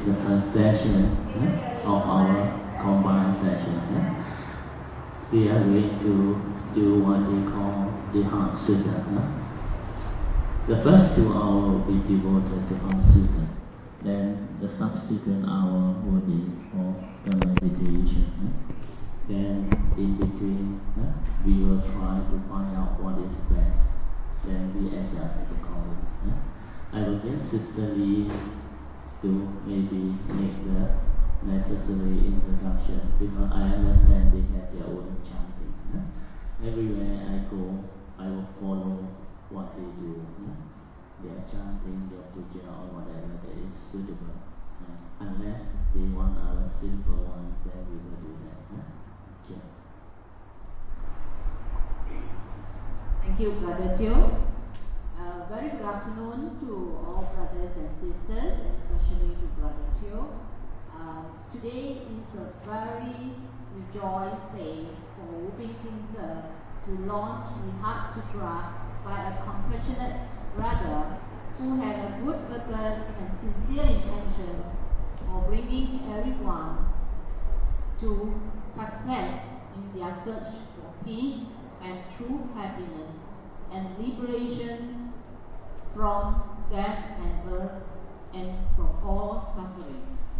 the first session of our combined session. We are going to do what we call the Heart Sutta. The first 2 hours will be devoted to Heart Sutta. Then the subsequent hour will be for the meditation. Then in between, we will try to find out what is best. Then we adjust accordingly. I will get Sister Lee to maybe make the necessary introduction, because I understand they have their own chanting. Everywhere I go, I will follow what they do. Their chanting, their puja, or whatever that is suitable. Unless they want our simple ones, then we will do that. Okay. Thank you, Brother Joe. Very good afternoon to all brothers and sisters, especially to Brother Joe. Today is a very rejoiced day for Wu Bingting to launch the Heart Sutra by a compassionate brother who had a good purpose and sincere intention of bringing everyone to success in their search for peace and true happiness and liberation from death and birth and from all suffering.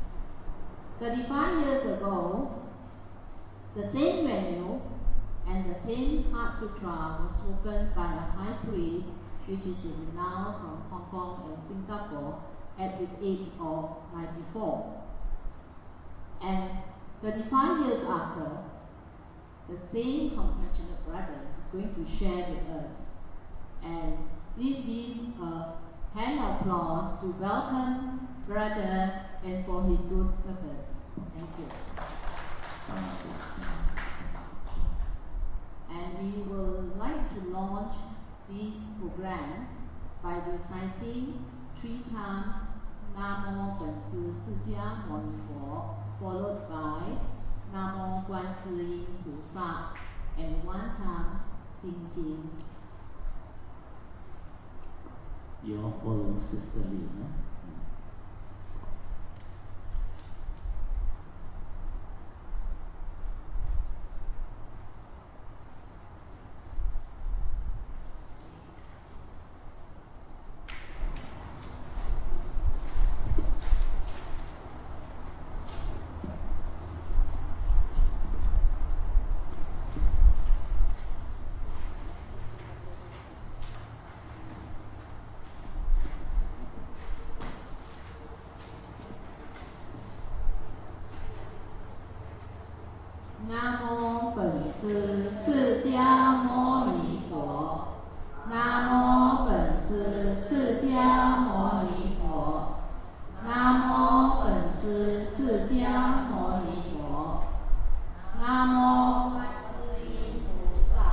35 years ago, the same venue and the same Heart Sutra was spoken by a high priest, which is renowned from Hong Kong and Singapore at the age of 94. And 35 years after, the same compassionate brother is going to share with us. And please give a hand of applause to welcome brother and for his good purpose. Thank you. And we would like to launch this program by reciting 3 times Namo本Sư释迦牟尼佛, followed by Namo Quan Sư Yin Pu Sa, and 1 time Sing Jing. You all follow Sister Lee, Namo Bổn Sư释迦牟尼佛. Namo Bổn Sư释迦牟尼佛. Namo Bổn Sư释迦牟尼佛. Namo Quan Sư Yin Pu Sa.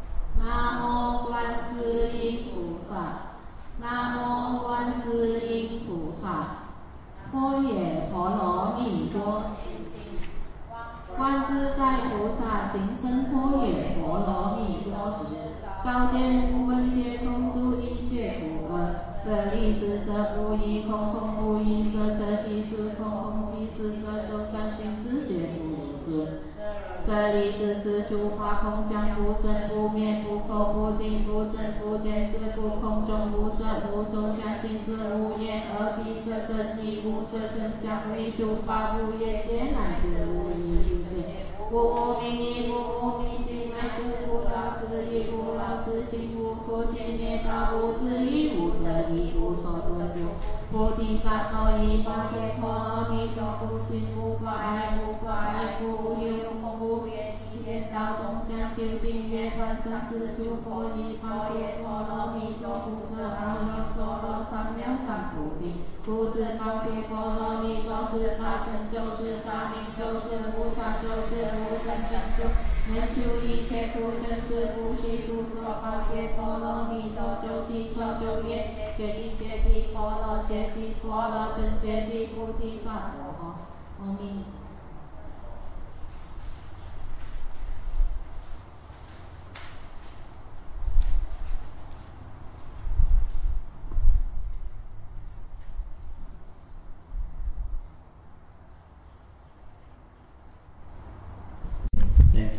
Namo Quan Sư Yin Pu Sa. Namo Quan Sư Yin Pu Sa. 般若波罗蜜多 观自在菩萨行深般若波罗蜜多时，照见无分界空度一切苦厄。舍利子，色不异空，空无一色，色即是空，空即是色，周三性之界不如是。舍利子，是诸法空相，不生不灭，不垢不净，不增不减，是故空中无色，无受想行识，无眼耳鼻舌身意，无色声香味触法，无业界乃至无意识界。不无明亦不无明尽，乃至不老死亦不老死尽，无苦尽灭道，无智亦无得亦无所得救。菩提萨埵依般若波罗蜜多，不信无挂碍，无挂碍故无有空无边际颠倒众相，究竟涅槃生死诸佛依般若波罗蜜多，不得阿耨多罗三藐三菩提。不知般若波罗蜜多是大成就，是大明就，是无上就，是无等正就，能救一切苦生，是不悉诸说般若波罗蜜多，究竟说究业界地界地波罗界地波罗僧界地菩提萨埵。阿弥。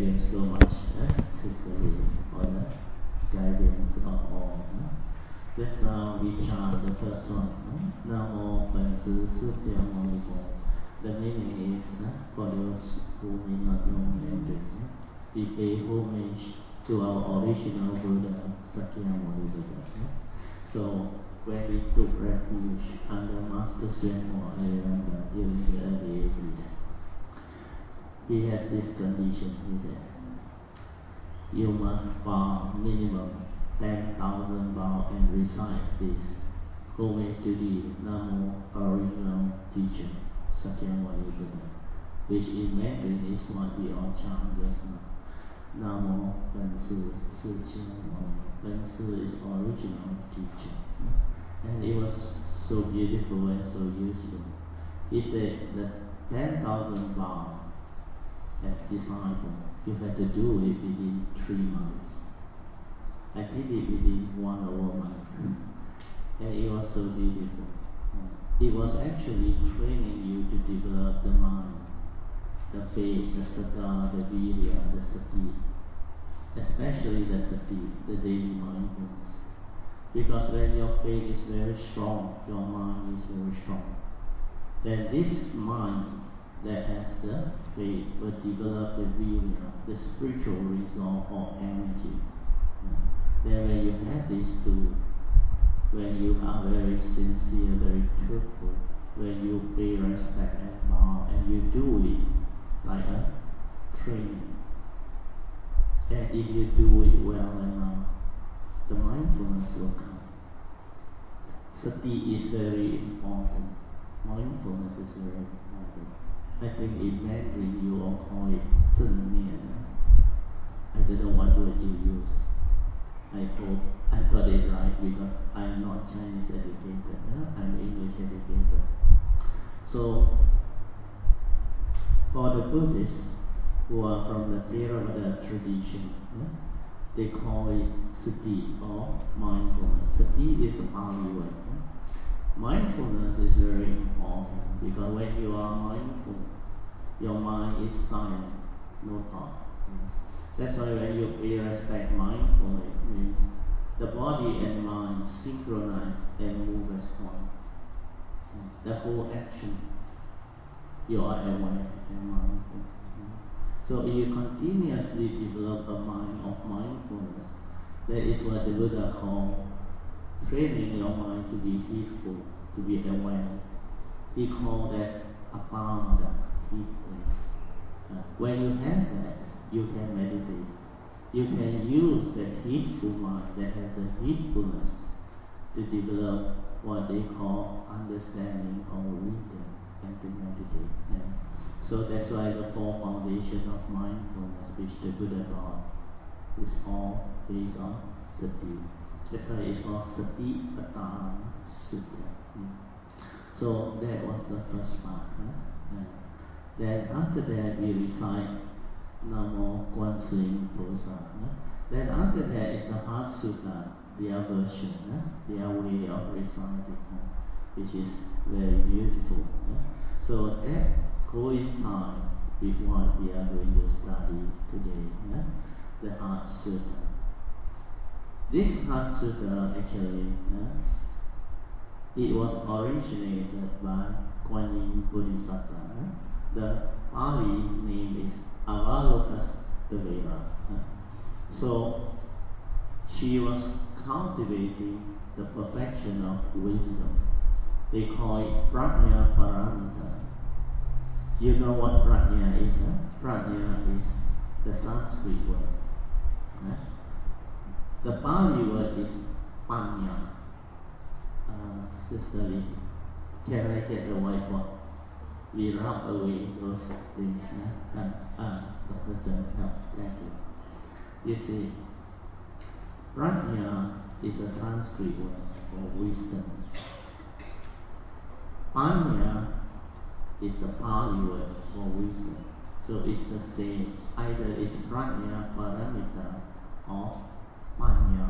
you so much, Sister for the guidance of all. Let's now we chant the first one. Namo Pansu Sutya Monipo. The meaning is, for those who may not know Mandarin, we pay homage to our original Buddha, Sakyamuni Buddha. So when we took refuge under Master Hsuan Mo, I remember during the early 80s, he has this condition. He said, you must bow minimum 10,000 bow and recite this homage to the Namo original teacher, Sakyamuni Buddha, which in Mandarin is what we all chant just now. Namo Pansu Sutya Moni. Pansu is original teacher. And it was so beautiful and so useful. He said that 10,000 vows as disciple, you had to do it within 3 months. I did it within 1 or 1 month. And it was so beautiful. It was actually training you to develop the mind, the faith, the saddha, the virya, the sati, especially the sati, the daily mindfulness. Because when your faith is very strong, your mind is very strong. Then this mind that has the faith will develop the virya, the spiritual resolve or energy. Then when you have these two, when you are very sincere, very truthful, when you pay respect and bow, and you do it like a training, and if you do it well enough, the mindfulness will come. Sati is very important. Mindfulness is very important. I think in Mandarin you all call it 正念. I don't know what word you use. I hope I got it right because I'm not Chinese educated. I'm English educated. So for the Buddhists who are from the Theravada tradition, they call it sati or mindfulness. Sati is a Pali word. Mindfulness is very important because when you are mindful, your mind is silent, no thought. That's why when you pay respect mindfully, it means the body and mind synchronize and move as one. The whole action, you are aware and mindful. So if you continuously develop a mind of mindfulness, that is what the Buddha called training your mind to be heedful, to be aware. He called that apanda, heedfulness. When you have that, you can meditate. You can use that heedful mind that has the heedfulness to develop what they call understanding or wisdom and to meditate. So that's why the 4 foundations of mindfulness which the Buddha taught is all based on sati. That's why it's called Satipatthana Sutta. So that was the first part. Then after that we recite Namo Kuan Yin Posa. Then after that is the Heart Sutta, their version, their way of reciting, which is very beautiful. So that coincides with what we are going to study today, the Heart Sutta. This Heart Sutta actually, it was originated by Kuan Yin Bodhisattva. The Pali name is Avalokiteshvara. So she was cultivating the perfection of wisdom. They call it Prajna Paramita. You know what Prajna is? Prajna is the Sanskrit word. The Pali word is Panya. Sister Lee, can I get the whiteboard? We rub away those things. Dr. Chen, help. Thank you. You see, Prajna is a Sanskrit word for wisdom. Panya is the Pali word for wisdom. So it's the same. Either it's Prajna Paramita or Panya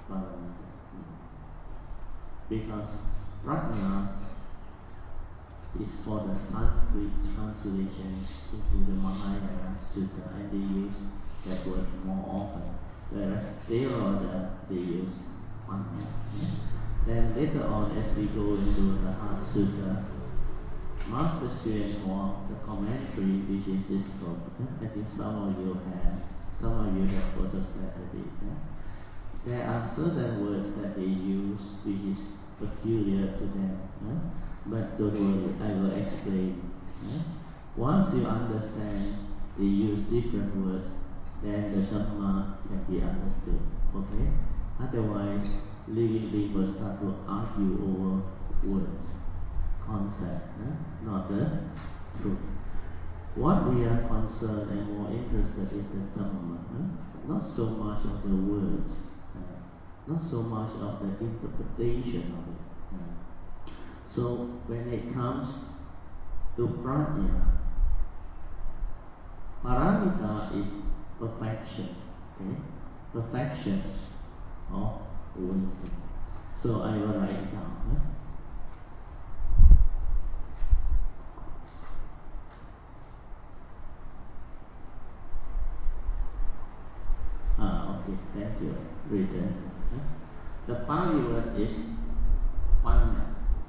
Paramita. Because Prajna is for the Sanskrit translation into the Mahayana Sutta, and they use that word more often. Whereas Theravada, they use Panya. Then later on, as we go into the Heart Sutta, Master Hsuan Huang, the commentary, which is this book, I think some of you have photostat it. There are certain words that they use which is peculiar to them. But don't worry, I will explain. Once you understand they use different words, then the Dhamma can be understood. Okay? Otherwise, living people start to argue over words, concept, not the truth. What we are concerned and more interested is the Dhamma, not so much of the words, not so much of the interpretation of it. So when it comes to prajna, paramita is perfection, perfection of wisdom. So I will write it down. Okay, thank you. Written. The Pali word is panya.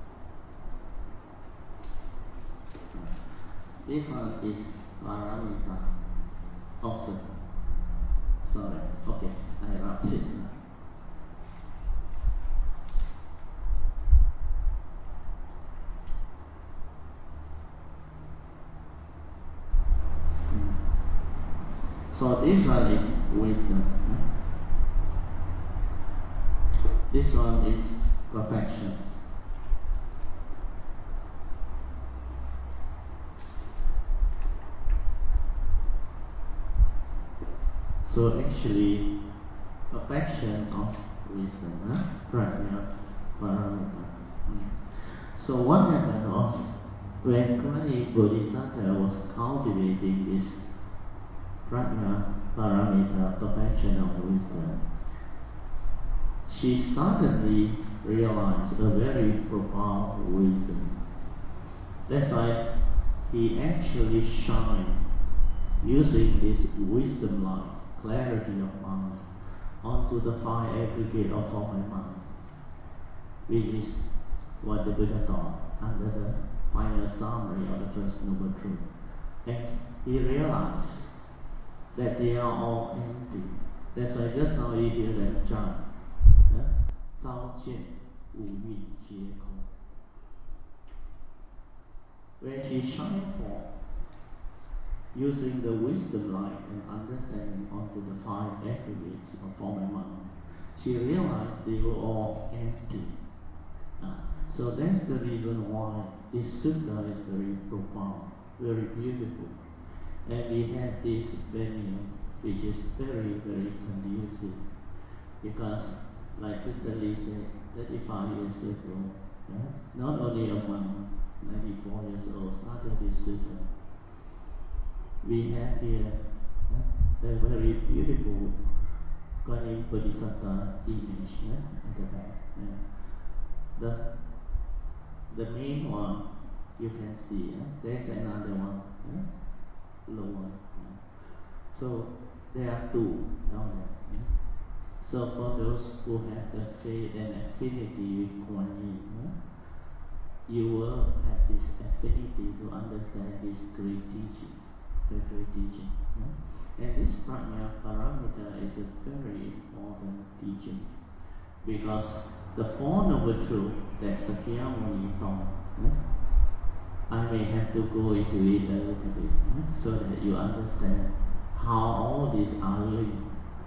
This one is paramita. Also, sorry. Okay, I wrote this now. So this one is wisdom. This one is perfection. So actually, perfection of wisdom, prajna, paramita. So what happened was, when Kani Bodhisattva was cultivating this prajna, paramita, perfection of wisdom, she suddenly realized a very profound wisdom. That's why he actually shined using this wisdom light, clarity of mind, onto the five aggregate of form and mind, which is what the Buddha taught under the final summary of the First Noble Truth. And he realized that they are all empty. That's why just now you hear them chant, 照见五蕴皆空. When she shined forth, using the wisdom light and understanding onto the five aggregates of form and mind, she realized they were all empty. So that's the reason why this sutta is very profound, very beautiful. And we have this venue which is very, very conducive, because like Sister Lee said, 35 years ago, not only a monk, 94 years old, started this sutta. We have here a very beautiful Kani Bodhisattva image at the back. The main one you can see. There's another one, lower. So there are two down there. So for those who have the faith and affinity with Kuan Yin, you will have this affinity to understand this great teaching, the great teaching. And this prajna paramita is a very important teaching, because the Four Noble Truth that Sakyamuni taught, I may have to go into it a little bit, so that you understand how all these are linked.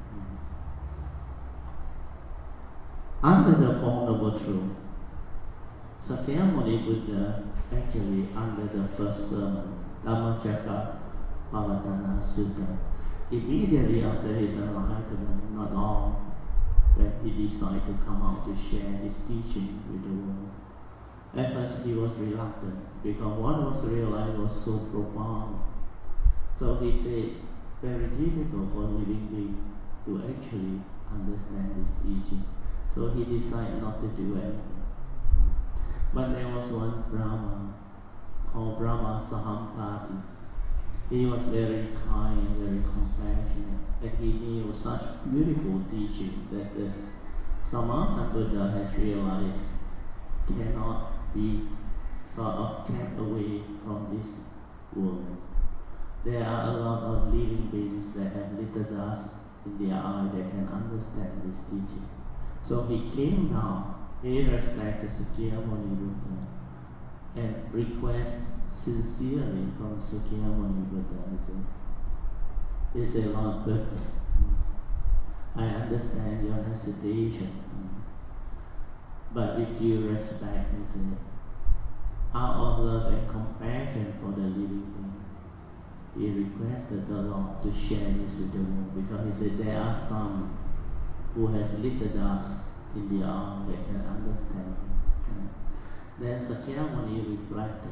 Under the Four Noble Truth, Sakyamuni Buddha actually under the first sermon, Dhammacakkappavattana Sutta, immediately after his enlightenment, not long, when he decided to come out to share his teaching with the world. At first he was reluctant, because what was realized was so profound. So he said, very difficult for living being to actually understand this teaching. So he decided not to do anything. But there was one Brahman called Brahma Sahampati. He was very kind and very compassionate, and he knew such beautiful teaching that the Samatha Buddha has realized cannot be sort of kept away from this world. There are a lot of living beings that have little dust in their eye that can understand this teaching. So he came down, he respected Sakyamuni Buddha, and request sincerely from Sakyamuni Buddha. He said, Lord Buddha, I understand your hesitation, but with due respect, he said, out of love and compassion for the living being, he requested the Lord to share this with the world, because he said there are some who has little dust in their eye that can understand. Then Sakyamuni reflected.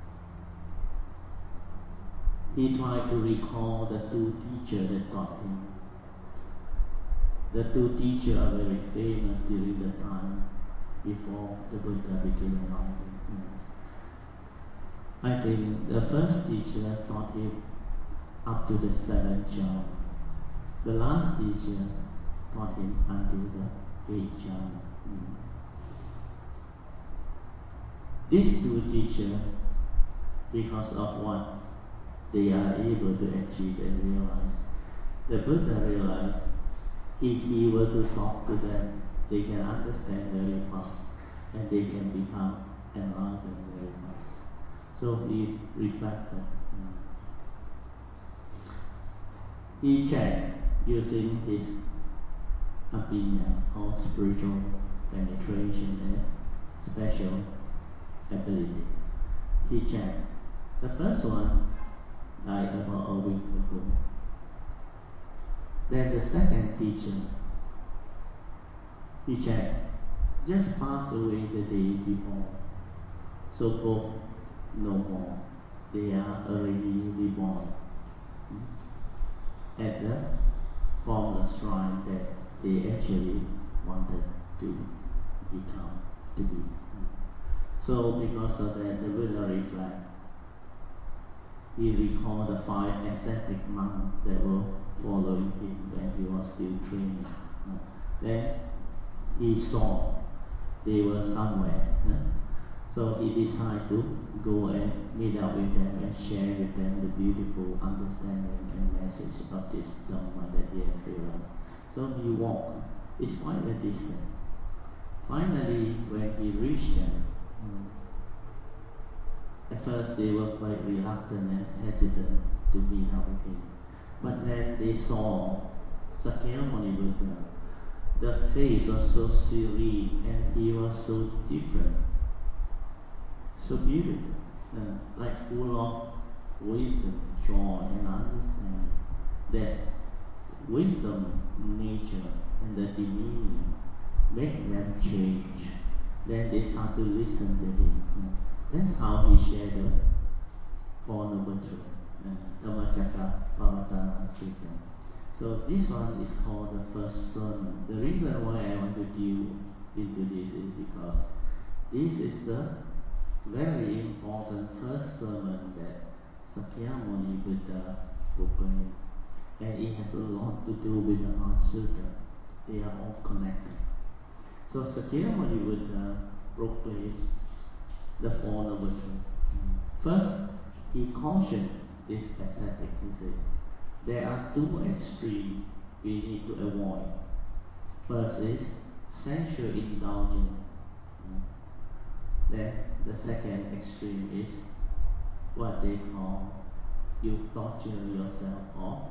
He tried to recall the two teachers that taught him. The two teachers are very famous during the time before the Buddha became enlightened. I think the first teacher taught him up to the 7th jhana. The last teacher taught him until the 8th jhana. These two teachers, because of what they are able to achieve and realize, the Buddha realized if he were to talk to them, they can understand very fast and they can become enlightened very fast. So he reflected. He checked using his abhinya or spiritual penetration and special ability. He checked. The first one died about a week ago. Then the second teacher, he checked, just passed away the day before. So both no more. They are already reborn at the formless shrine that they actually wanted to become, to be. So because of that, the Buddha reflected. He recalled the 5 ascetic monks that were following him when he was still training. Then he saw they were somewhere. So he decided to go and meet up with them and share with them the beautiful understanding and message of this Dhamma that he has realized. So he walked. It's quite a distance. Finally, when he reached them, at first they were quite reluctant and hesitant to meet up with him. But then they saw Sakyamuni Buddha. The face was so serene and he was so different, so beautiful, like full of wisdom, joy and understanding. That wisdom, nature and the divinity make them change. Then they start to listen to him. That's how he shared the Four Noble Truths, Dhammacakkappavattana Sutta. So this one is called the first sermon. The reason why I want to deal into this is because this is the very important first sermon that Sakyamuni Buddha proclaimed, and it has a lot to do with the Heart Sutta. They are all connected. So Sakyamuni Buddha proclaimed the Four Noble Truths. First, he cautioned this ascetic. He said, there are two extremes we need to avoid. First is sensual indulgence. Then the second extreme is what they call you torture yourself, or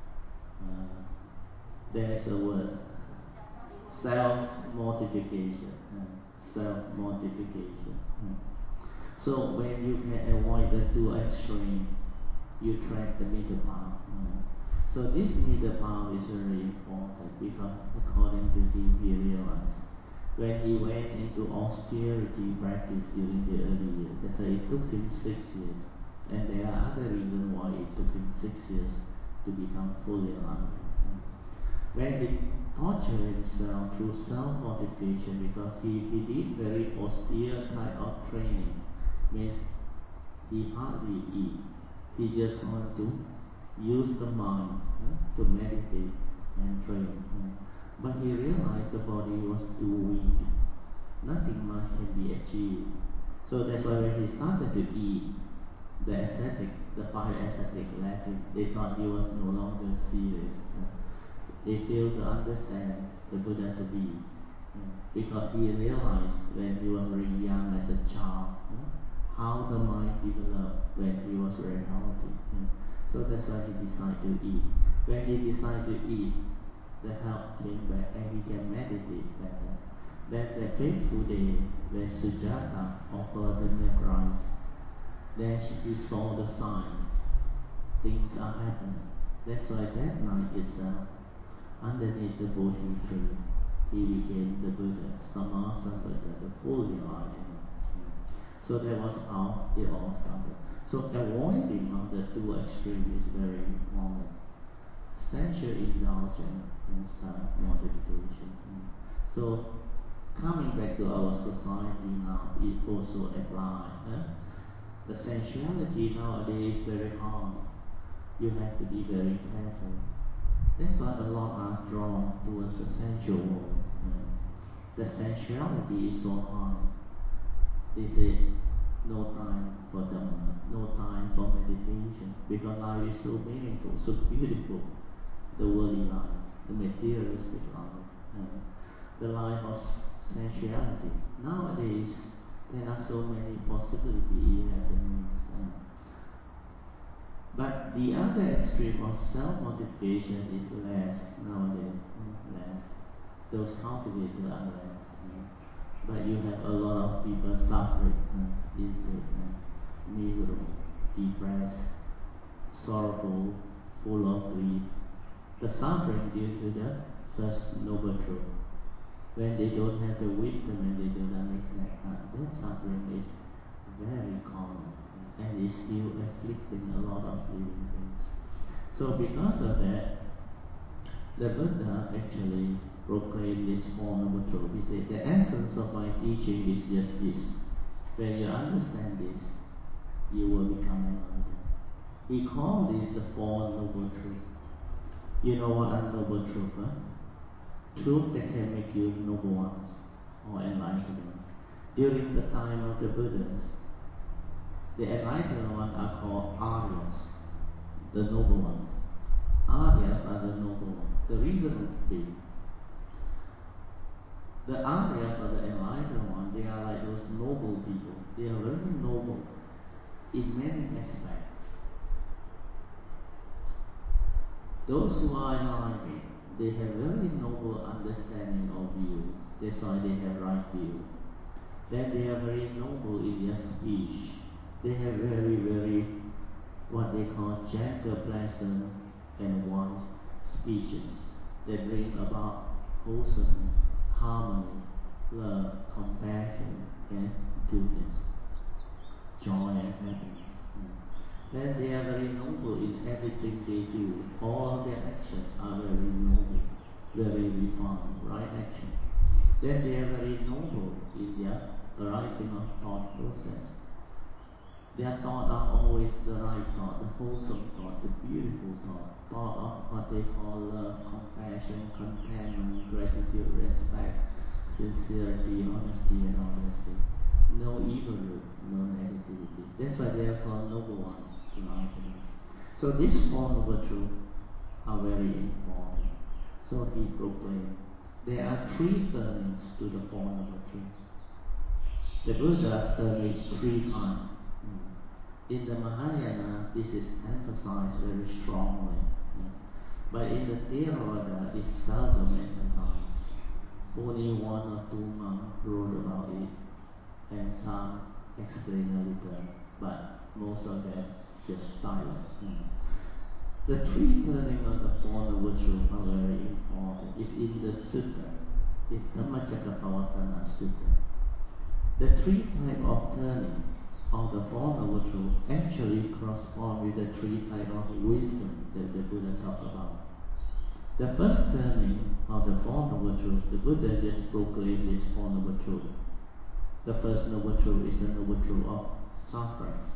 there's a word, self-mortification. Self-mortification. So when you can avoid the two extremes, you track the middle path. So this middle path is very important because according to him, he realized when he went into austerity practice during the early years, that's why it took him 6 years. And there are other reasons why it took him 6 years to become fully enlightened. When he tortured himself through self-mortification, because he did very austere type of training, means He hardly eat. He just want to use the mind to meditate and train. But he realized the body was too weak. Nothing much can be achieved. So that's why when he started to eat, the ascetic, the five ascetic left him. They thought he was no longer serious. They failed to understand the Buddha to be. Because he realized when he was very young as a child, how the mind developed when he was very healthy. So that's why he decided to eat. When he decided to eat, the health came back and he can meditate better. Then the fateful day when Sujata offered the milk rice, then he saw the sign. Things are happening. That's why that night itself, underneath the Bodhi tree, he became the Buddha, Sammasambuddha, the fully enlightened. So that was how it all started. So avoiding of the two extremes is very important. Sensual indulgence and self-mortification. So coming back to our society now, it also applies. The sensuality nowadays is very hard. You have to be very careful. That's why a lot are drawn towards the sensual world. The sensuality is so hard. They say, no time for Dhamma, no time for meditation, because life is so meaningful, so beautiful. The worldly life, the materialistic life, the life of sensuality. Nowadays, there are so many possibilities you have to understand. But the other extreme of self-mortification is less nowadays, less. Those cultivated are less. But you have a lot of people suffering these days, miserable, depressed, sorrowful, full of grief. The suffering due to the first noble truth. When they don't have the wisdom and they don't understand, that suffering is very common and is still afflicting a lot of living things. So because of that, the Buddha actually proclaimed this Four Noble Truths. He said, the essence of my teaching is just this. When you understand this, you will become enlightened. He called this the Four Noble Truths. You know what are noble truths? Truth that can make you noble ones or enlightened. During the time of the Buddhas, the enlightened ones are called Aryas, the noble ones. Aryas are the noble ones. The reason being, the Aryas are the enlightened ones. They are like those noble people. They are very noble in many aspects. Those who are enlightened, they have very noble understanding of view. That's why they have right view. Then they are very noble in their speech. They have very, very, what they call gentle, pleasant, and wise speeches. They bring about wholesomeness, harmony, love, compassion, and goodness, joy and happiness. Then they are very noble in everything they do. All of their actions are very noble, very refined, right action. Then they are very noble in their arising of thought process. Their thoughts are always the right thought, the wholesome thought, the beautiful thought of what they call love, compassion, contentment, gratitude, respect, sincerity, honesty, and honesty. No evil root, no negativity. That's why they are called noble ones. So these Four Noble Truths are very important. So he proclaimed, there are three turnings to the Four Noble Truths. The Buddha turned it 3 times. In the Mahayana, this is emphasized very strongly. But in the Theravada, it's seldom emphasized. Only 1 or 2 monks wrote about it, and some explain a little, but most of them just silent. The 3 turning of the Four Noble Truths are very important. It's in the Sutta. It's Dhammacakkappavattana Sutta. The 3 types of turning of the Four Noble Truths actually correspond with the 3 types of wisdom that the Buddha talked about. The first turning of the Four Noble Truths, the Buddha just proclaimed this Four Noble Truths. The first Noble Truth is the Noble Truth of suffering.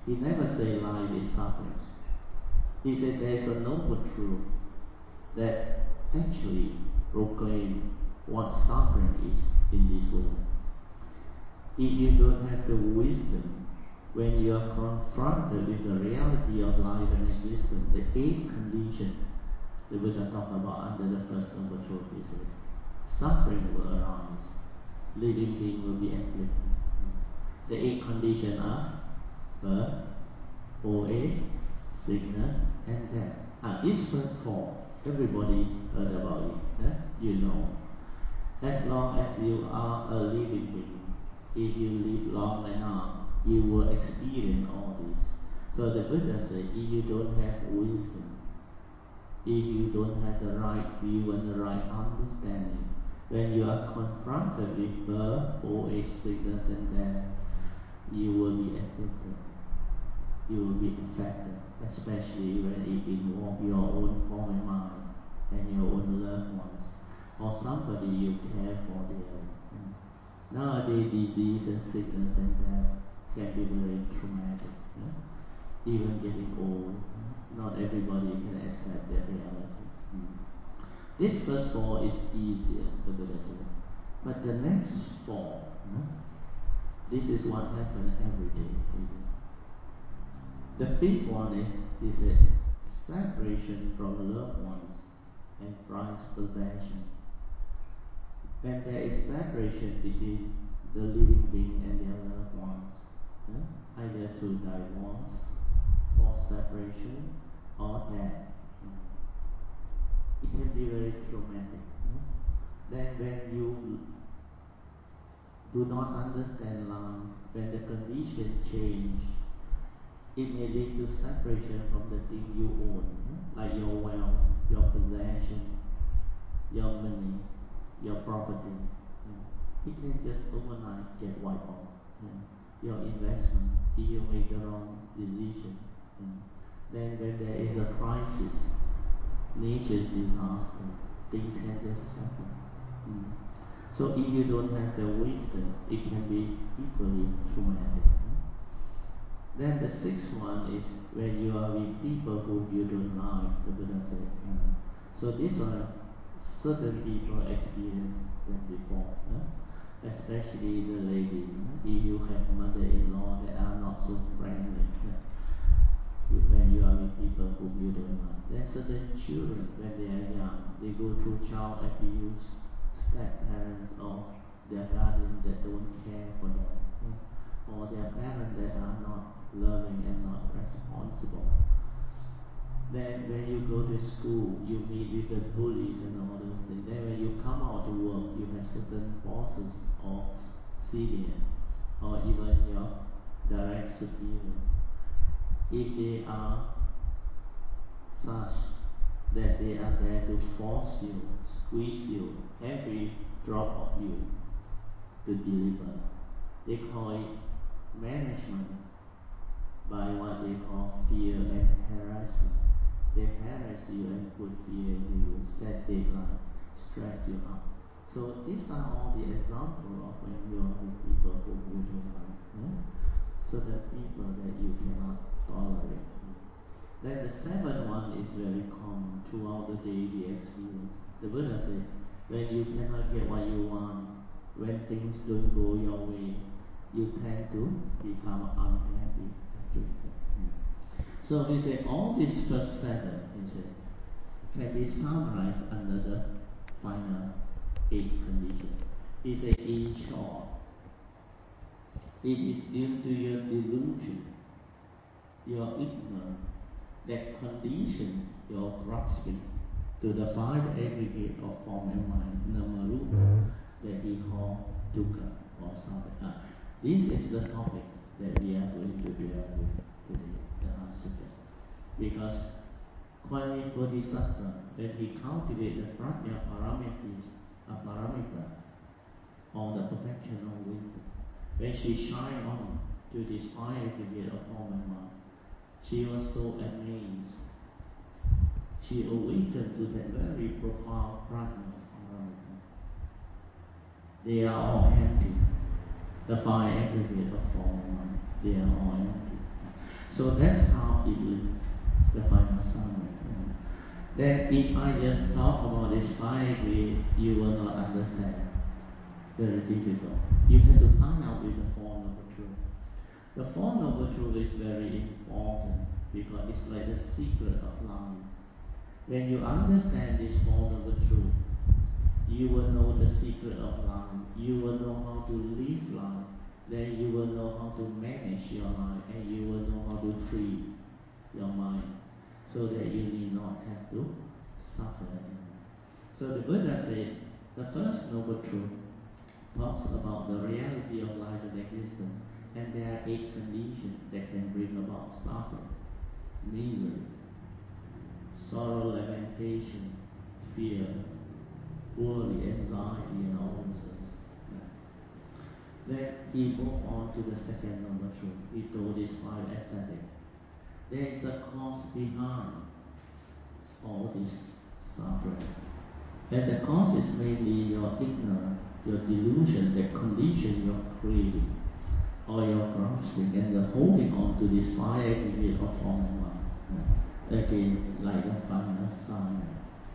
He never said life is suffering. He said there's a noble truth that actually proclaim what suffering is in this world. If you don't have the wisdom, when you are confronted with the reality of life and existence, the eight condition the Buddha talked about under the first noble truth is that suffering will arise, living being will be afflicted. The eight conditions are birth, old age, sickness, and death. These first four, everybody heard about it. You know. As long as you are a living being, if you live long enough, you will experience all this. So the Buddha said, if you don't have wisdom, if you don't have the right view and the right understanding, when you are confronted with birth, old age, sickness, and death, you will be affected. You will be affected, especially when it involves your own form and mind and your own loved ones, or somebody you care for there. Nowadays, disease and sickness and death can be very traumatic. Even getting old, not everybody can accept that reality. This first four is easier, the Buddha said. But the next four, this is what happens every day. The fifth one is a separation from loved ones and prized possession. When there is separation between the living being and their loved ones, either through divorce, forced separation, or death, it can be very traumatic. Then when you do not understand life, when the conditions change, it may lead to separation from the thing you own, like your wealth, your possession, your money, your property. It can just overnight get wiped off. Your investment, if you make the wrong decision. Then when there is a crisis, nature's disaster, things can just happen. So if you don't have the wisdom, it can be equally traumatic. Then the sixth one is when you are with people whom you don't like, the Buddha said. So these are certain people experience that before, especially the ladies. If you have mother-in-law that are not so friendly, when you are with people whom you don't like. There are certain children when they are young, they go through child abuse, step-parents or their guardians that don't care for them, or their parents that are not loving and not responsible. Then when you go to school, you meet with the bullies and all those things. Then when you come out to work, you have certain bosses or seniors, or even your direct superior. If they are such that they are there to force you, squeeze you, every drop of you to deliver, they call it management by what they call fear and harassment. They harass you and put fear into you, set deadline, stress you out. So these are all the examples of when you are with people who you don't like. So the people that you cannot tolerate. Then the seventh one is very common throughout the daily experience. The Buddha said, when you cannot get what you want, when things don't go your way, you tend to become unhappy. So he said, all these first seven, he said, can be summarized under the final eight conditions. He said, in short, it is due to your delusion, your ignorance, that condition your grasping to the five aggregate of form and mind, Namarupa, that he called dukkha or samsara. This is the topic that we are going to deal with today, the answer. Because Kwani Bodhisattva, when he cultivated the prajna paramita, or the perfection of wisdom, when she shined on to this five aggregate of form and mind, she was so amazed. She awakened to that very profound prajna paramita. They are all empty. The five aggregate of form and mind, they are all empty. So that's how it is, the final summary. Then if I just talk about this 5 ways, you will not understand. Very difficult. You have to find out with the Four Noble Truths. The Four Noble Truths is very important because it's like the secret of life. When you understand this Four Noble Truths, you will know the secret of life. You will know how to live life. Then you will know how to manage your life, and you will know how to free your mind, so that you need not have to suffer anymore. So the Buddha said, the first Noble Truth talks about the reality of life and existence, and there are 8 conditions that can bring about suffering, misery, sorrow, lamentation, fear, worry, anxiety, and all those things. Then he moved on to the second Noble Truth. He told these 5 ascetics. There is a cause behind all this suffering. And the cause is mainly your ignorance, your delusion, the condition you're creating, or your grasping, and the holding on to this 5 aggregate of form and mind. Again, like a final sign.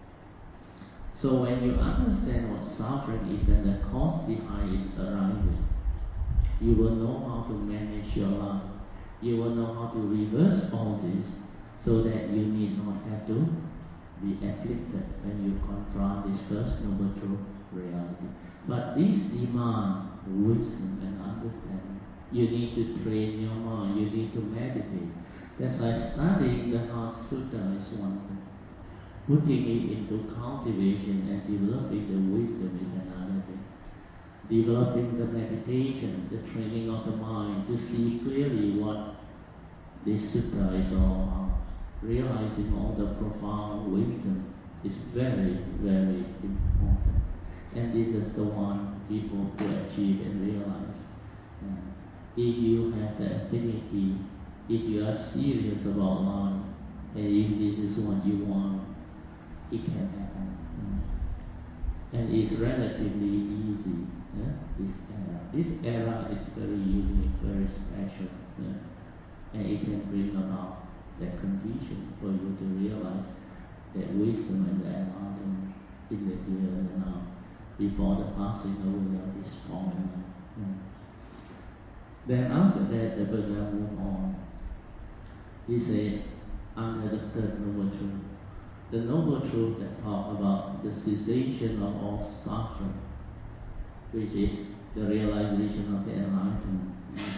So when you understand what suffering is and the cause behind its arising, you will know how to manage your life. You will know how to reverse all this, so that you need not have to be afflicted when you confront this first Noble Truth reality. But this demands wisdom and understanding. You need to train your mind. You need to meditate. That's why studying the Heart Sutta is one thing. Putting it into cultivation and developing the wisdom is another thing. Developing the meditation, the training of the mind to see clearly what this sutta is all about. Realizing all the profound wisdom is very, very important. And this is the one people to achieve and realize. If you have the affinity, if you are serious about life, and if this is what you want, it can happen. And it's relatively easy. This era is very unique, very special. And it can bring about that condition for you to realize that wisdom and the enlightenment in the here and now, before the passing away of this form. Then after that, the Buddha moved on. He said, under the third Noble Truth, the Noble Truth that talk about the cessation of all suffering, which is the realization of the enlightenment.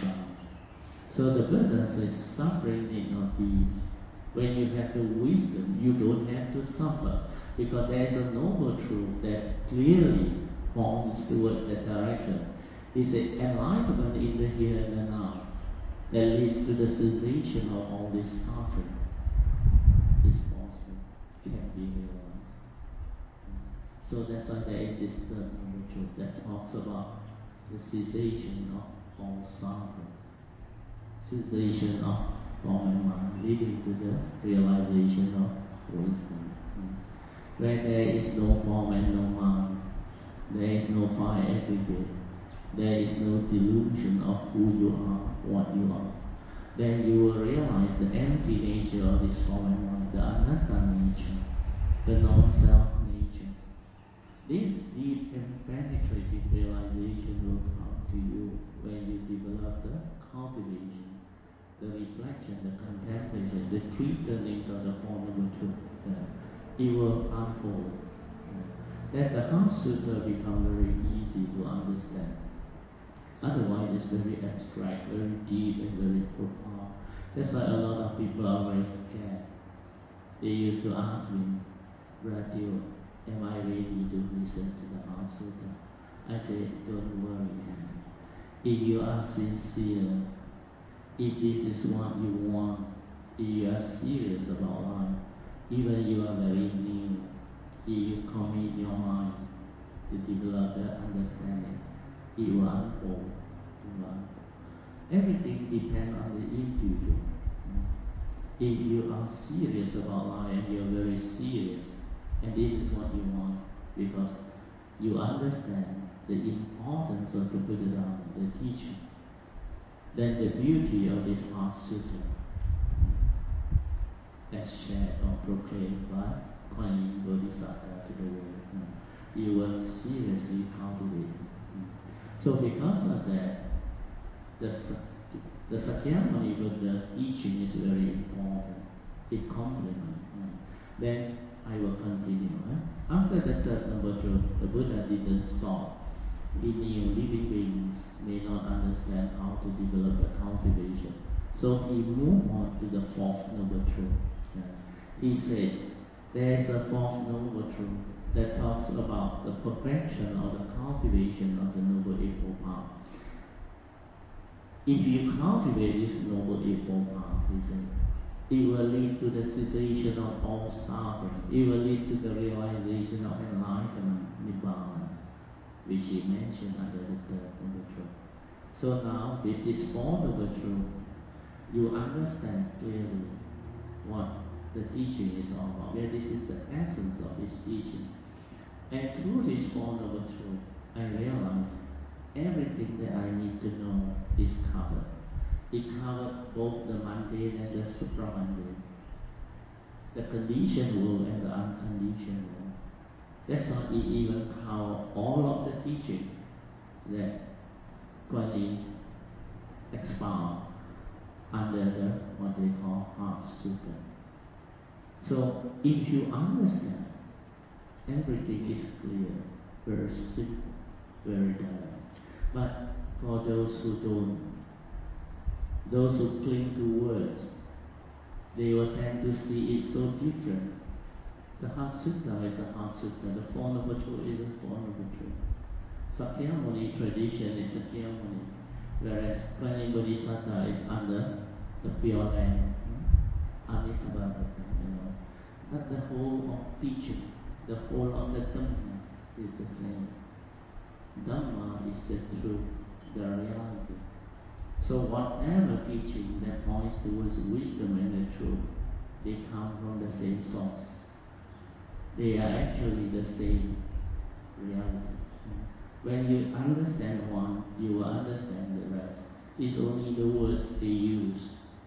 So the Buddha says suffering need not be. When you have the wisdom, you don't have to suffer, because there is a Noble Truth that clearly points towards that direction. He said enlightenment in the here and the now that leads to the cessation of all this suffering is possible, can be realized. So that's why there is this third Noble Truth that talks about the cessation of all suffering. Cessation of form and mind, leading to the realization of wisdom. Where there is no form and no mind, there is no 5 aggregate, there is no delusion of who you are, what you are. Then you will realize the empty nature of this form and mind, the anatta nature, the non-self nature. This deep and penetrating realization will come to you when you develop the cultivation, the reflection, the contemplation, the 3 turnings of the Four Noble Truths. It will unfold. That the Heart Sutta become very easy to understand. Otherwise, it's very abstract, very deep, and very profound. That's why a lot of people are very scared. They used to ask me, Bratil, am I ready to listen to the Heart Sutta? I said, don't worry. If you are sincere, if this is what you want, if you are serious about life, even you are very new, if you commit your mind to develop the understanding, it will unfold. Everything depends on the individual. If you are serious about life and you are very serious, and this is what you want, because you understand the importance of the Buddha Dharma, the teaching, then the beauty of this Heart Sutta as shared or proclaimed by Kuan Yin Bodhisattva to the world. You will seriously cultivate. So because of that, the Sakyamuni Buddha's teaching is very important. It complements. Then I will continue. After the third noble truth, the Buddha didn't stop. He knew living beings may not understand how to develop the cultivation. So he moved on to the fourth noble truth. He said, there is a fourth noble truth that talks about the perfection or the cultivation of the Noble Eightfold Path. If you cultivate this Noble Eightfold Path, he said, it will lead to the cessation of all suffering. It will lead to the realization of enlightenment, Nibbana, which he mentioned under the third noble truth. So now, with this fourth noble truth, you understand clearly what the teaching is all about, where this is the essence of his teaching. And through this fourth noble truth, I realize everything that I need to know is covered. It covered both the mundane and the supramundane, the conditioned world and the unconditioned world. That's why it even covered all of the teaching that Kuan Yin expound under the what they call Heart Sutta. So if you understand, everything is clear, very simple, very direct. But for those who don't, those who cling to words, they will tend to see it so different. The Heart Sutta is the Heart Sutta, the Four Noble Truth is the Four Noble Truth. Sakyamuni tradition is Sakyamuni, whereas Kuan Yin Bodhisattva is under the Pure Land, Amitabha, But the whole of teaching, the whole of the Dhamma is the same. Dhamma is the truth, the reality. So whatever teaching that points towards wisdom and the truth, they come from the same source. They are actually the same reality. When you understand one, you will understand the rest. It's only the words they use,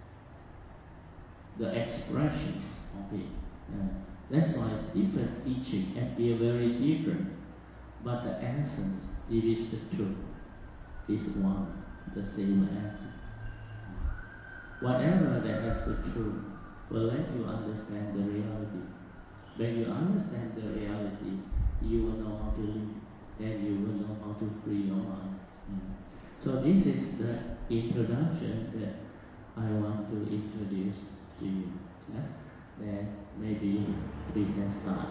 the expression of it. That's why different teaching appear very different, but the essence, it is the truth, is one, the same essence. Whatever that has the truth will let you understand the reality. When you understand the reality, you will know how to live, and you will know how to free your mind. So this is the introduction that I want to introduce to you. Then maybe we can start.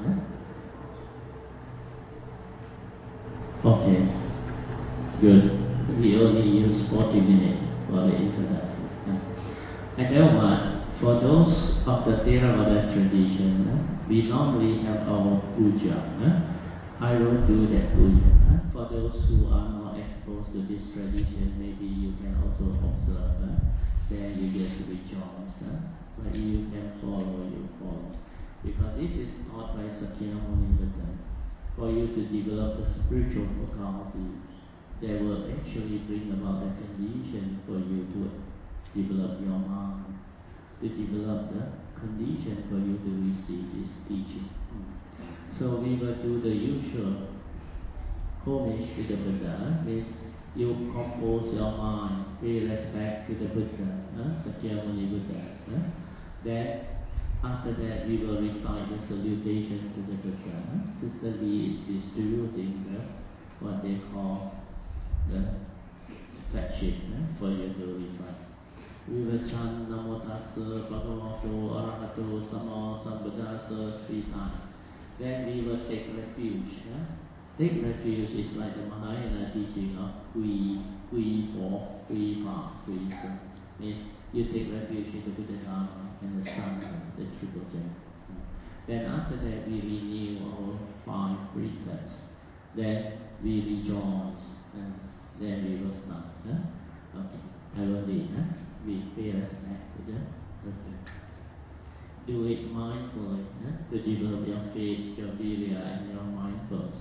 Okay, good. We only use 40 minutes for the introduction. And then what? For those of the Theravada tradition, we normally have our puja. I will do that puja. For those who are not exposed to this tradition, maybe you can also observe. Then you just rejoice. But you can follow, you follow. Because this is taught by Sakyamuni Buddha. For you to develop the spiritual faculty, that will actually bring about the condition for you to develop your mind, to develop the condition for you to receive this teaching. So we will do the usual homage to the Buddha, means you compose your mind, pay respect to the Buddha, Sakyamuni Buddha. Then after that we will recite the salutation to the Buddha. Sister Lee is distributing what they call the fact sheet for you to recite. We will chant Namo Tassa Bhagavato Arahato Sama Sambuddhassa 3 times. Then we will take refuge. Take refuge is like the Mahayana teaching of Kui for, Kui Fa, Kui Sun. Means you take refuge in the Buddha Dharma and the Sangha, the Triple Gem. Then after that we renew our 5 precepts. Then we rejoice. And then we will start. Okay, I will lead. We pay respect to the Buddha. Do it mindfully to develop your faith, your virya, and your mindfulness.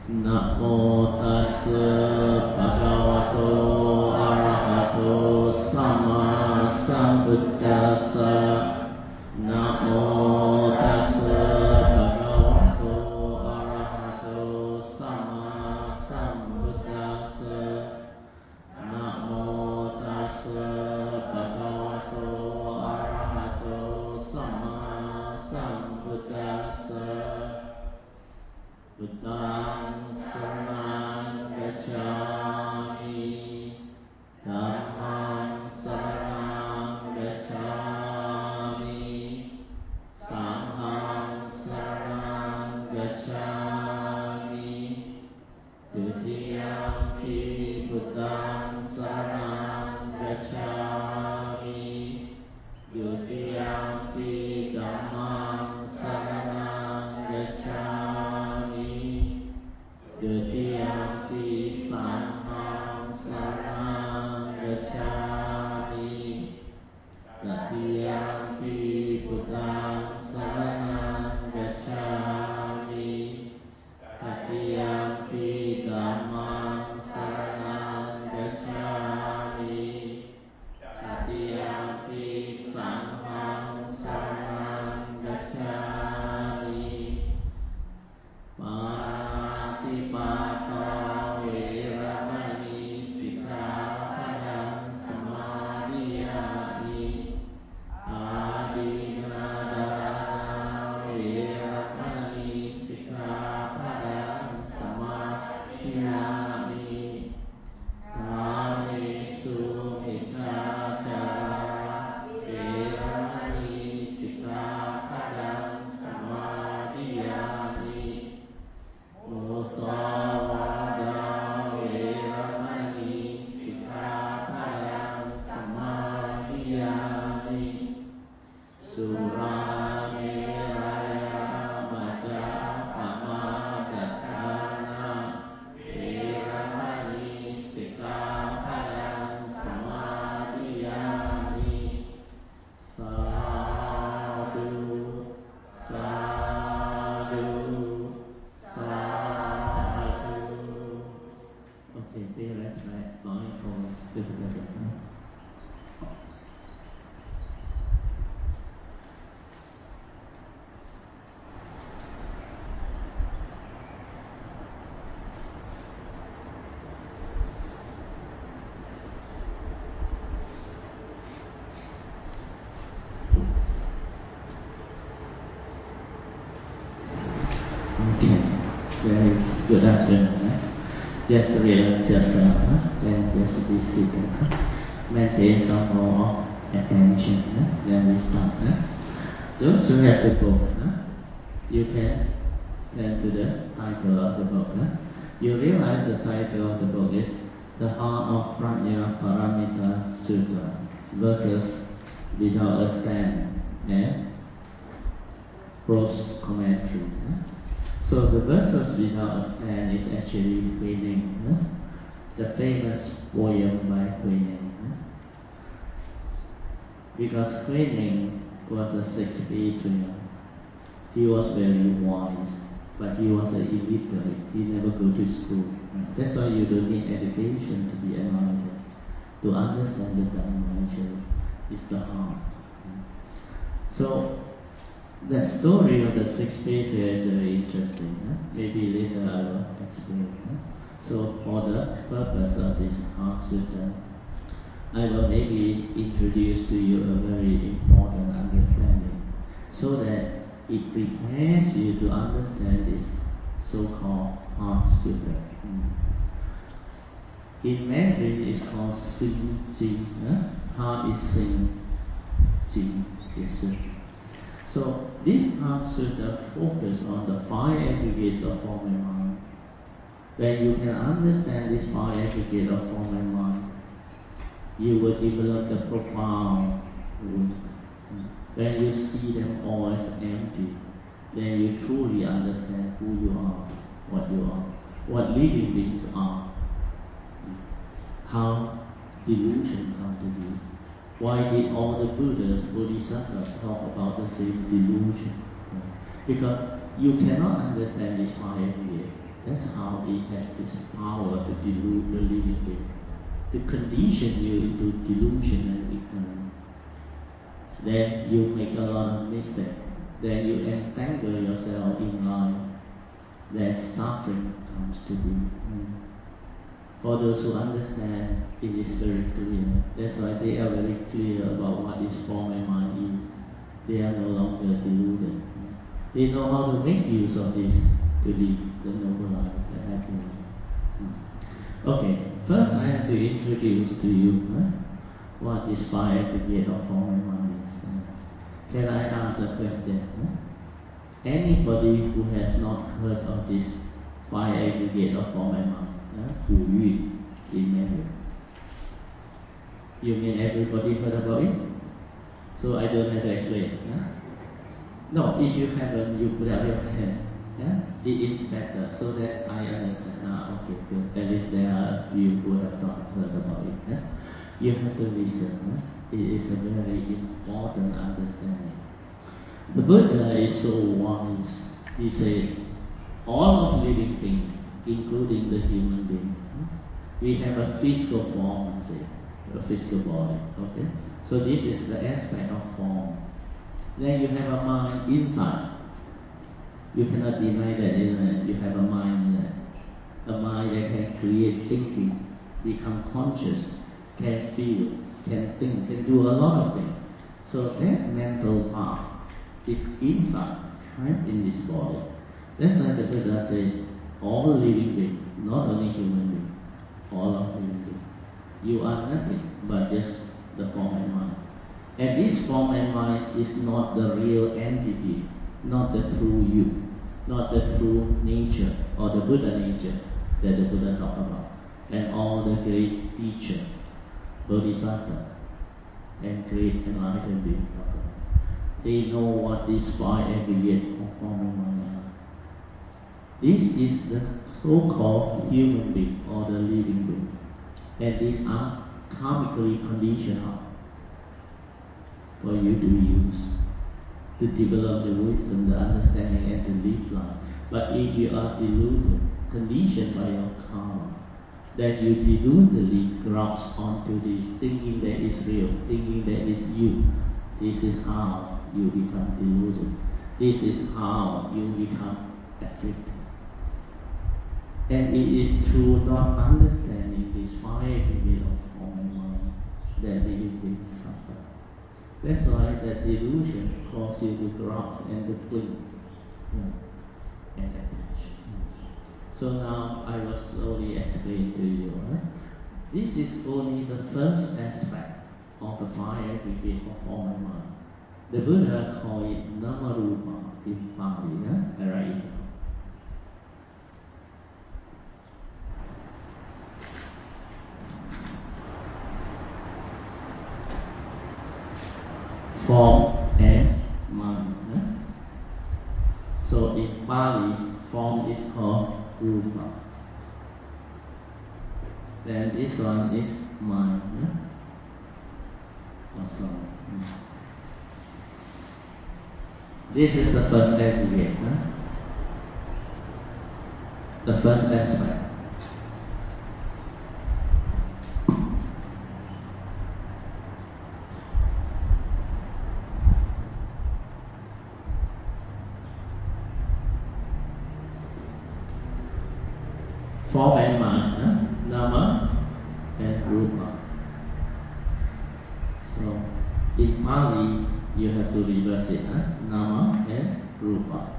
นะโมตัสสะภะคะวะโตอะระหะโตสัมมาสัมพุทธัสสะนะโมตัสสะภะคะวะโตอะระหะโตสัมมาสัมพุทธัสสะนะโมตัสสะภะคะวะโตอะระหะโตสัมมาสัมพุทธัสสะพุทธังสรณังคัจฉามิธัมมังสรณังคัจฉามิสังฆังสรณังคัจฉามิทุติยมปิพุทธังสรณังคัจฉามิทุติยมปิธัมมังสรณังคัจฉามิทุติยมปิสังฆังสรณังคัจฉามิตติยมปิพุทธังสรณังคัจฉามิตติยมปิธัมมังสรณังคัจฉามิตติยมปิสังฆังสรณังคัจฉามิปาติปาตาเวรมณีสิกขาปะทังสมาธิยามิอาทินนาดานาเวรมณีสิกขาปะทังสมาธิยามิกาเมสุมิจฉาจาราเวรมณีสิกขาปะทังสมาธิยามิมุสาวาทาเวรมณีสิกขาปะทังสมาธิยามิสุราเมรยมัจจปมาดัฏฐานาเวรมณีสิกขาปะทังสมาธิยามิสาธุสาธุสาธุโอเคที่แรกได้ร้อยโทคือสุดยอดนะ Okay, very good afternoon. Just relax yourself and just be seated. Maintain some more attention. Then we start. Those who have the book, you can turn to the title of the book. You realize the title of the book is The Heart of Prajna Paramita Sutta, verses without a stand and prose commentary. So the verses without a stand is actually Huineng, the famous poem by Huineng. Because Huineng was a Shakespearean. He was very wise, but he was an illiterate. He never go to school. That's why you don't need education to be enlightened. To understand the Dhamma is the heart. So the story of the Shakespeare is very interesting. Maybe later I will explain. So for the purpose of this Heart Sutta, I will maybe introduce to you a very important understanding so that it prepares you to understand this so-called Heart Sutta. In Mandarin it's called Sing Jing. Heart is Sing, Jing is Sing. So this Heart Sutta focuses on the five aggregates of form and mind. When you can understand this five aggregates of form and mind, you will develop the profound root. When you see them all as empty, then you truly understand who you are, what living beings are, how delusion come to be. Why did all the Buddhas, Bodhisattvas talk about the same delusion? Because you cannot understand this five aggregates. That's how the living being, to condition you into delusion and ignorance. Then you make a lot of mistakes. Then you entangle yourself in life. Then suffering comes to be. For those who understand, it is very clear. That's why they are very clear about what this form and mind is. They are no longer deluded. They know how to make use of this to live the noble life, the happy life. Okay, first I have to introduce to you what is five aggregate of form and mind is. Can I ask a question? Anybody who has not heard of this five aggregate of form and mind? Who you in You mean everybody heard about it? So I don't have to explain. No, if you haven't, you put up your hand. It is better so that I understand. Okay, good. At least there are you who have not heard about it. You have to listen. It is a very important understanding. The Buddha is so wise. He said, all of living things, including the human being, we have a physical form, a physical body. Okay, so this is the aspect of form. Then you have a mind inside. You cannot deny that you have a mind there. A mind that can create thinking, become conscious, can feel, can think, can do a lot of things. So that mental part is inside, right, in this body. That's why the Buddha said, all living beings, not only human beings, all of living beings. You are nothing but just the form and mind. And this form and mind is not the real entity, not the true you, not the true nature or the Buddha nature that the Buddha talked about. And all the great teachers, Bodhisattva, and great enlightened beings talk about. They know what this five aggregate of form and mind are. This is the so-called human being or the living being. And these are karmically conditional for you to use, to develop the wisdom, the understanding, and to live life. But if you are deluded, conditioned by your karma, then you deludedly grasp onto this, thinking that is real, thinking that is you. This is how you become deluded. This is how you become afflicted. And it is through not understanding this five aggregate of form and mind that you will suffer. That's why that delusion causes you to grasp and to cling and attach. So now I will slowly explain to you. This is only the first aspect of the five aggregate of form and mind. The Buddha called it Namarupa in Pali. Right? Form and mind. So in Pali, form is called Rupa. Then this one is mind. Also, this is the first aggregate. The first aspect. Form and mind, Nama and Rupa. So in Pali, you have to reverse it, Nama and Rupa.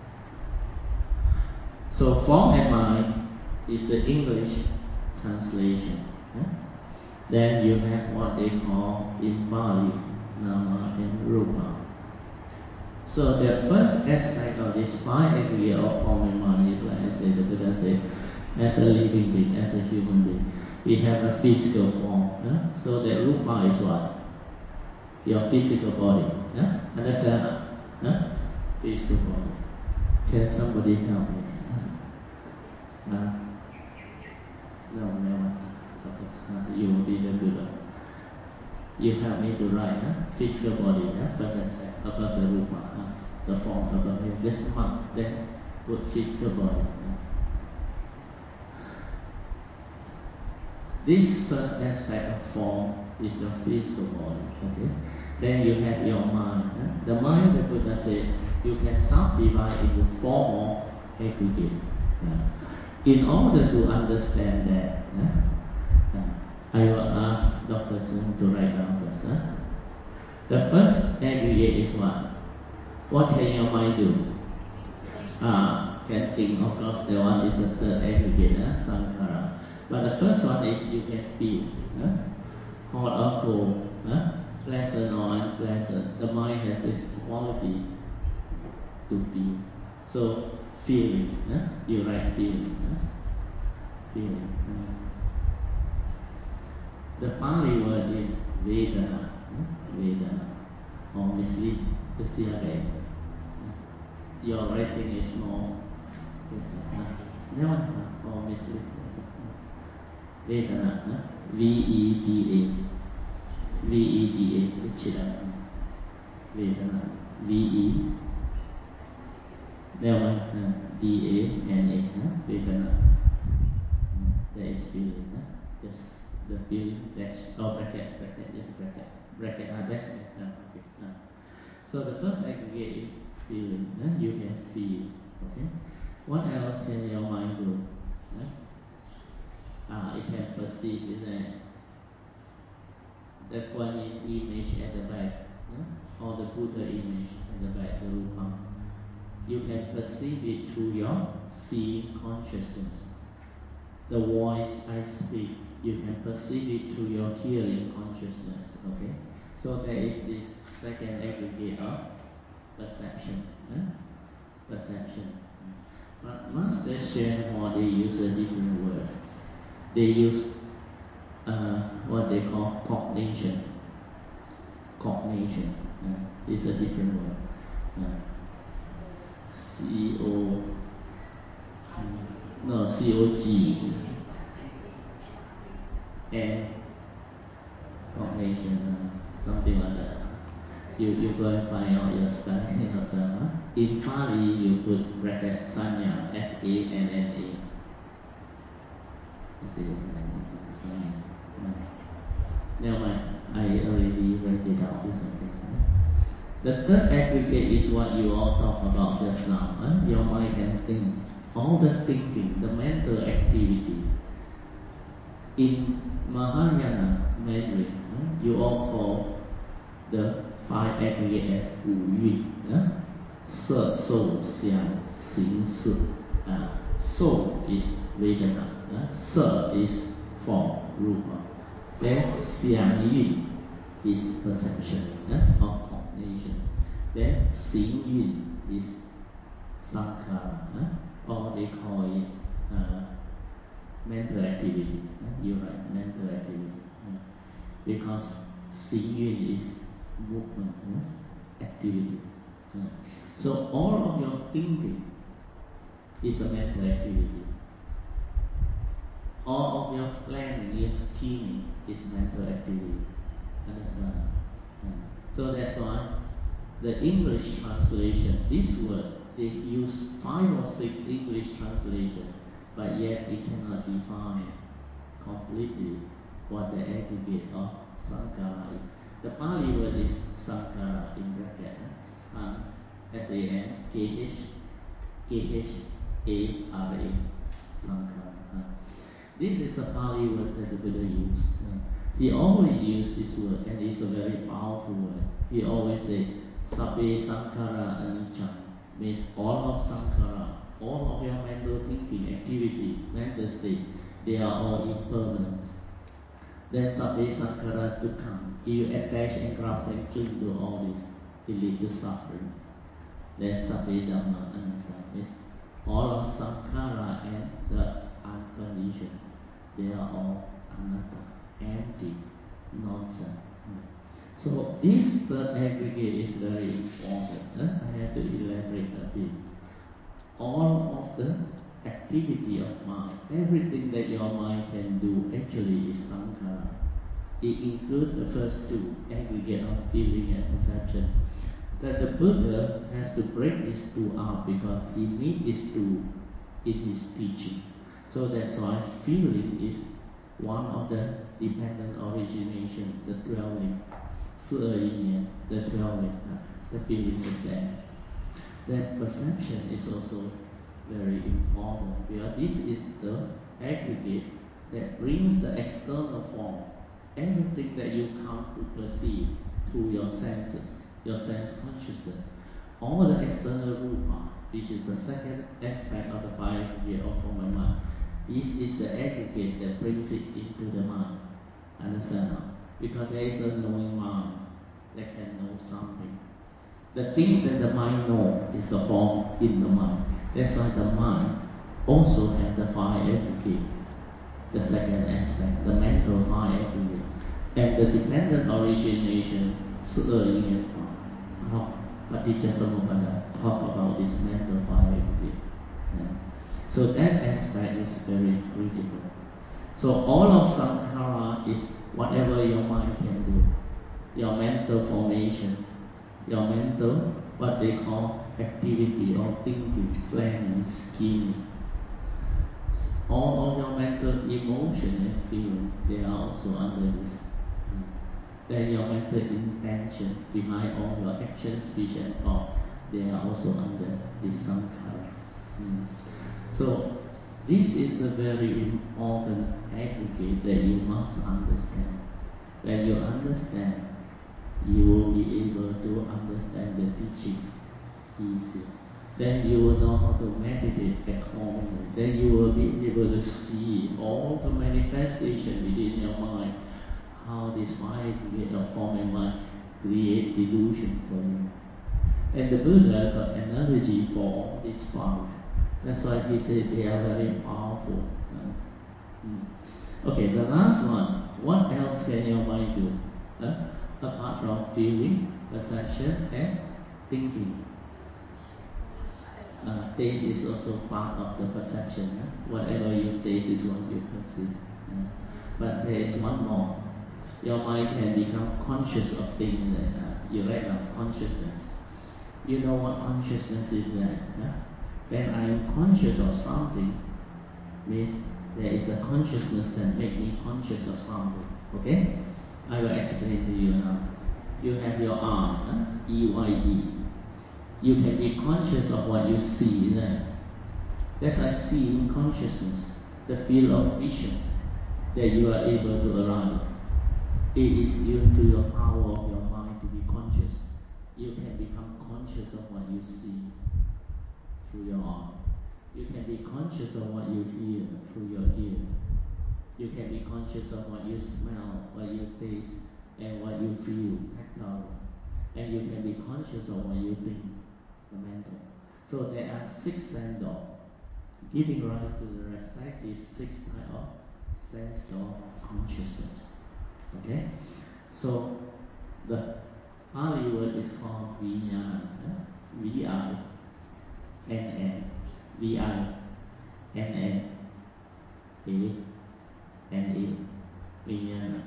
So form and mind is the English translation. Then you have what they call in Pali, Nama and Rupa. So the first aspect of this five aggregate of form and mind is, like I said, the Buddha said, as a living being, as a human being, we have a physical form. So that Rupa is what? Your physical body. Understand? Physical body. Can somebody help me? No, never. You will be the Buddha. You help me to write physical body, first aspect, above the Rupa, the form above it. Just mark, then put physical body. This first aspect of form is your physical body. Okay. Then you have your mind. The mind, the Buddha said, you can subdivide into four more aggregate. In order to understand that, I will ask Dr. Sun to write down first. The first aggregate is what? What can your mind do? Can think, of course, the one is the third aggregate, sankhara. But the first one is you can feel, hot or cold, pleasant or unpleasant. The mind has this quality to feel. So, feeling, you write feeling, feeling. The Pali word is Vedana, Vedana, or mislead, the CRA. Your writing is more, or mislead. Vedana, V-E-D-A, V-E-D-A, Vichida, Vedana, V-E, D-A-N-A, Vedana. There is feeling, just the feeling, dash, bracket, just bracket, dash, okay. So the first aggregate is feeling, you can feel, okay. What else can your mind do? It can perceive, isn't it? That one image at the back, or the Buddha image at the back, the Rupa. You can perceive it through your seeing consciousness. The voice I speak, you can perceive it through your hearing consciousness, okay? So there is this second aggregate of perception, perception. But Master Shen Hua, they use a different word. They use what they call cognition. Cognition is a different word. C-O-G. And cognition, something like that. You go and find out your study yourself. In Pali, you put bracket sanya, S-A-N-N-A. Never mind, I already wrote it out. The third aggregate is what you all talk about just now. Your mind can think. All the thinking, the mental activity. In Mahayana Mandarin, you all call the five aggregates as Wu Yun. Se, So, Xiang, Xing, Si. So is Vedana. Se is form, Rupa. Then Xiang Yun is perception, or cognition. Then Xing Yun is sankhara, or they call it mental activity. You're right, mental activity. Because Xing Yun is movement, activity. So all of your thinking is a mental activity. All of your planning, your scheming is mental activity. Understand? So that's why the English translation, this word, they use 5 or 6 English translations, but yet it cannot define completely what the aggregate of sankhara is. The Pali word is sankhara in bracket, S-A-N-K-H-A-R-A, sankhara. This is the Pali word that the Buddha used. He always used this word, and it's a very powerful word. He always says, Sabbe sankhara anicca, means all of sankhara, all of your mental thinking, activity, mental state, they are all impermanent. Then Sabbe sankhara dukkha. If you attach and grasp and cling to all this, it leads to suffering. Then Sabbe dhamma anatta, means all of sankhara and the unconditioned, they are all anatta, empty, nonsense. So this third aggregate is very important. I have to elaborate a bit. All of the activity of mind, everything that your mind can do actually is sankhara. It includes the first two, aggregate of feeling and perception. That the Buddha has to break these two out because he needs these two in his teaching. So that's why feeling is one of the dependent origination, the 12 link, 12 yin, the 12 link, the feeling is there. That perception is also very important because this is the aggregate that brings the external form. Everything that you come to perceive through your senses, your sense consciousness, all the external rupa, which is the second aspect of the five aggregate of form and mind. This is the aggregate that brings it into the mind. Understand now? Because there is a knowing mind that can know something. The thing that the mind knows is the form in the mind. That's why the mind also has the five aggregate. The second aspect, the mental five aggregate. And the dependent origination, Patijjasamuppada, talk about this mental five aggregate. Yeah. So that aspect is very critical. So all of Sankhara is whatever your mind can do. Your mental formation, your mental, what they call activity or thinking, planning, scheming. All of your mental emotion and feeling, they are also under this. Then your mental intention behind all your action, speech and thought, they are also under this sankhara. So this is a very important aggregate that you must understand. When you understand, you will be able to understand the teaching easily. Then you will know how to meditate accordingly. Then you will be able to see all the manifestation within your mind, how this mind create a form and mind create delusion for you. And the Buddha got analogy for all these five. That's why he said they are very powerful. Okay, the last one. What else can your mind do? Apart from feeling, perception, and thinking. Taste is also part of the perception. Whatever you taste is what you perceive. But there is one more. Your mind can become conscious of things that you read of consciousness. You know what consciousness is that? When I am conscious of something, means there is a consciousness that makes me conscious of something. Okay? I will explain to you now. You have your arm, EYE. You can be conscious of what you see, that's like seeing consciousness, the field of vision that you are able to arise. It is due to your power of your mind to be conscious. You can become conscious of what you see through your arm. You can be conscious of what you hear through your ear. You can be conscious of what you smell, what you taste, and what you feel, tactile. And you can be conscious of what you think, the mental. So there are 6 senses, giving rise to the respective 6 types of sense of consciousness. Okay? So the Pali word is called Vijnana. V-I-N-N. V-I-N-N. A-N-A. Vijnana.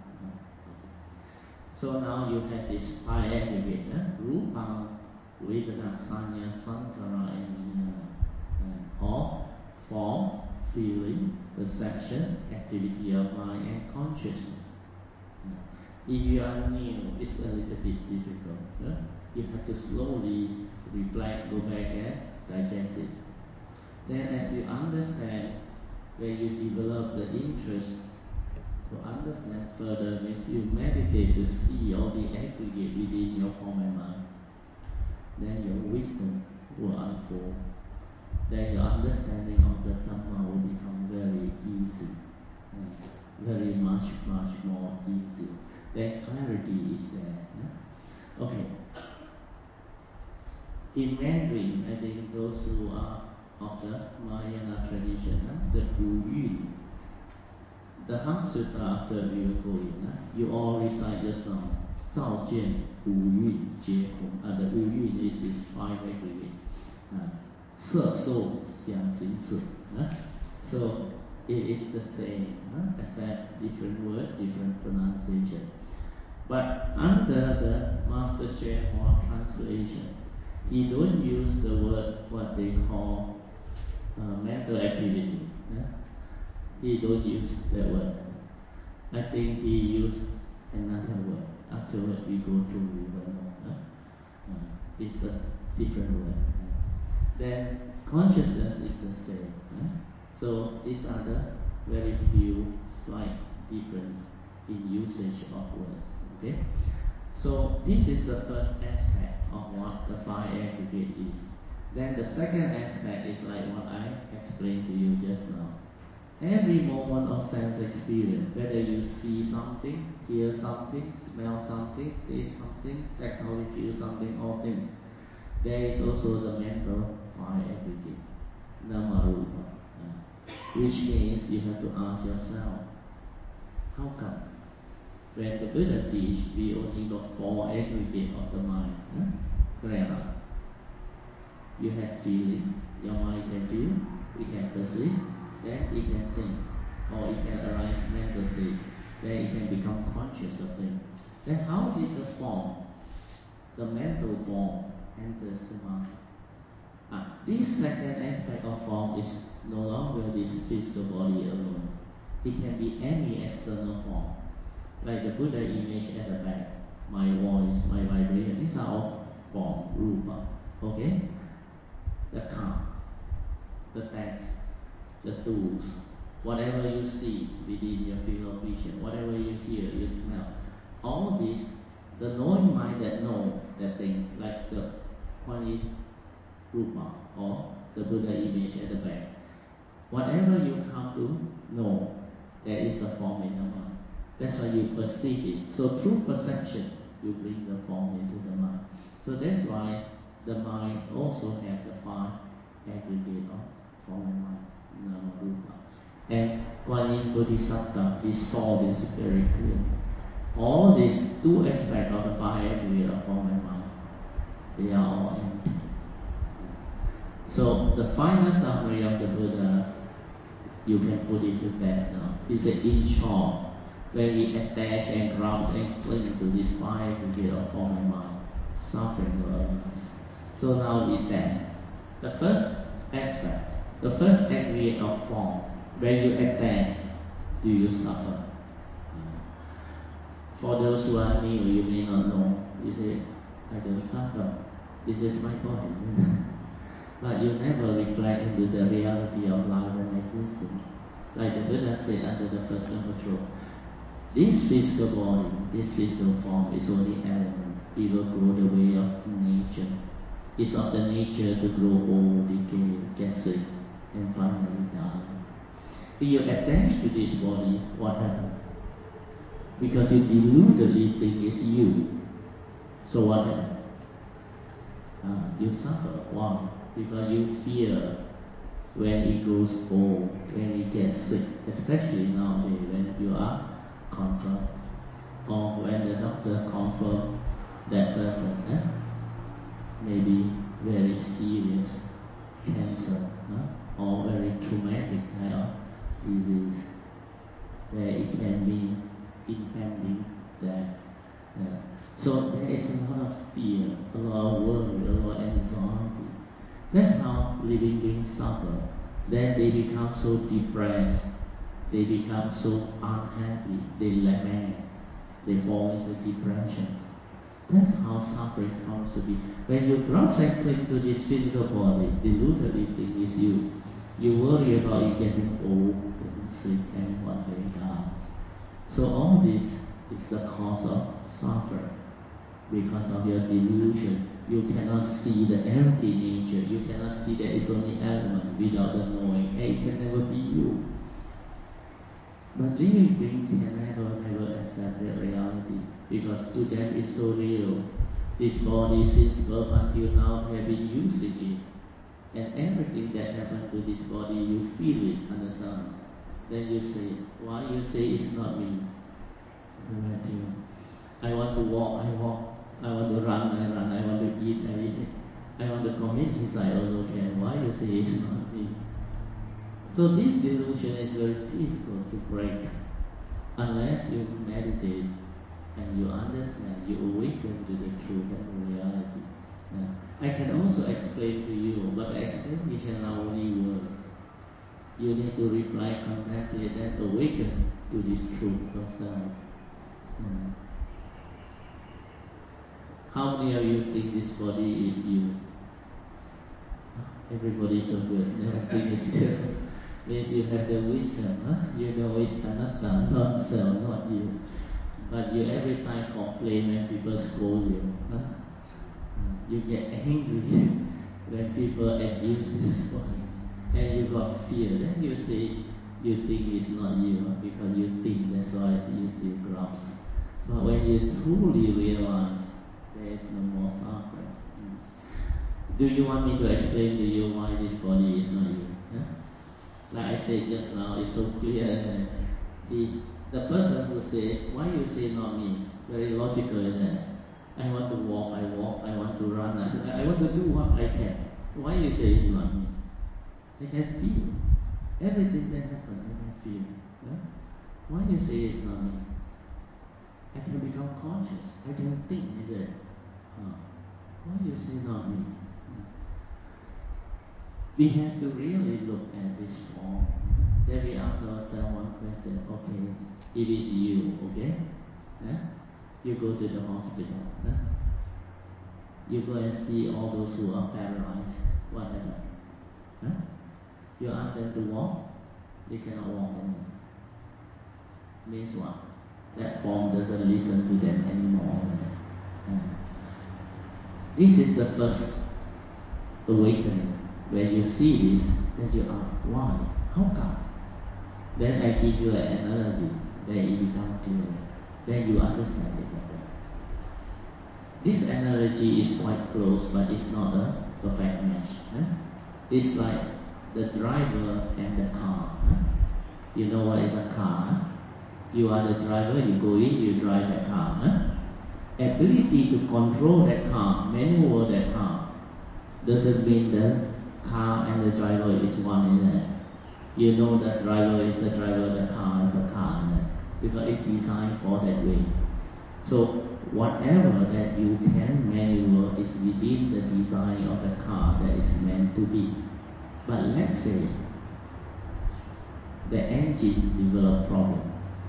So now you have this 5 aggregate. Rupa, Vedana, Sanya, Sankhara, and Vijnana. Or form, feeling, perception, activity of mind, and consciousness. If you are new, it's a little bit difficult. You have to slowly reflect, go back and digest it. Then as you understand, when you develop the interest to understand further, means you meditate to see all the aggregate within your form and mind. Then your wisdom will unfold. Then your understanding of the Dhamma will become very easy. Very much more easy. Then clarity is there. Okay. In Mandarin, I think those who are of the Mahayana tradition, the Wu Yun, the Hang Sutra after we will go in, you all recite just now. Zhao Jian, Wu Yun, Jie Hong. The Wu Yun is this 5 aggregate. Se, So, Xiang, Xing, Se. So it is the same, except different word, different pronunciation. But under the Master Hsuan Hua translation, he don't use the word what they call mental activity. He don't use that word. I think he used another word. Afterward we go to it's a different word. Then consciousness is the same. So these are the very few slight difference in usage of words. Okay. So this is the first aspect of what the five aggregate is. Then the second aspect is like what I explained to you just now. Every moment of sense experience, whether you see something, hear something, smell something, taste something, tactily feel something, or think, there is also the mental five aggregate, Nama-rupa. Which means you have to ask yourself, how come? When the Buddha teach, we only got four aggregate of the mind. Correct? You have feeling, your mind can feel, it can perceive, then it can think, or it can arise mental state, then it can become conscious of things. Then how is the form? The mental form enters the mind. This second aspect of form is no longer this physical body alone. It can be any external form, like the Buddha image at the back, my voice, my vibration. These are all form, rupa. Okay? The cup, the text, the tools, whatever you see within your field of vision, whatever you hear, you smell, all this, the knowing mind that know that thing, like the Kuan Rupa or the Buddha image at the back, whatever you come to know, there is the form in the mind. That's why you perceive it. So through perception, you bring the form into the mind. So that's why the mind also has the five aggregate of form and mind, Nama Rupa. And Kuan Yin Bodhisattva, we saw this very clearly. All these two aspects of the five aggregate of form and mind, they are all empty. So the final summary of the Buddha, you can put it to test now. He said, in short, when we attach and grasp and cling to this five aggregate of form and mind, suffering will arise. So now we test. The first aspect, the first aggregate of form, when you attach, do you suffer? For those who are new, you may not know. You say, I don't suffer. This is my point. But you never reflect into the reality of life and existence. Like the Buddha said under the first control, this physical body, this physical form is only element. It will grow the way of nature. It's of the nature to grow old, decay, get sick, and finally die. If you attach to this body, what happens? Because you deludedly think it's you. So what happens? You suffer. Why? Because you fear when it grows old, when it gets sick, especially nowadays when you are confirmed, or when the doctor confirms that person may be very serious cancer, or very traumatic kind of disease, where it can be impending death. So there is a lot of fear, a lot of worry, a lot of anxiety. That's how living beings suffer. Then they become so depressed, they become so unhappy, they lament, they fall into depression. That's how suffering comes to be. When you grasp and cling to this physical body, deludedly think is you. You worry about you getting old, getting sick, and one day die. So all this is the cause of suffering. Because of your delusion, you cannot see the empty nature. You cannot see that it's only element without the knowing. Hey, it can never be you. But living beings can never accept that reality, because to them it's so real. This body since birth until now have been using it. And everything that happened to this body, you feel it, understand? Then you say, why you say it's not me? I want to walk, I walk. I want to run, I run. I want to eat, I eat. I want to commit suicide, also can. Why you say it's not me? So this delusion is very difficult to break unless you meditate and you understand, you awaken to the truth and the reality. I can also explain to you, but the explanation are only words. You need to reflect, contemplate, and awaken to this truth of self. How many of you think this body is you? Everybody is so good. Never think it's you. Means you have the wisdom. You know it's anatta, not self, not you. But you every time complain when people scold you. You get angry when people abuse this body. And you got fear. Then you say you think it's not you because you think, that's why you still grasp. But when you truly realize there is no more suffering. Do you want me to explain to you why this body is not you? Like I said just now, it's so clear that the person who said, why you say not me? Very logical, isn't it? I want to walk, I walk. I want to run, I want to do what I can. Why you say it's not me? I can feel. Everything that happens, I can feel. Why you say it's not me? I can become conscious. I can think, is it? Why you say not me? We have to really look at this form. Then we ask ourselves one question. Okay, it is you, okay? You go to the hospital. You go and see all those who are paralyzed. What happened? You ask them to walk, they cannot walk anymore. Means what? That form doesn't listen to them anymore. This is the first awakening. When you see this, then you ask, why? How come? Then I give you an analogy. Then it becomes clear. Then you understand it better. This analogy is quite close, but it's not a perfect match. It's like the driver and the car. You know what is a car? You are the driver, you go in, you drive that car. Ability to control that car, maneuver that car, doesn't mean the car and the driver is one in it. You know that driver is the driver, the car is the car in it. Because it's designed for that way. So whatever that you can maneuver is within the design of the car that is meant to be. But let's say the engine develop problem.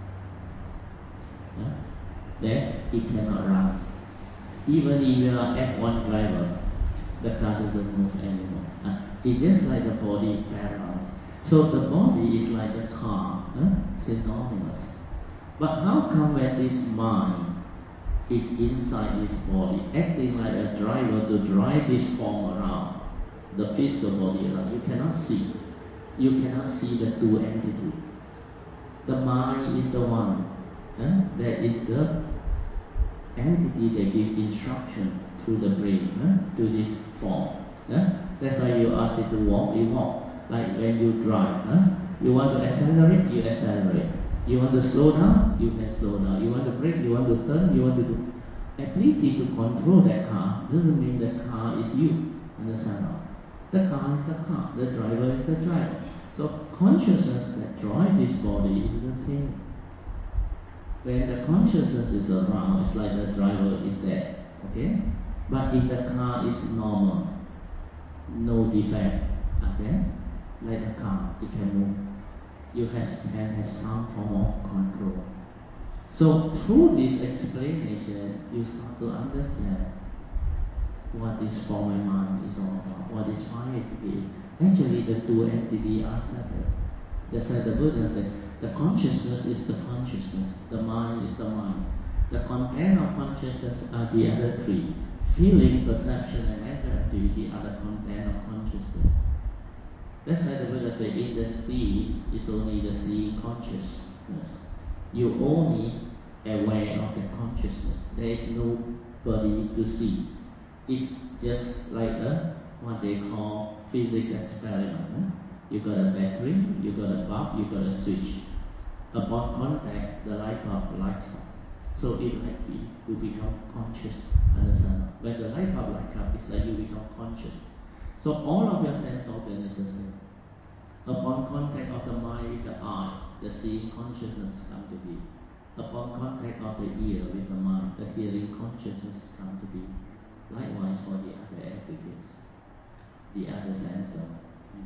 Then it cannot run. Even if you are F1 driver, the car doesn't move anymore. It's just like the body paralyzed. So the body is like the car, synonymous. But how come when this mind is inside this body, acting like a driver to drive this form around, the physical body around, you cannot see. You cannot see the two entities. The mind is the one. That is the entity that gives instruction through the brain to this form. That's why you ask it to walk, you walk. Like when you drive, you want to accelerate, you accelerate. You want to slow down, you can slow down. You want to brake, you want to turn, you want to do. Ability to control that car doesn't mean the car is you. Understand? The car is the car, the driver is the driver. So consciousness that drives this body is the same. When the consciousness is around, it's like the driver is there. Okay? But if the car is normal, no defect, okay? Like the car, it can move. You can have some form of control. So through this explanation, you start to understand what this form and mind is all about, what is finality. Actually, the two entities are separate. That's why the Buddha said, the consciousness is the consciousness, the mind is the mind. The content of consciousness are the other three. Feeling, perception, and mental activity are the content of consciousness. That's why the Buddha said, in the sea is only the seeing consciousness. You only aware of the consciousness. There is nobody to see. It's just like what they call physics experiment. You got a battery, you got a bulb, you got a switch. Upon contact, the light bulb lights up. So it like you become conscious. Understand? When the light bulb lights up, it's like you become conscious. So all of your sense organs is the same. Upon contact of the mind with the eye, the seeing consciousness come to be. Upon contact of the ear with the mind, the hearing consciousness come to be. Likewise for the other entities, the other sense organs.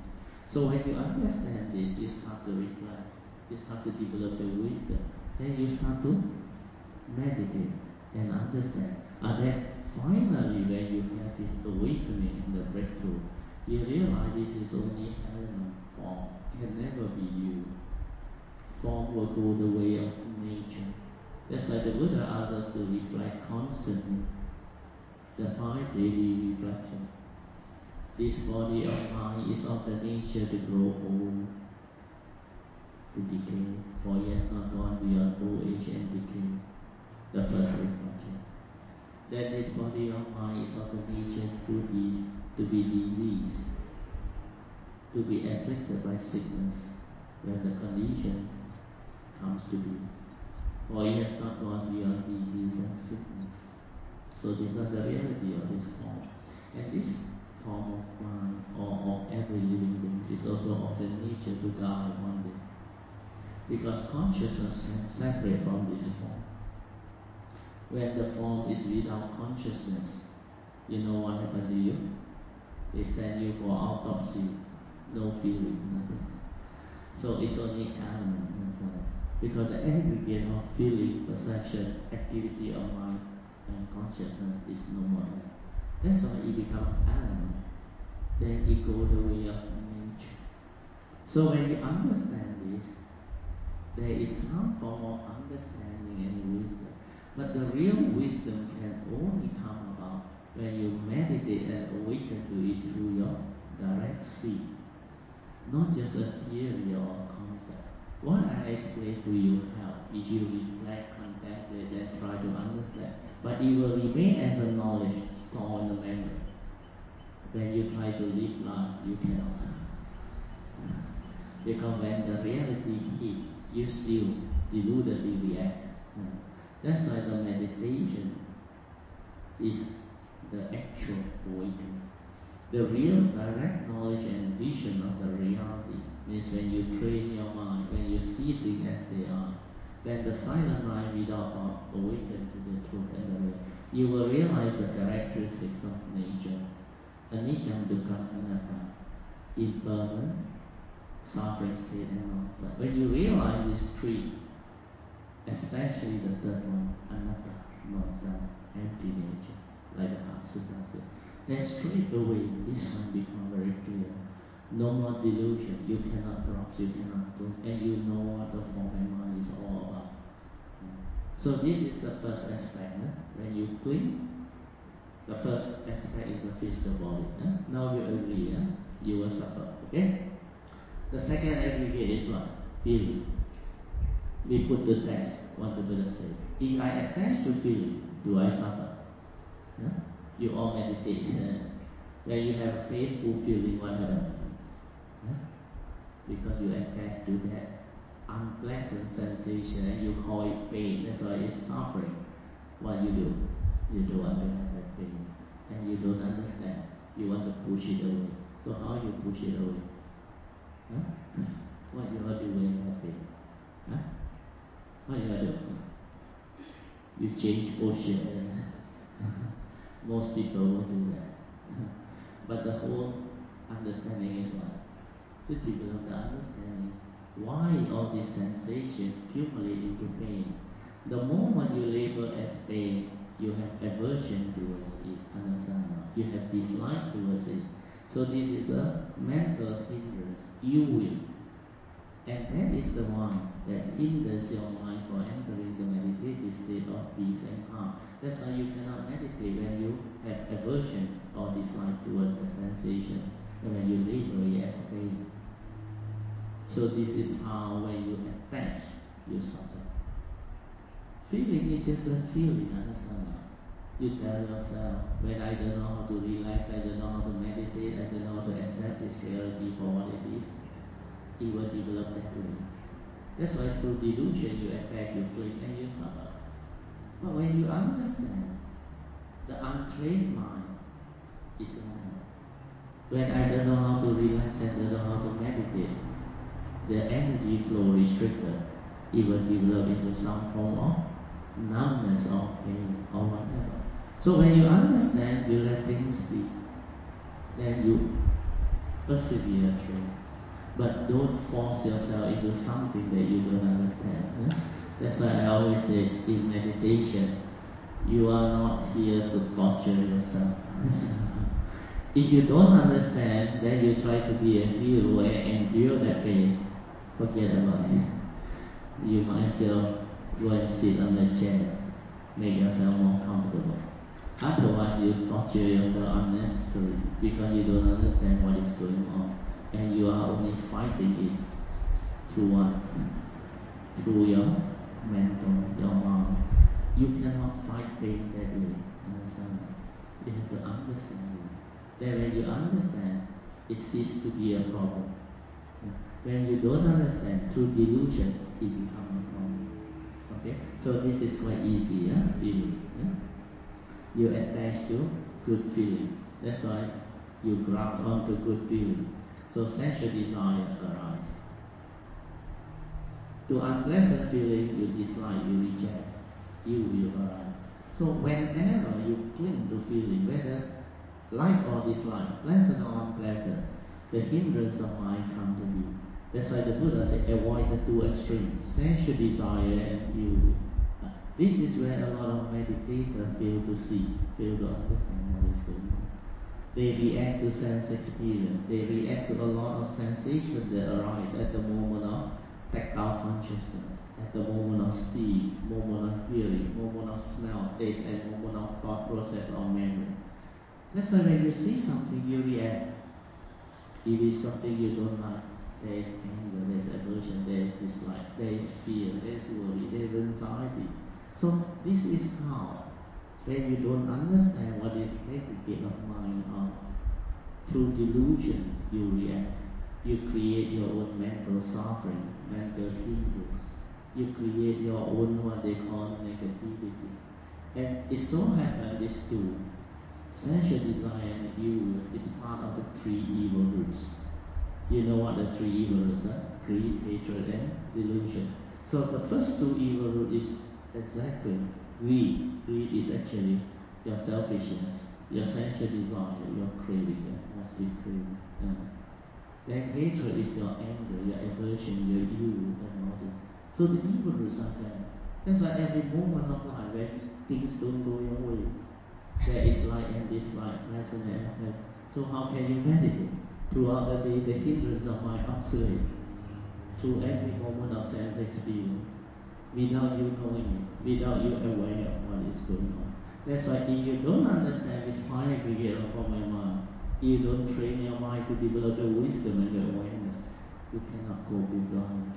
So when you understand this, you start to reflect, you start to develop the wisdom, then you start to meditate and understand. And then finally when you have this awakening and the breakthrough, you realize this is only element form, can never be you. Form will go the way of nature. That's why the Buddha asks us to reflect constantly. The 5 daily reflection. This body of mine is of the nature to grow old, to decay, for he has not gone beyond old age and decay. The first reflection. That this body of mine is of the nature to be diseased, to be afflicted by sickness when the condition comes to be. For he has not gone beyond disease and sickness. So these are the reality of this form. And this form of mind or of every living being is also of the nature to die one day. Because consciousness can separate from this form. When the form is without consciousness, you know what happened to you? They send you for autopsy, no feeling, nothing. So it's only element, because the aggregate of feeling, perception, activity of mind and consciousness is no more. That's why it becomes element. Then it goes the way of nature. So when you understand this, there is some form of understanding and wisdom. But the real wisdom can only come about when you meditate and awaken to it through your direct see. Not just a theory or a concept. What I explain to you help if you reflect, contemplate, and try to understand. But it will remain as a knowledge stored in the memory. When you try to live life, you cannot. Because when the reality hits, you still deludedly react. That's why the meditation is the actual awakening. The real direct knowledge and vision of the reality means when you train your mind, when you see things as they are, then the silent mind without thought awaken to the truth and the way. You will realize the characteristics of nature. Anicca, dukkha, anatta, impermanent, suffering state and non-self. When you realize these 3, especially the third one, anatta, non-self, empty nature, like the Heart Sutta says, then straight away this one becomes very clear. No more delusion, you cannot drop, you cannot do, and you know what the form and mind is all about. So this is the first aspect. When you think, the first aspect is the physical body. Now you agree, you will suffer. Okay? The second aggregate is what? Feeling. We put the test, what the Buddha said. If I attach to feeling, do I suffer? You all meditate. When you have a painful feeling, what happens? Because you attach to that unpleasant sensation and you call it pain, that's why it's suffering. What you do? You don't want to have that pain. And you don't understand. You want to push it away. So how you push it away? What you are doing when you have pain? What you are doing? You change posture. Most people will do that. But the whole understanding is what? To develop the understanding why all these sensations accumulate into pain. The moment you label as pain, you have aversion towards it, understand? You have dislike towards it. So this is a mental hindrance, ill will. And that is the one that hinders your mind from entering the meditative state of peace and calm. That's why you cannot meditate when you have aversion or dislike towards the sensation, and when you label it as pain. So this is how when you attach, you suffer. Feeling is just a feeling, understand? You tell yourself, when I don't know how to relax, I don't know how to meditate, I don't know how to accept this reality for what it is, it will develop that way. That's why through delusion you attach, you cling, and you suffer. But when you understand, the untrained mind is normal. When I don't know how to relax and don't know how to meditate, the energy flow restricted, it will develop into some form of numbness or pain or whatever. So when you understand, you let things be, then you persevere through. But don't force yourself into something that you don't understand. That's why I always say in meditation, you are not here to torture yourself. If you don't understand, then you try to be a hero and endure that pain. Forget about it. You might as well go and sit on the chair, make yourself more comfortable. Otherwise, you torture yourself unnecessarily because you don't understand what is going on, and you are only fighting it through what? Through your mental, your mind. You cannot fight pain that way. Understand? You have to understand it. Then when you understand, it ceases to be a problem. When you don't understand, through delusion, it becomes a problem. Okay? So this is quite easy, feeling. You attach to good feeling. That's why you grab onto good feeling. So sensual desire arises. To unpleasant feeling, you dislike, you reject, you will arise. So whenever you cling to feeling, whether like or dislike, pleasant or unpleasant, the hindrance of mind come to you. That's why the Buddha said, avoid the two extremes, sensual desire and evil. This is where a lot of meditators fail to see, fail to understand what is going on. They react to sense experience. They react to a lot of sensations that arise at the moment of tactile consciousness, at the moment of seeing, moment of hearing, moment of smell, taste, and moment of thought process or memory. That's why when you see something, you react. If it's something you don't like, there is anger, there is aversion, there is dislike, there is fear, there is worry, there is anxiety. So this is how, when you don't understand what is aggregate of mind or through delusion, you react. You create your own mental suffering, mental hindrance. You create your own what they call negativity. And it so happens these two, sensual desire and evil, is part of the three evil roots. You know what the three evil roots are? Greed, hatred, and delusion. So the first two evil roots is exactly greed. Greed is actually your selfishness, your sensual desire, your craving, your positive craving. Then hatred is your anger, your aversion, your evil, and all this. So the evil roots are there. That's why every moment of life, when things don't go your way, there is like and dislike, pleasant and unpleasant. So how can you meditate? Throughout the day, the hindrance of mind oscillate through every moment of sense experience, without you knowing it, without you aware of what is going on. That's why if you don't understand this fine aggregate of form and mind, you don't train your mind to develop the wisdom and the awareness, you cannot cope with life.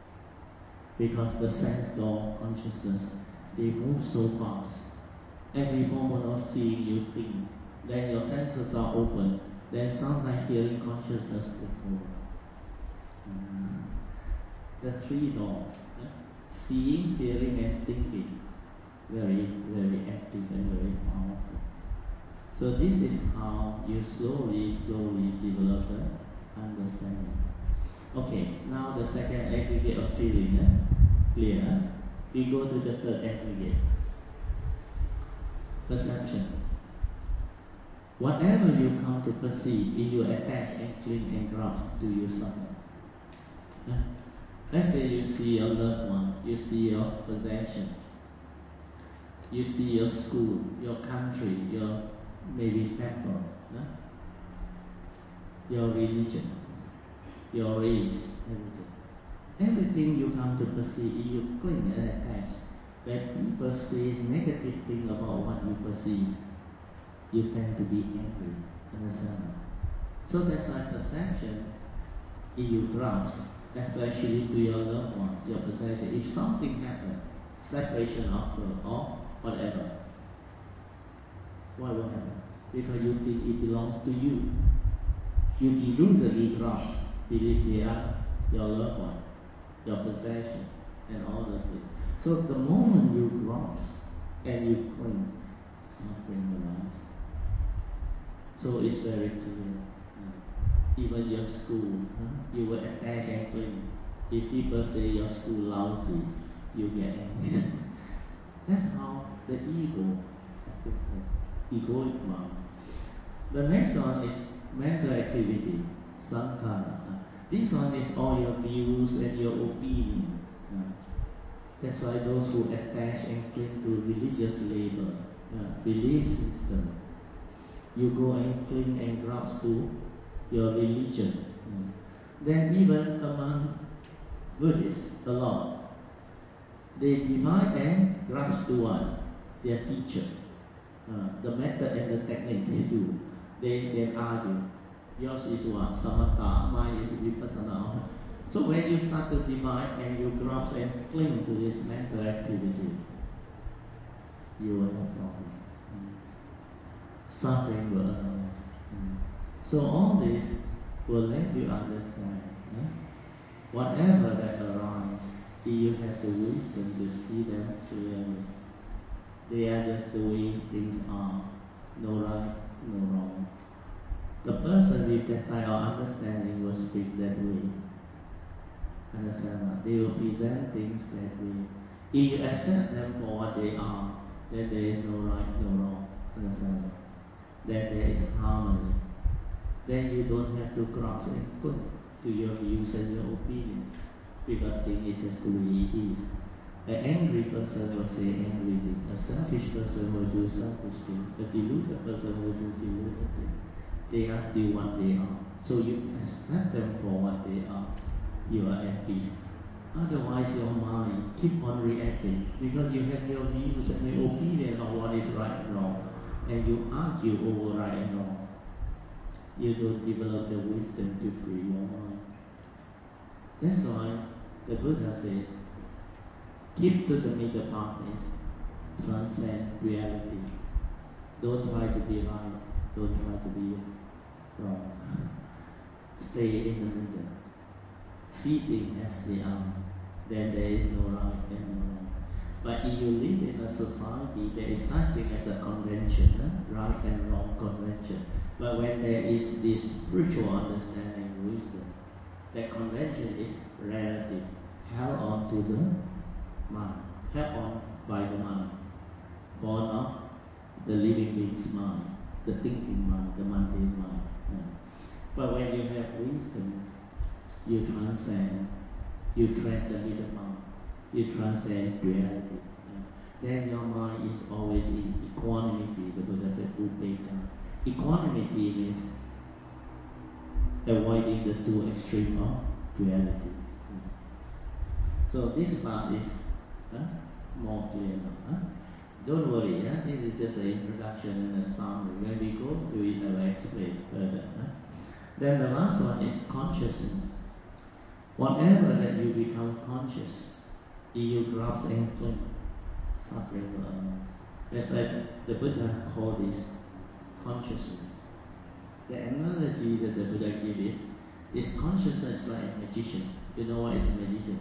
Because the sense door consciousness, they move so fast. Every moment of seeing, you think. Then your senses are open. Then sometimes hearing consciousness take over. The three doors. Seeing, hearing, and thinking. Very, very active and very powerful. So this is how you slowly develop the understanding. Okay, now the second aggregate of feeling. Clear? We go to the third aggregate. Perception. Whatever you come to perceive, if you attach and cling and grasp, do you suffer? Let's say you see your loved one, you see your possession, you see your school, your country, your maybe temple, your religion, your race, everything. Everything you come to perceive, if you cling and attach, when people say negative thing about what you perceive, you tend to be angry. Understand? So that's why perception, if you grasp, especially to your loved ones, your possession, if something happens, separation of her or whatever, what will happen? Because you think it belongs to you. You deludedly grasp, believe they are your loved one, your possession, and all those things. So the moment you grasp and you cling, suffering arises. So it's very clear. Even your school, you will attach and cling. If people say your school lousy, you get angry. That's how the ego affected, egoic mind. The next one is mental activity, sankhara. This one is all your views and your opinion. That's why those who attach and cling to religious labor, belief system, you go and cling and grasp to your religion. Then even among Buddhists, a lot, they divide and grasp to one, their teacher. The method and the technique they do, they argue. Yours is what? Samatha, mine is Vipassana. So when you start to divide and you grasp and cling to this mental activity, you will have problems. Suffering will arise. So all this will let you understand. Whatever that arises, you have the wisdom to see them clearly. They are just the way things are. No right, no wrong. The person with that type of understanding will speak that way. Understand that? They will present things that way. If you accept them for what they are, then there is no right, no wrong. Understand that? Then there is harmony. Then you don't have to grasp and put to your views and your opinion. Because things is just the way it is. An angry person will say angry things. A selfish person will do selfish things. A deluded person will do deluded things. They are still what they are. So you accept them for what they are. You are at peace. Otherwise your mind keep on reacting because you have your views and your opinion on what is right and wrong. And you argue over right and wrong. You don't develop the wisdom to free your mind. That's why the Buddha said, keep to the middle pathways, transcend reality. Don't try to be right, don't try to be wrong. Stay in the middle. See things as they are, then there is no right and no wrong. But if you live in a society, there is such thing as a convention, right and wrong convention. But when there is this spiritual understanding, wisdom, that convention is relative, held on to the mind, held on by the mind, born of the living being's mind, the thinking mind, the mundane mind. But when you have wisdom, you transcend the middle path, you transcend reality. Then your mind is always in equanimity. The Buddha said, Upekkha. Equanimity means avoiding the two extremes of duality. So this part is more clear now. Don't worry, this is just an introduction and a summary. When we go to it, I will explain further. Then the last one is consciousness. Whatever that you become conscious, you grasp and cling, suffering will arise. That's why the Buddha called this consciousness. The analogy that the Buddha gives is consciousness like a magician. You know what is a magician?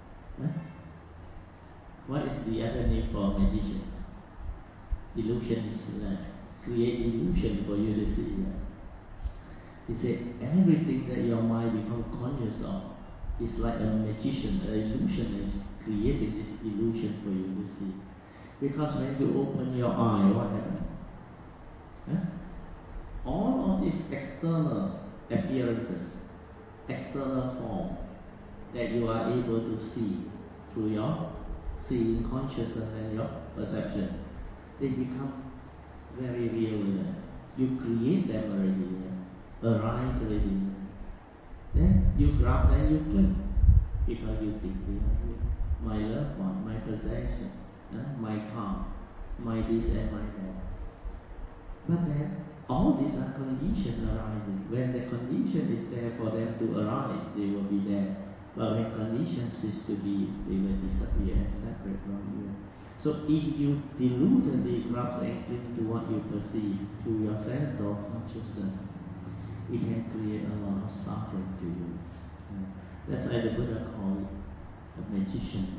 What is the other name for a magician? Illusionist, create illusion for you to see. He said everything that your mind becomes conscious of is like a magician, an illusionist creating this illusion for you to see. Because when you open your eye, what happens? All of these external appearances, external form that you are able to see through your seeing consciousness and your perception, they become very real. You create them already, arise already. Then you grab and you cling because you think they are real. My loved one, my possession, my car, my this and my that. But then all these are conditions arising. When the condition is there for them to arise, they will be there. But when conditions cease to be, they will disappear and separate from you. So if you deludedly grasp and cling to what you perceive through your sense of consciousness, it can create a lot of suffering to you. That's why the Buddha called it a magician.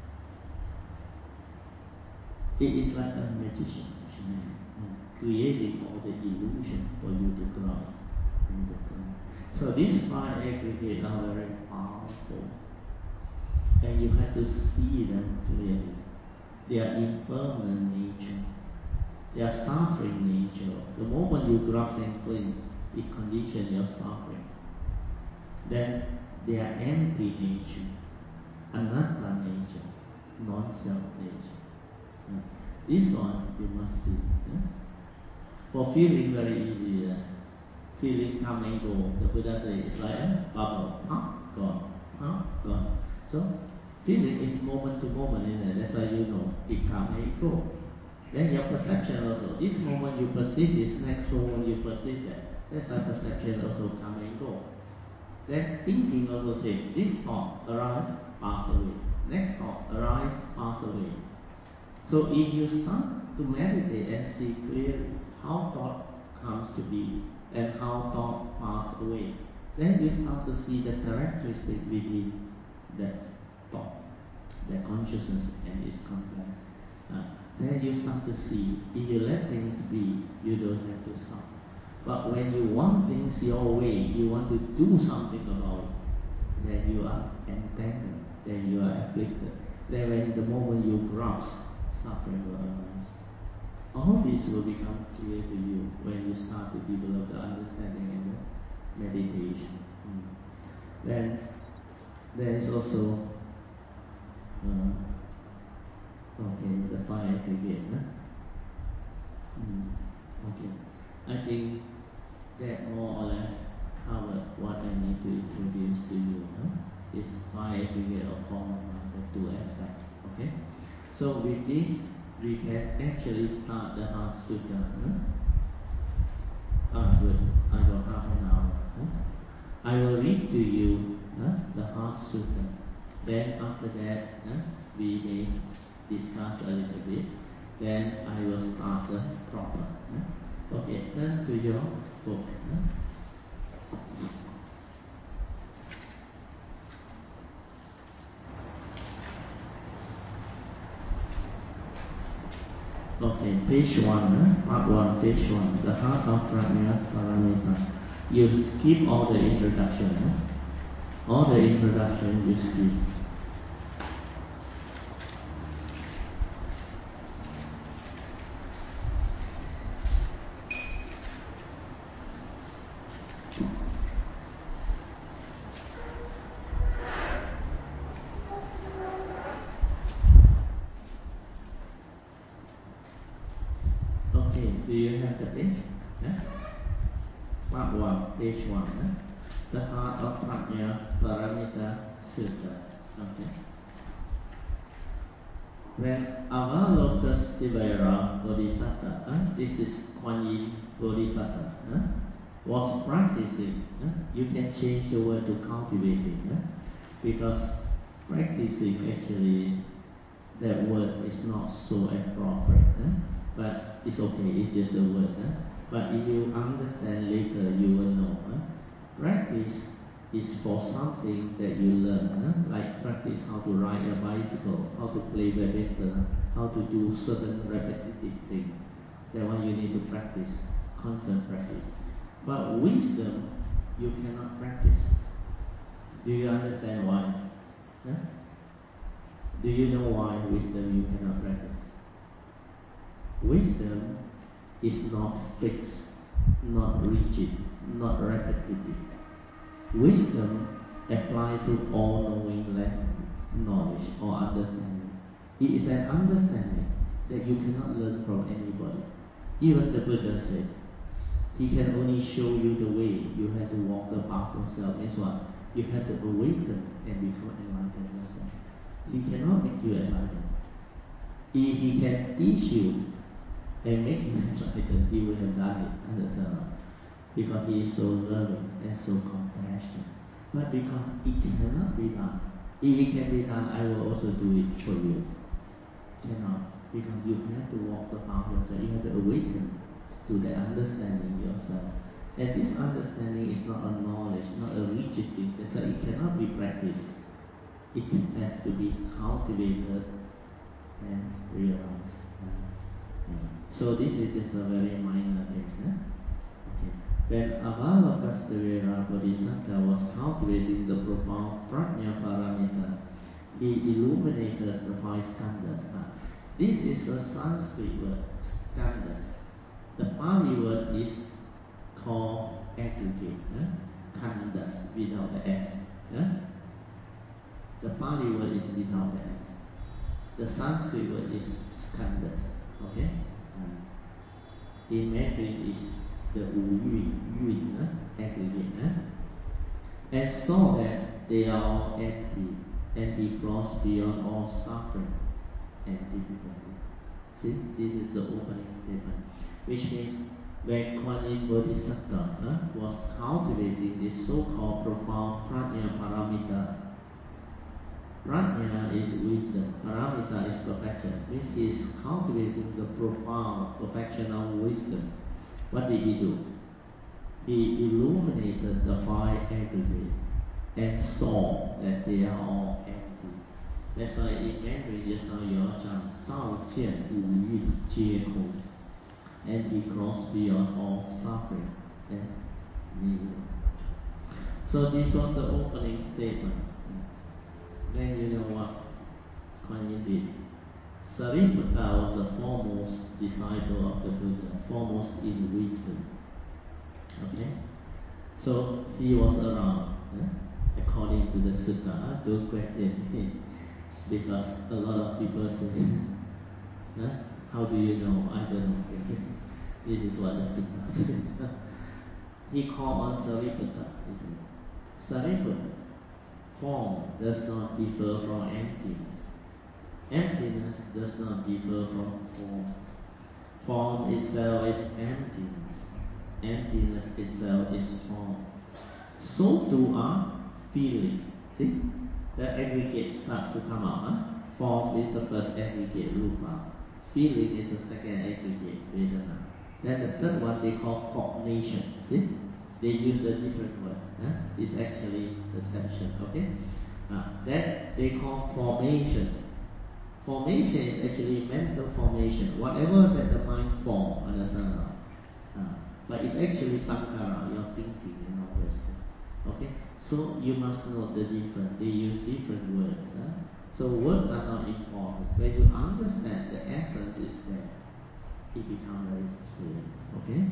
It is like a magician, creating all the illusion for you to grasp. So these five aggregates are very powerful, and you have to see them clearly. They are impermanent nature. They are suffering nature. The moment you grasp and cling, it conditions your suffering. then they are empty nature, anatta nature, non-self nature. This one you must see. For feeling very easy, feeling come and go. The Buddha says it's like a bubble, gone, gone. So feeling is moment to moment, isn't it? That's why you know it come and it go. Then your perception also. This moment you perceive this, next moment you perceive that. That's why perception also come and go. Then thinking also says, this thought arise, pass away. Next thought arise, pass away. So if you start to meditate and see clearly how thought comes to be and how thought pass away, then you start to see the characteristic within that thought, that consciousness and its content. Then you start to see, if you let things be, you don't have to stop. But when you want things your way, you want to do something about it, then you are entangled, then you are afflicted. Then when the moment you grasp, suffering will arise. All this will become clear to you when you start to develop the understanding and the meditation. Then there is also the fire aggregate. Okay, I think that more or less covered what I need to introduce to you. This fire aggregate of form of mind, the two aspects. Okay, so with this we can actually start the Heart Sutta. Good. I got half an hour. I will read to you the Heart Sutta. Then after that, we may discuss a little bit. Then I will start the proper. Okay, turn to your book. Okay, page 1, part 1, page 1, the heart of Prajna Paramita. You skip all the introduction. All the introduction you skip. Do you have the page? Part 1, page 1. The heart of Prajna Paramita Sutta. Okay. When Avalokiteshvara Bodhisattva, this is Kuan Yin Bodhisattva, was practicing, you can change the word to cultivating, because practicing actually, that word is not so appropriate. But it's okay, it's just a word. But if you understand later, you will know. Practice is for something that you learn. Like practice how to ride a bicycle, how to play badminton, how to do certain repetitive things. That one you need to practice, constant practice. But wisdom, you cannot practice. Do you understand why? Do you know why wisdom you cannot practice? Wisdom is not fixed, not rigid, not repetitive. Wisdom applies to all knowing knowledge or understanding. It is an understanding that you cannot learn from anybody. Even the Buddha said, he can only show you the way. You have to walk the path yourself. That's what? You have to awaken and become enlightened yourself. He cannot make you enlightened. He can teach you and make you enlightened, he would have done it, understand? Because he is so loving and so compassionate. But because it cannot be done. If it can be done, I will also do it for you. Cannot. Because you have to walk the path yourself. You have to awaken to that understanding yourself. And this understanding is not a knowledge, not a rigid thing. So it cannot be practiced. It has to be cultivated and realized. So this is just a very minor thing. Okay. When Avalokiteshvara Bodhisattva was cultivating the profound Prajna Paramita, he illuminated the 5 skandhas. This is a Sanskrit word, skandhas. The Pali word is called aggregate. skandhas without the S. Yeah? The Pali word is without the S. The Sanskrit word is skandhas. Okay? In Mandarin is the Wu aggregate. And saw that they are all empty, and he crossed beyond all suffering and difficulty. See, this is the opening statement, which means when Kuan Yin Bodhisattva was cultivating this so-called profound prajna paramita. Prajna is wisdom, paramita is perfection. Means he is cultivating the profound perfection of wisdom. What did he do? He illuminated the five aggregate and saw that they are all empty. That's why in Mandarin just now you are saying, 照见五蕴皆空, and he crossed beyond all suffering and misery. So this was the opening statement. Then you know what Kuan Yin did. Sariputta was the foremost disciple of the Buddha, foremost in wisdom. Okay? So he was around, according to the sutta. Don't question him, because a lot of people say, how do you know? I don't know. This is what the sutta says. He called on Sariputta. Sariputta, form does not differ from emptiness. Emptiness does not differ from form. Form itself is emptiness. Emptiness itself is form. So too are feeling. See? The aggregate starts to come out. Form is the first aggregate, rupa. Feeling is the second aggregate, vedana. Then the third one they call cognition. See? They use a different word. It's actually perception. Okay? Then they call formation. Formation is actually mental formation. Whatever that the mind forms, understand now? But it's actually sankhara, your thinking and all this. Okay? So you must know the difference. They use different words. So words are not important. When you understand the essence is there, it becomes very clear. Okay?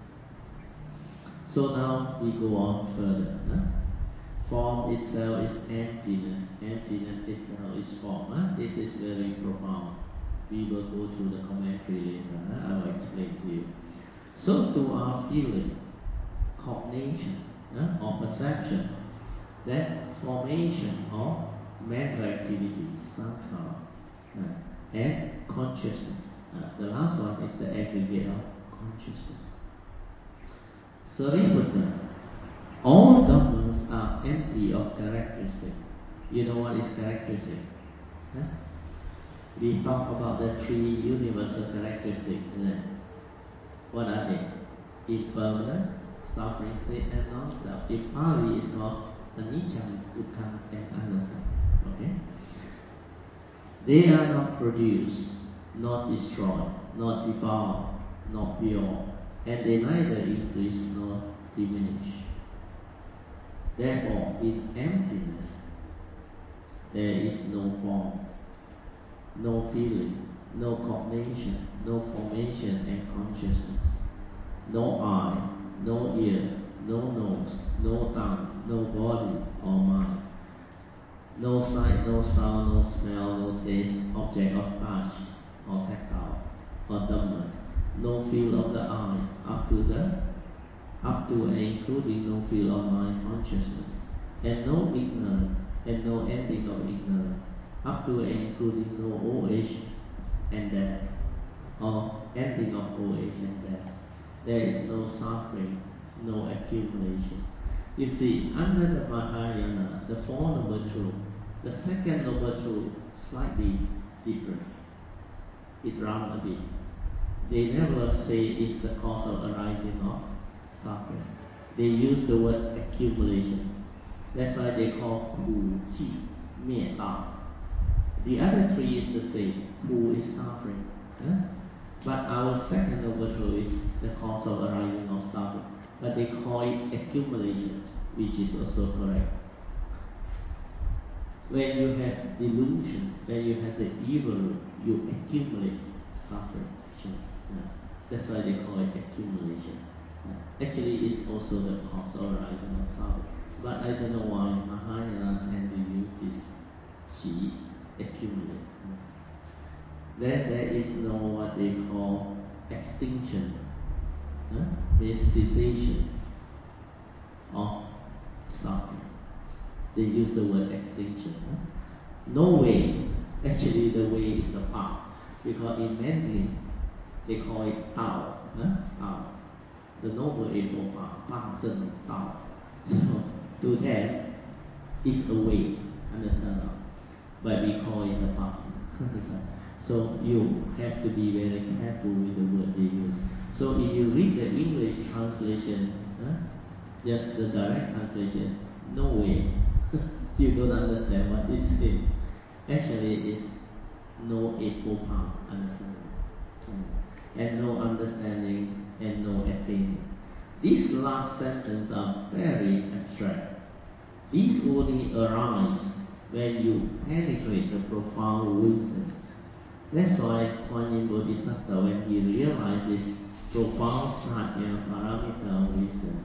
So now we go on further. Form itself is emptiness. Emptiness itself is form. This is very profound. We will go through the commentary later. I will explain to you. So to our feeling, cognition, or perception, that formation of mental activity, sankhara, and consciousness. The last one is the aggregate of consciousness. Sariputta, all dhammas are empty of characteristic. You know what is characteristic? We talk about the three universal characteristics, isn't it? What are they? Impermanent, suffering state, and non-self. In Pali, it's called anicca, dukkha, and anatta. Okay? They are not produced, not destroyed, not devoured, not pure, and they neither increase nor diminish. Therefore, in emptiness, there is no form, no feeling, no cognition, no formation and consciousness, no eye, no ear, no nose, no tongue, no body or mind, no sight, no sound, no smell, no taste, object of touch or tactile or dhammas, no feel of the eye, up to and including no feel of mind consciousness, and no ignorance and no ending of ignorance, up to and including no old age and death, or ending of old age and death. There is no suffering, no accumulation. You see, under the Mahayana, the Four Noble Truths, the second Noble Truth slightly different. It round a bit. They never say it's the cause of arising of suffering. They use the word accumulation. That's why they call Ku Ji, Mie Da. The other three is the same. Ku is suffering. But our second Noble Truth is the cause of arising of suffering. But they call it accumulation, which is also correct. When you have delusion, when you have the evil, you accumulate suffering. That's why they call it accumulation. Actually, it's also the cause of rising of sound. But I don't know why Mahayana tend to use this qi accumulate. Then there is no what they call extinction, means cessation of stopping. They use the word extinction. No way. Actually, the way is the path. Because in Mandarin, they call it Tao. Tao. The Noble Eightfold Path. Path Zhen Tao. So, to them, it's a way. Understand? But we call it the path. So, you have to be very careful with the word they use. So, if you read the English translation, just the direct translation, no way. You don't understand what it says. Actually, it's no eightfold path, understanding, and no understanding, and no attaining. These last sentences are very abstract. These only arise when you penetrate the profound wisdom. That's why Kuan Yin Bodhisattva, when he realized this profound prajna paramita wisdom,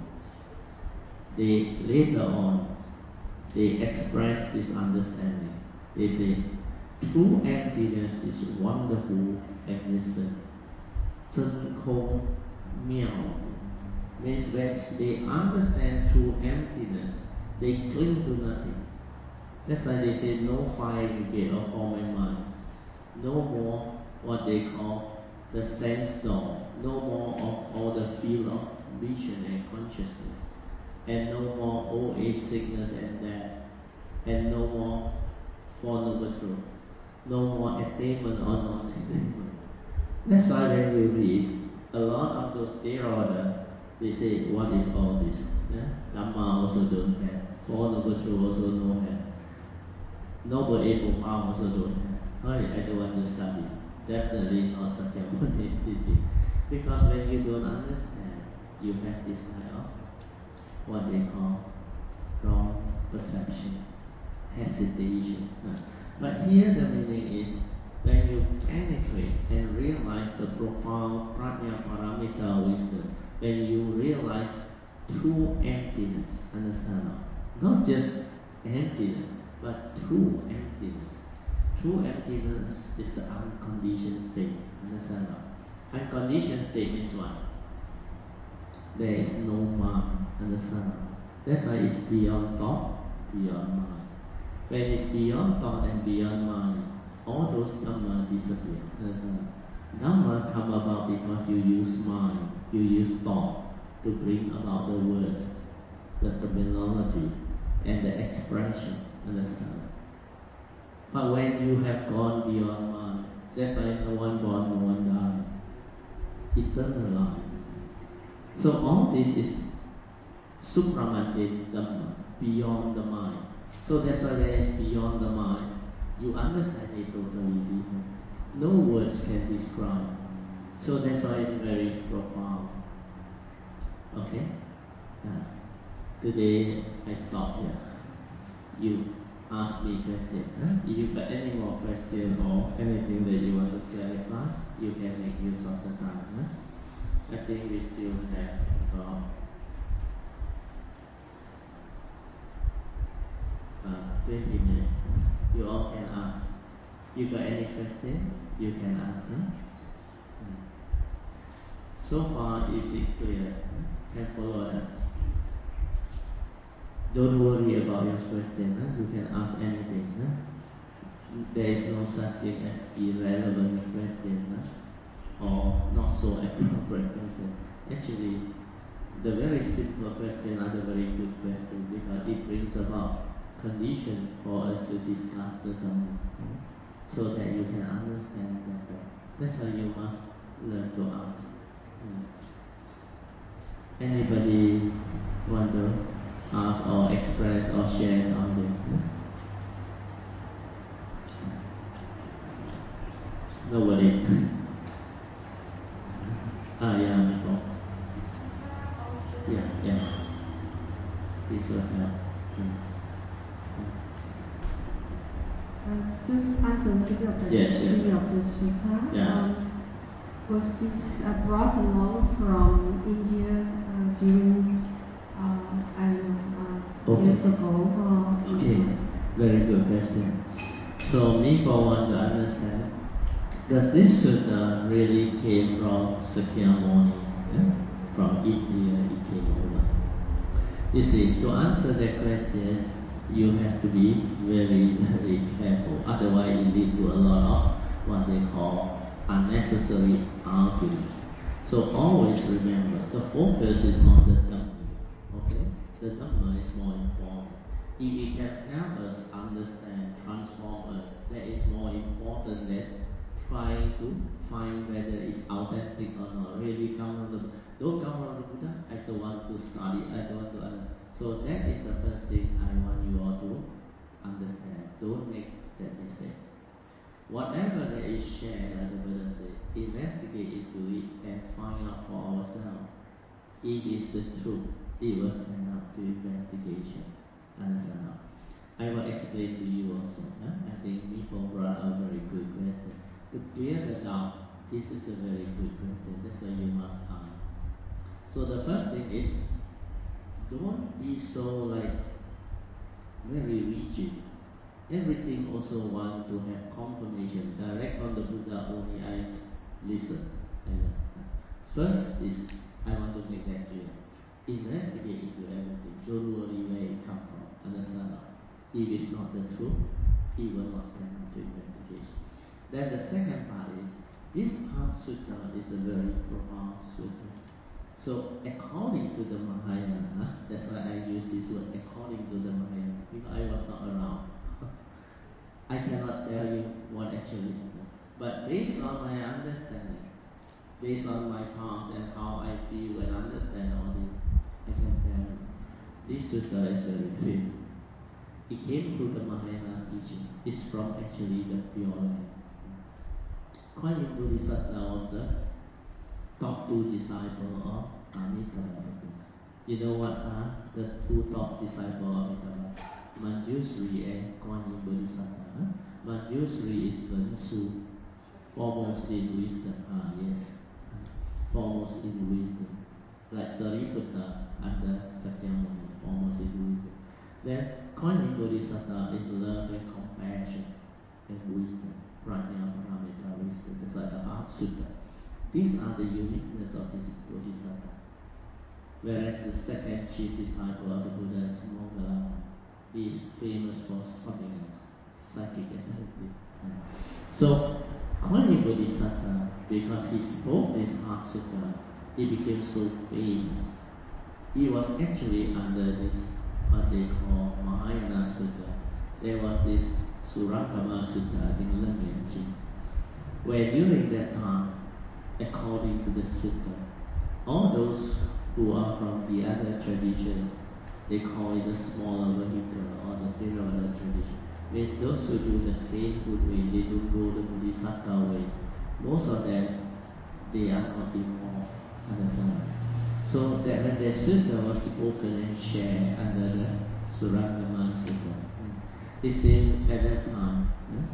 they later on, they express this understanding. They say, true emptiness is wonderful existence. Zhen Kong Miao means when they understand true emptiness, they cling to nothing. That's why they say no fire brigade of form and mind. No more what they call the sense door. No more of all the field of vision and consciousness. And no more old age, sickness and death. And no more Four Noble Truths. No more attainment or non-attainment. That's why when you read a lot of those their order, they say, what is all this? Dhamma also don't have. Four Noble Truths also no have. Noble Eightfold Path also don't have. Why? I don't want to study. Definitely not Sakyamuni's teaching. Because when you don't understand, you have this kind of what they call wrong perception, hesitation. But here the meaning is when you penetrate and realize the profound prajna paramita wisdom, when you realize true emptiness, understand? Not just emptiness, but true emptiness. True emptiness is the unconditioned state, understand? Unconditioned state means what? There is no mind, understand? That's why it's beyond thought, beyond mind. When it's beyond thought and beyond mind, all those dhamma disappear. Dhamma come about because you use mind, you use thought to bring about the words, the terminology, and the expression. Understand? But when you have gone beyond mind, that's why no one born, no one die. Eternal life. So all this is supramundane dhamma, beyond the mind. So that's why when it's beyond the mind, you understand it totally different. No words can describe. So that's why it's very profound. Okay? Today I stop here. You ask me question. If you got any more question or anything that you want to clarify, you can make use of the time. I think we still have about 20 minutes. You all can ask. You got any question? You can ask. So far, is it clear? Can follow that? Don't worry about your question. You can ask anything. There is no such thing as irrelevant question or not so appropriate question. Actually, the very simple question are the very good question because it brings about conditions for us to discuss the Dhamma so that you can understand better. That's why you must learn to ask. Anybody want to ask or express or share something? Nobody. Yeah, Nicole. Yeah. This will help. Just answer the question of the Sutta. Yeah. Was this brought along from India during years ago. Okay, very good question. So people want to understand, does this sutta really came from Sakyamuni? From India it came over. You see, to answer that question, you have to be very, very careful. Otherwise, it leads to a lot of what they call unnecessary argument. So always remember, the focus is on the Dhamma. Okay? The Dhamma is more important. If it can help us understand, transform us, that is more important than trying to find whether it's authentic or not. Really come from the don't come from the Buddha. I don't want to study. I don't want to understand. So that is the first thing I want you all to understand. Don't make that mistake. Whatever that is shared, as the Buddha said, investigate into it and find out for ourselves. If it's the truth, it will stand up to investigation. Understand? I will explain to you also. I think people brought a very good question. To clear the doubt, this is a very good question. That's why you must ask. So the first thing is, don't be so very rigid. Everything also want to have confirmation. Direct from the Buddha, only I listen. First is, I want to make that clear. Investigate into everything. Don't worry where it comes from. Understand? If it's not the truth, it will not stand up to investigation. Then the second part is, this part sutta is a very profound sutta. So according to the Mahayana, that's why I use this word, according to the Mahayana, because I was not around. I cannot tell you what actually is. But based on my understanding, based on my past and how I feel and understand all this, I can tell you, this sutta is very true. It came through the Mahayana teaching. It's from actually the Pure Land. Kuan Yin Bodhisattva was the top 2 disciples of Amitabha. You know what are the 2 top disciples of Amitabha? Manjusri and Kuan Yin Bodhisattva. Manjusri is Wen-Su, foremost in wisdom. Yes, foremost in wisdom. Like Sariputta under Sakyamuni, foremost in wisdom. Then Kuan Yin Bodhisattva is love and compassion and wisdom. Prajna Paramita wisdom. That's like the Heart Sutta. These are the uniqueness of this Bodhisattva. Whereas the second chief disciple of the Buddha is Moggallana. He is famous for something else, psychic ability. So, Kuan Yin Bodhisattva, because he spoke this Heart Sutta, he became so famous. He was actually under this, what they call Mahayana Sutta. There was this Surankama Sutta in Lemyenjin, where during that time, according to the Sutta, all those who are from the other tradition, they call it the smaller vehicle or the Theravada tradition. Means those who do the same good way, they don't go the Bodhisattva way. Most of them, they are not involved. Understand? So that when the Sutta was spoken and shared under the Surankama Sutta, it says at that time,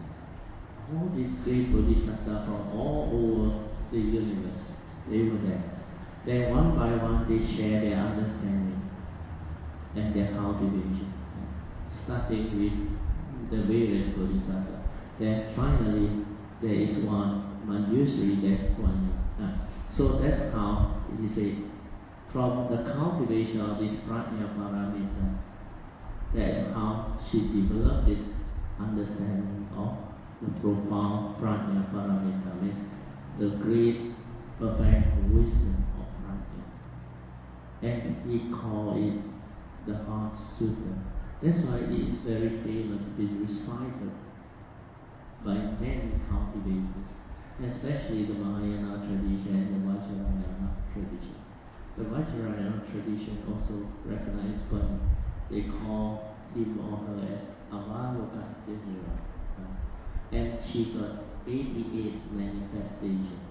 all these great Bodhisattvas from all over the universe, they were there. Then one by one they share their understanding and their cultivation, starting with the various Bodhisattvas. Then finally there is one Manjusri, that Kuan Yin. So that's how he said, from the cultivation of this Prajna Paramita, that is how she developed this understanding of the profound Prajna Paramita, means the great perfect wisdom of Prajna. And he called it the Heart Sutta. That's why it is very famous, been recited by many cultivators, especially the Mahayana tradition and the Vajrayana tradition. The Vajrayana tradition also recognized Kuan. They call him or her as Avalokiteshvara. And she got 88 manifestations.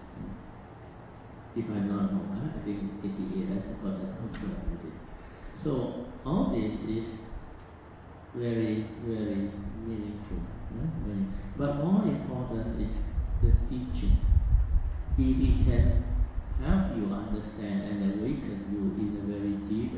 If I'm not wrong, I think 88, I forgot that number. So all this is very, very meaningful. But more important is the teaching. If it can help you understand and awaken you in a very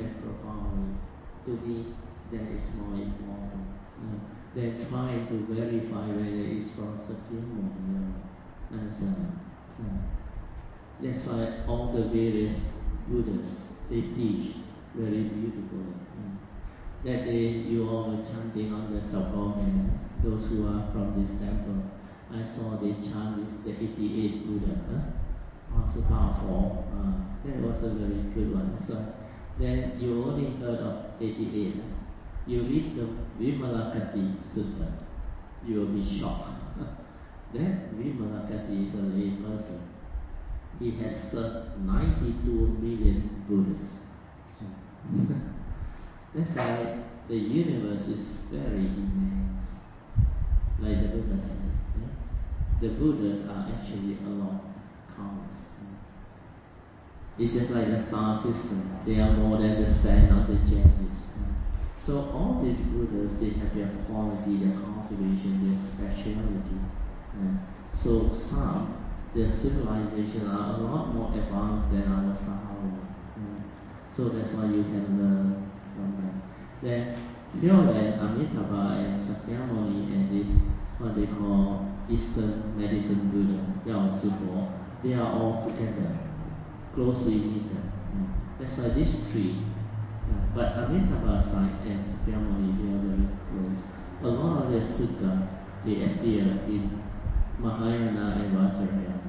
appreciate profoundly. To me, that is more important than trying to verify whether it's from Sakyamuni and so on. That's why all the various Buddhas, they teach very beautifully. That day you all were chanting on the Chapomena, those who are from this temple. I saw they chant the 88 Buddha. Also powerful. That was a very good one. So then you only heard of 88. You read the Vimalakati Sutta, you will be shocked. That Vimalakati is a lay person. He has served 92 million Buddhas. That's why the universe is very immense. Like the Buddha said, the Buddhas are actually a lot counts. It's just like the star system. They are more than the sand of the Ganges. So all these Buddhas, they have their quality, their cultivation, their speciality. So some, their civilization are a lot more advanced than our Sahara. So that's why you can learn from them. Then Pure Land, Amitabha and Sakyamuni and this, what they call Eastern Medicine Buddha, Yao Sipo, they are all together, closely knitted. That's why these three, but Amitabha side and Sakyamuni, they are very close. A lot of their sutta, they appear in Mahayana and Vajrayana.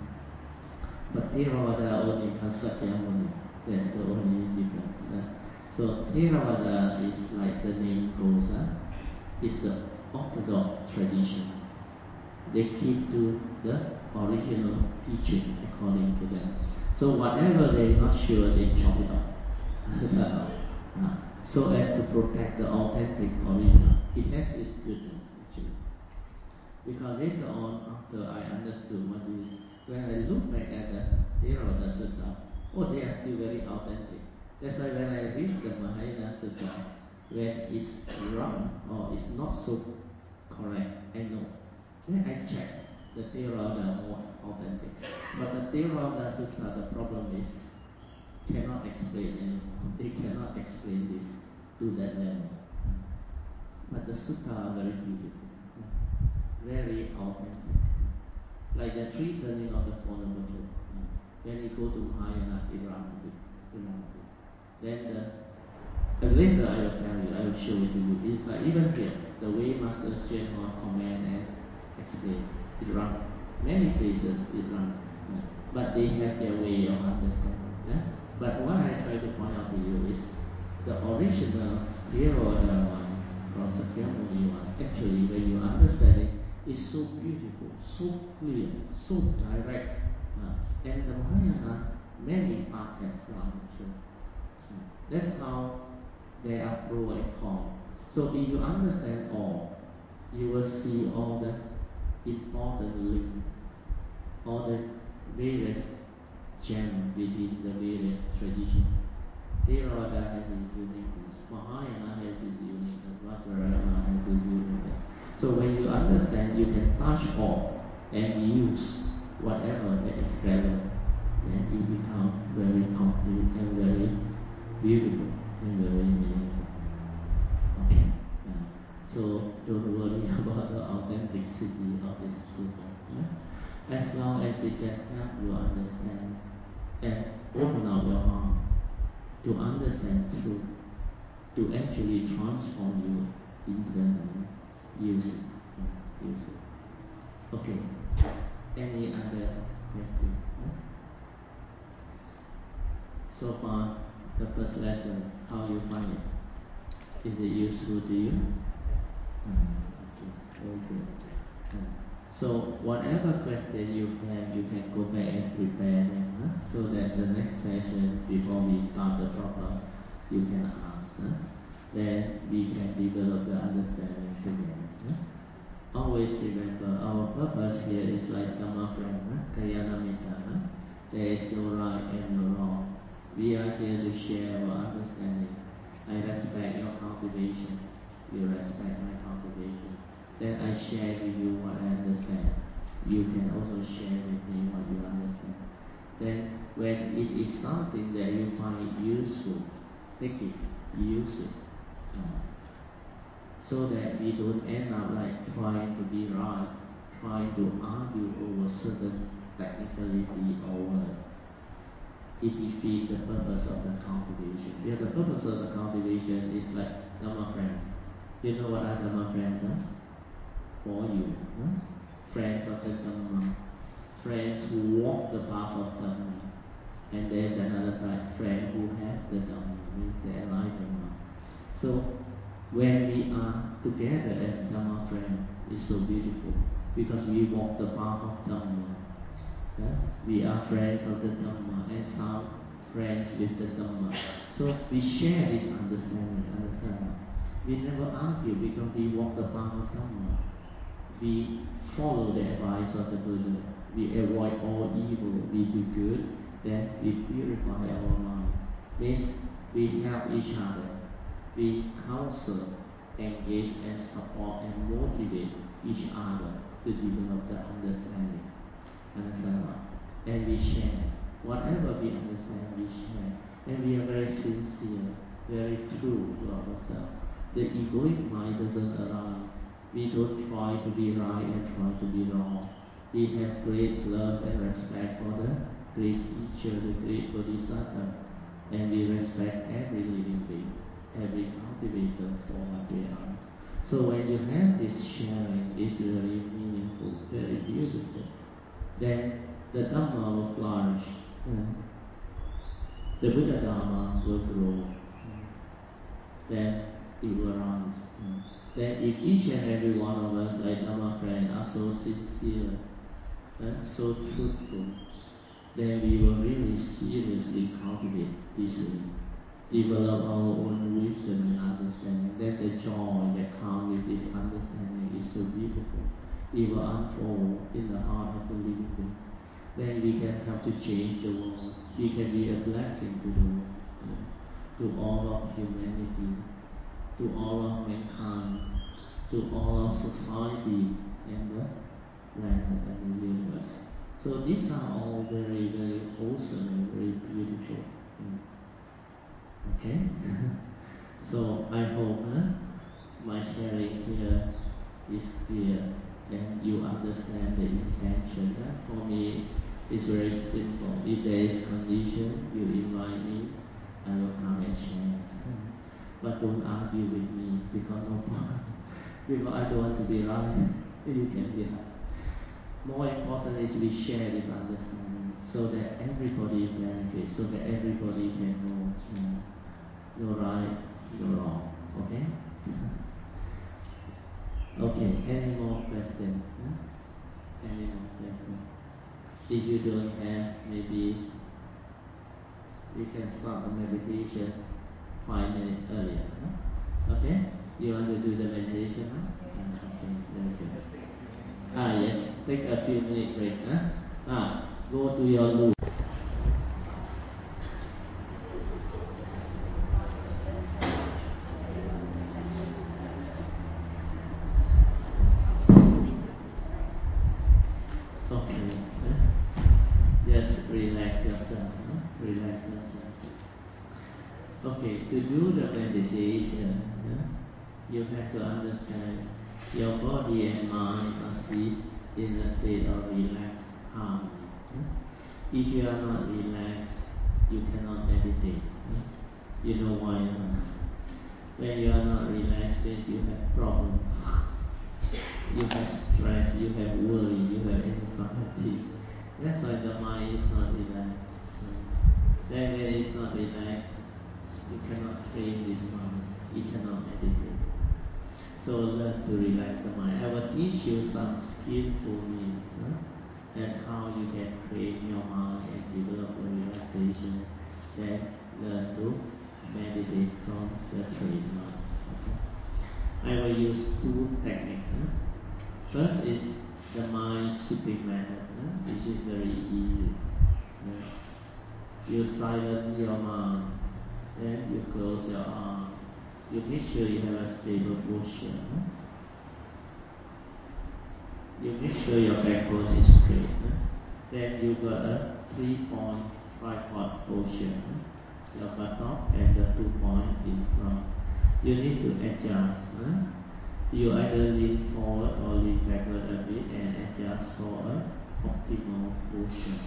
But Theravada only has Sakyamuni. That's the only difference. So Theravada is like the name goes, it's the orthodox tradition. They keep to the original teaching according to them. So whatever they're not sure, they chop it off. So as to protect the authentic original. It has its goodness actually. Because later on, after I understood what it is, when I look back at the Theravada Sutta, they are still very authentic. That's why when I read the Mahayana Sutta, when it's wrong or it's not so correct, I know. Then I check the Theravada more authentic. But the Theravada Sutta, the problem is, cannot explain anymore. They cannot explain this to that level. But the Sutta are very beautiful, very authentic. Like the three turning of the Four Noble Truths. When you go to Mahayana, Iramati. Then later I will tell you, I will show it to you. It's like even here, the way Master Hsuan Hua comment and explain, it runs. Many places it runs. But they have their way of understanding. But what I try to point out to you is the original Theravada one from Sakyamuni one, actually when you understand it, is so beautiful, so clear, so direct. And the Mahayana, many parts has gone through. That's how they are pro and con. So if you understand all, you will see all the important links, all the various gems within the various traditions. Theravada has its uniqueness, Mahayana has its uniqueness, Vajrayana has its uniqueness. So when you understand, you can touch all and use whatever that is relevant, then you become very complete and very beautiful and very meaningful. Okay. So don't worry about the authenticity of this sutta. As long as it can help you understand and open up your heart to understand truth, to actually transform you internally, use it. Use it. Okay. Any other question? So far, the first lesson, how you find it? Is it useful to you? Okay, very good. So whatever question you can go back and prepare them, so that the next session, before we start the proper, you can ask. Then we can develop the understanding together. Always remember, our purpose here is like Dhamma friend, Kalyana Mitta. There is no right and no wrong. We are here to share our understanding. I respect your cultivation. You respect my cultivation. Then I share with you what I understand. You can also share with me what you understand. Then when it is something that you find useful, take it, use it. So that we don't end up like trying to be right, trying to argue over certain technicality or it defeats the purpose of the cultivation. Because the purpose of the cultivation is like Dhamma friends. You know what are Dhamma friends? For you. Friends of the Dhamma. Friends who walk the path of Dhamma. And there's another type, friend who has the Dhamma, means the enlightened one. So when we are together as Dhamma friends, it's so beautiful because we walk the path of Dhamma. We are friends of the Dhamma and some friends with the Dhamma. So we share this understanding. We never argue because we walk the path of Dhamma. We follow the advice of the Buddha. We avoid all evil. We do good. Then we purify our mind. Means we help each other. We counsel, engage and support and motivate each other to develop the understanding. Understand what? And we share. Whatever we understand, we share. And we are very sincere, very true to ourselves. The egoic mind doesn't allow us. We don't try to be right and try to be wrong. We have great love and respect for the great teacher, the great Bodhisattva. And we respect every living being, every cultivator for what they are. So when you have this sharing, it's very meaningful, very beautiful. Then the Dhamma will flourish. The Buddha Dhamma will grow. Then it will rise. Then if each and every one of us, like Dhamma friends, are so sincere, so truthful, then we will really seriously cultivate this, develop our own wisdom and understanding. Then the joy that comes with this understanding is so beautiful. It will unfold in the heart of the living being. Then we can help to change the world. We can be a blessing to the world, to all of humanity, to all of mankind, to all of society and the planet and the universe. So these are all very, very wholesome and very beautiful. Okay? So I hope my sharing here is clear and you understand the intention. For me, it's very simple. If there is condition, you invite me, I will come and share. But don't argue with me because no point. Because I don't want to be right. You can be right. More important is we share this understanding so that everybody benefits, so that everybody can know no right, no wrong. Okay? Okay, any more questions? Any more questions? If you don't have, maybe we can start the meditation 5 minutes earlier. Okay? You want to do the meditation now? Okay, very good. Yes. Take a few minutes break. Go to your room. Okay. Just relax yourself. Relax yourself. Okay, to do the meditation, you have to understand your body and mind must be in a state of relaxed harmony. If you are not relaxed, you cannot meditate. You know why? When you are not relaxed, then you have problems. You have stress, you have worry, you have anxiety. That's why the mind is not relaxed. Then when it's not relaxed, you cannot train this mind. You cannot meditate. So learn to relax the mind. I will teach you some skillful means. That's how you can train your mind and develop the relaxation. Then learn to meditate from the trained mind. Okay. I will use 2 techniques. First is the mind sweeping method, which is very easy. You silence your mind, then you close your eyes. You make sure you have a stable posture. You make sure your backbone is straight. Then you got a 3-point tripod posture. your buttock and the 2 points in front. You need to adjust. You either lean forward or lean backward a bit and adjust for an optimal position.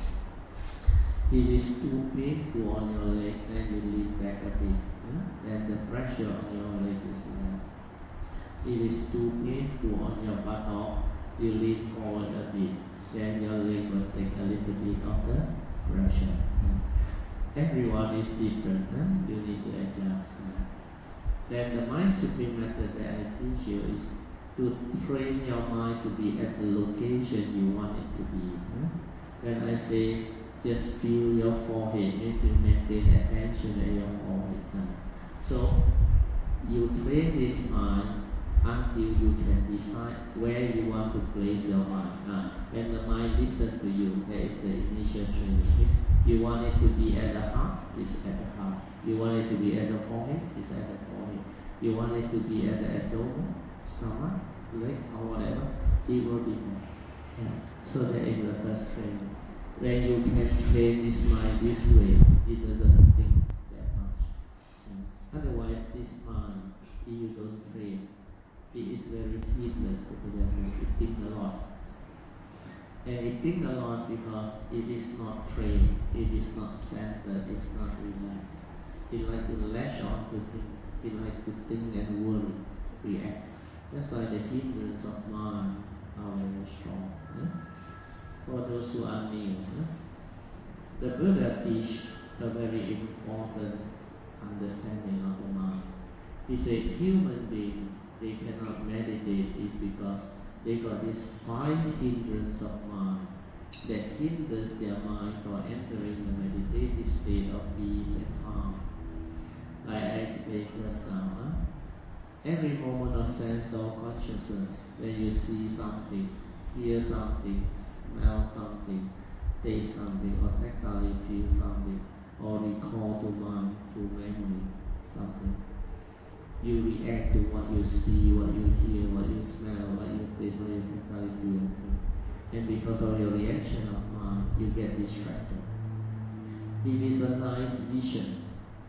If it's too painful on your legs, then you lean back a bit. Then the pressure on your leg is less. If it's too painful on your buttock, you lean forward a bit. Then your leg will take a little bit of the pressure. Everyone is different. You need to adjust. Then the mind supreme method that I teach you is to train your mind to be at the location you want it to be. When I say just feel your forehead, means you maintain attention at your forehead. So you train this mind until you can decide where you want to place your mind. When the mind listens to you, that is the initial training. You want it to be at the heart, it's at the heart. You want it to be at the forehead, it's at the forehead. You want it to be at the abdomen, stomach, leg, or whatever, it will be there. So that is the first training. When you can train this mind this way, it doesn't think that much. Otherwise, this mind, if you don't train, it is very heedless because it thinks a lot. And it thinks a lot because it is not trained, it is not centered, it's not relaxed. It likes to latch on to things, it likes to think and worry, react. That's why the hindrance of mind are very strong. For those who are new, the Buddha teach a very important understanding of the mind. He said human beings, they cannot meditate is because they got this 5 hindrance of mind that hinders their mind from entering the meditative state of peace and calm. Like I explained just now, every moment of sense or consciousness, when you see something, hear something, smell something, taste something, or tactile feel something, or recall to mind through memory something, you react to what you see, what you hear, what you smell, what you taste, what you tactile feel. And because of your reaction of mind, you get distracted. If it's a nice vision,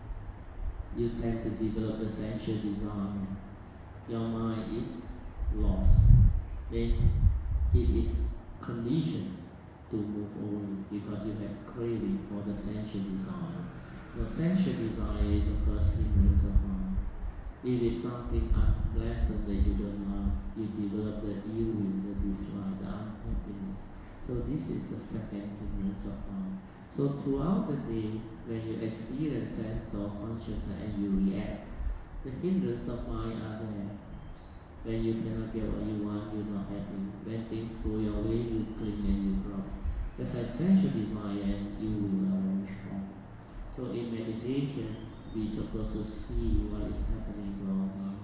you tend to develop the sensual desire. Your mind is lost. Then it is conditioned to move away because you have craving for the sensual desire. The sensual desire is the first hindrance of mind. If it's something unpleasant that you don't like, you develop the ill will, the dislike, the unhappiness. So this is the second hindrance of mind. So throughout the day, when you experience sense or consciousness and you react, the hindrance of mind are there. When you cannot get what you want, you're not happy. When things go your way, you cling and you drop. That's why sensual desire and ill will are very strong. So in meditation, we're supposed to see what is happening to our mind.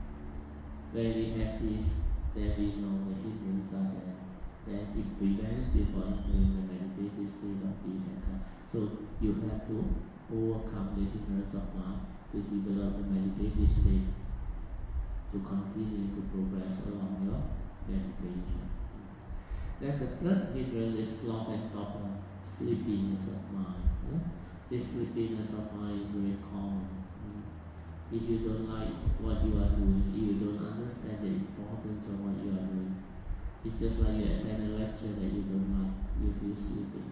When we have this, then we know the hindrance are there. Then it prevents you from entering the meditative state of peace and calm. So you have to overcome the hindrance of mind to develop the meditative state, to continue to progress along your meditation. Then the third hindrance is sloth and torpor, sleepiness of mind. This sleepiness of mind is very common. If you don't like what you are doing, if you don't understand the importance of what you are doing, it's just like you attend a lecture that you don't like, you feel sleepy.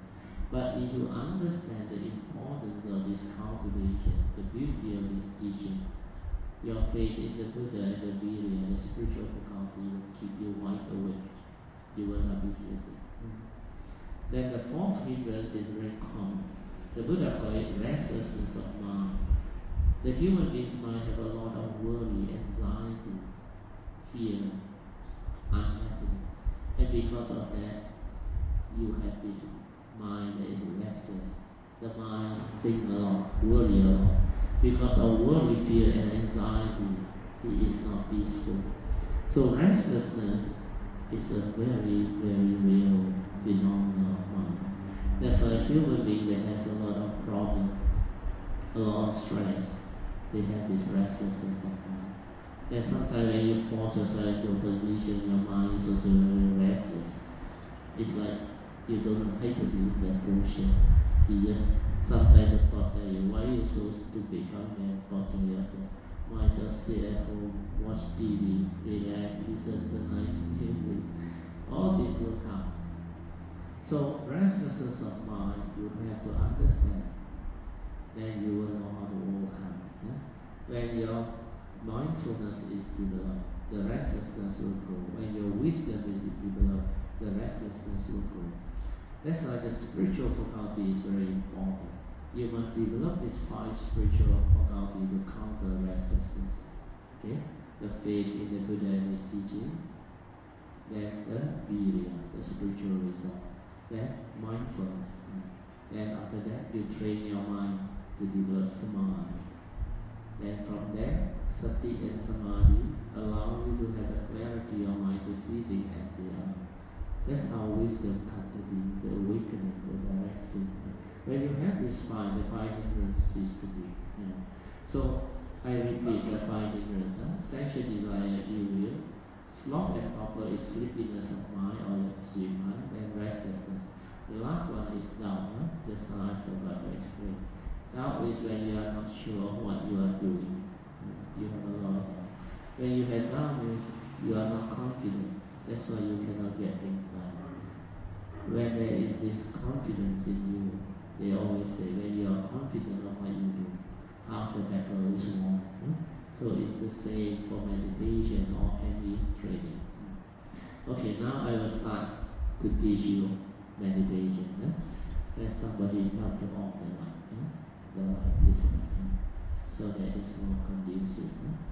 But if you understand the importance of this cultivation, the beauty of this teaching, your faith in the Buddha and the Virya, the spiritual faculty will keep you wide awake. You will not be sleeping. Then the fourth hindrance is very common. The Buddha called it restlessness of mind. The human being's mind have a lot of worry, anxiety, fear, unhappiness. And because of that, you have this mind that is restless. The mind thinks a lot, worry a lot. Because of worry, fear and anxiety, it is not peaceful. So restlessness is a very, very real phenomenon of mind. That's why a human being that has a lot of problems, a lot of stress, they have this restlessness of mind. And sometimes when you force yourself into a position, your mind is also very restless. It's like you don't know how to do that bullshit. You just Sometimes the thought that why you so stupid coming and talking yourself. Myself sit at home, watch TV, relax, listen to nice music. All this will come. So restlessness of mind, you have to understand. Then you will know how to overcome. Yeah? When your mindfulness is developed, the restlessness will grow. When your wisdom is developed, the restlessness will grow. That's why the spiritual faculty is very important. You must develop these 5 spiritual faculty to counter restlessness. Okay? The faith in the Buddha and his teaching, then the virya, the spiritual resolve, then mindfulness. Then after that, you train your mind to develop samadhi. Then from there, sati and samadhi allow you to have a clarity of mind to see things as they are. That's how wisdom comes to be, the awakening, the direction. When you have this 5, the 5 ignorance cease to be. Yeah. So, I repeat the 5 ignorance. Sensual desire, ill will. Sloth and torpor is sleepiness of mind or sleep mind, and restlessness. The last one is doubt. Just now I forgot to explain. Doubt is when you are not sure of what you are doing. You have a lot of doubt. When you have doubt means you are not confident. That's why you cannot get things done. When there is this confidence in you, they always say, when you are confident of what you do, half the battle is won. So it's the same for meditation or any training. Okay, now I will start to teach you meditation. Then somebody help to off the light. The light is on, so that it's more conducive.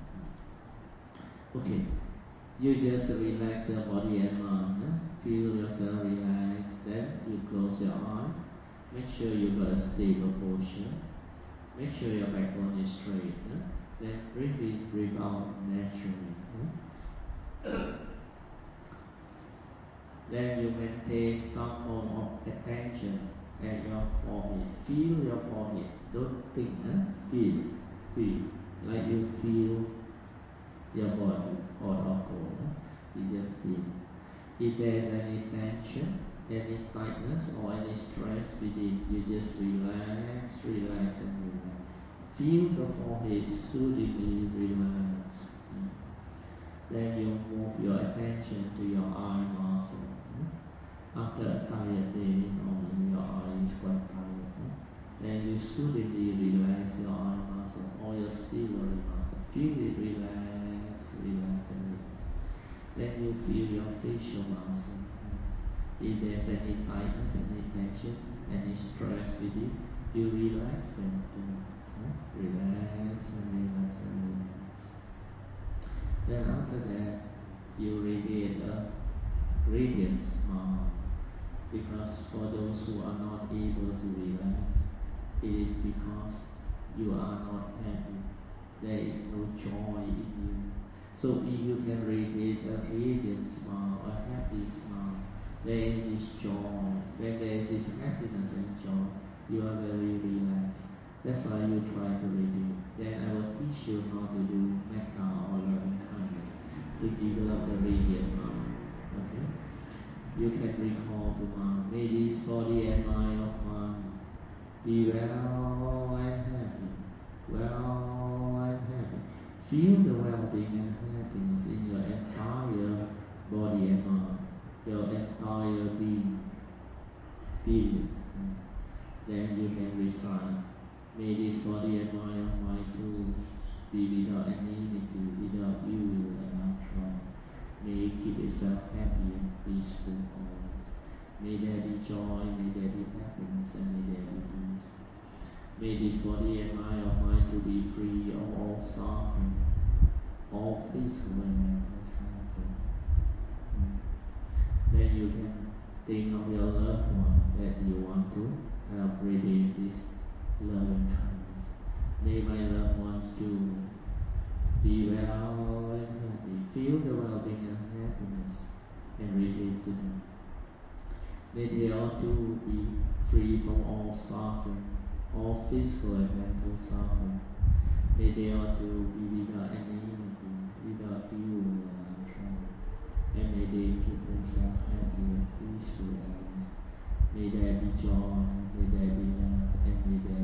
Okay, you just relax your body and mind. Feel yourself relax. Then you close your eyes. Make sure you got a stable posture. Make sure your backbone is straight. Then breathe in, breathe out naturally. Then you maintain some form of attention at your forehead. Feel your forehead. Don't think. Feel. Like you feel your body hot or cold. You just feel. If there is any tension, any tightness or any stress within, you just relax and relax. Feel the forehead soothingly relax. Then you move your attention to your eye muscle. After a tired day, normally your eye is quite tired. Then you soothingly relax your eye muscle or your ciliary muscle. Feel it relax and relax. Then you feel your facial muscle. If there's any tightness, any tension, any stress with it, you relax them too. Relax and relax and relax. Then after that, you radiate a radiant smile. Because for those who are not able to relax, it is because you are not happy. There is no joy in you. So if you can radiate a radiant smile, a happy smile, there is this joy. When there is this happiness and joy, you are very relaxed. That's why you try to radiate. Then I will teach you how to do metta or loving kindness to develop the radiant mind. Okay? You can recall to mind, may this body and mind of mine be well and happy. Well and happy. Feel the well-being and happiness in your entire body and mind, your entire being. Feel it. Then you can recite, may this body and mind of mine too be without enmity, without evil and untried. May it keep itself happy and peaceful always. May there be joy, may there be happiness, and may there be peace. May this body and mind of mine to be free of all suffering, all physical and mental suffering. Then you can think of your loved one that you want to help radiate this loving kindness. May my loved ones too be well and happy. Feel the well-being and happiness and radiate to them. May they all too be free from all suffering, all physical and mental suffering. May they all too be without enmity, without evil and untried. And may they keep themselves happy and peaceful always. May there be joy, may there be love, and may there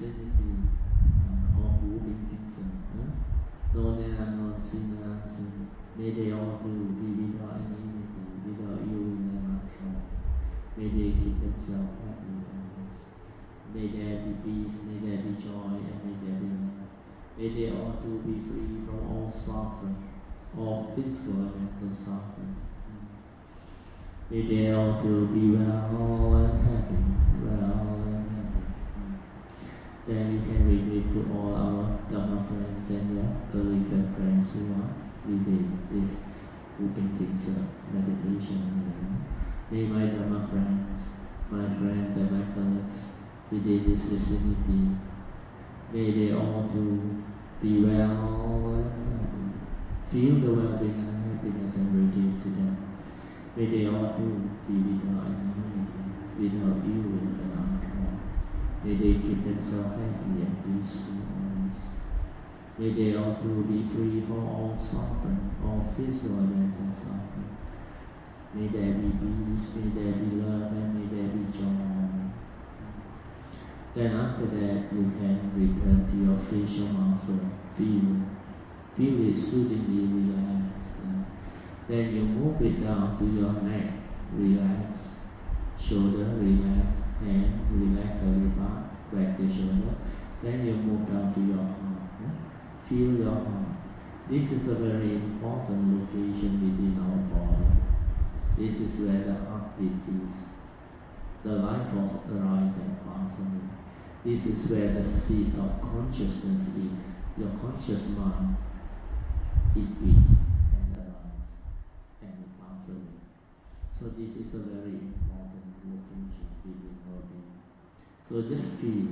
vicinity of Wu Bing Jingsen, known and unknown sinners, may they all too be without any enmity, without ill will and control. May they keep themselves happy and blessed. May there be peace, may there be joy, and may there be love. May they all too be free from all suffering, all physical and mental suffering. May they all too be well and happy, well and happy. Then we can relate to all our Dhamma friends and your colleagues and friends who are living this Wu Bing Jingsen meditation. May my Dhamma friends, my friends and my colleagues within this vicinity, may they all too be well and happy. Feel the well-being and happiness and radiate to them. May they all too be without enmity, without ill will and uncontrol. May they keep themselves happy and peaceful always. May they all too be free from all suffering, all physical and mental suffering. May there be peace, may there be love, and may there be joy. Then after that, you can return to your facial muscle. Feel it soothingly relaxed. Then you move it down to your neck, relax. Shoulder, relax. Hand, relax every part, back the shoulder. Then you move down to your heart. Feel your heart. This is a very important location within our body. This is where the heartbeat is. The life force arises and passes away. This is where the seat of consciousness is. Your conscious mind, it beats and arises and it passes away. So this is a very important location within our being. So just feel.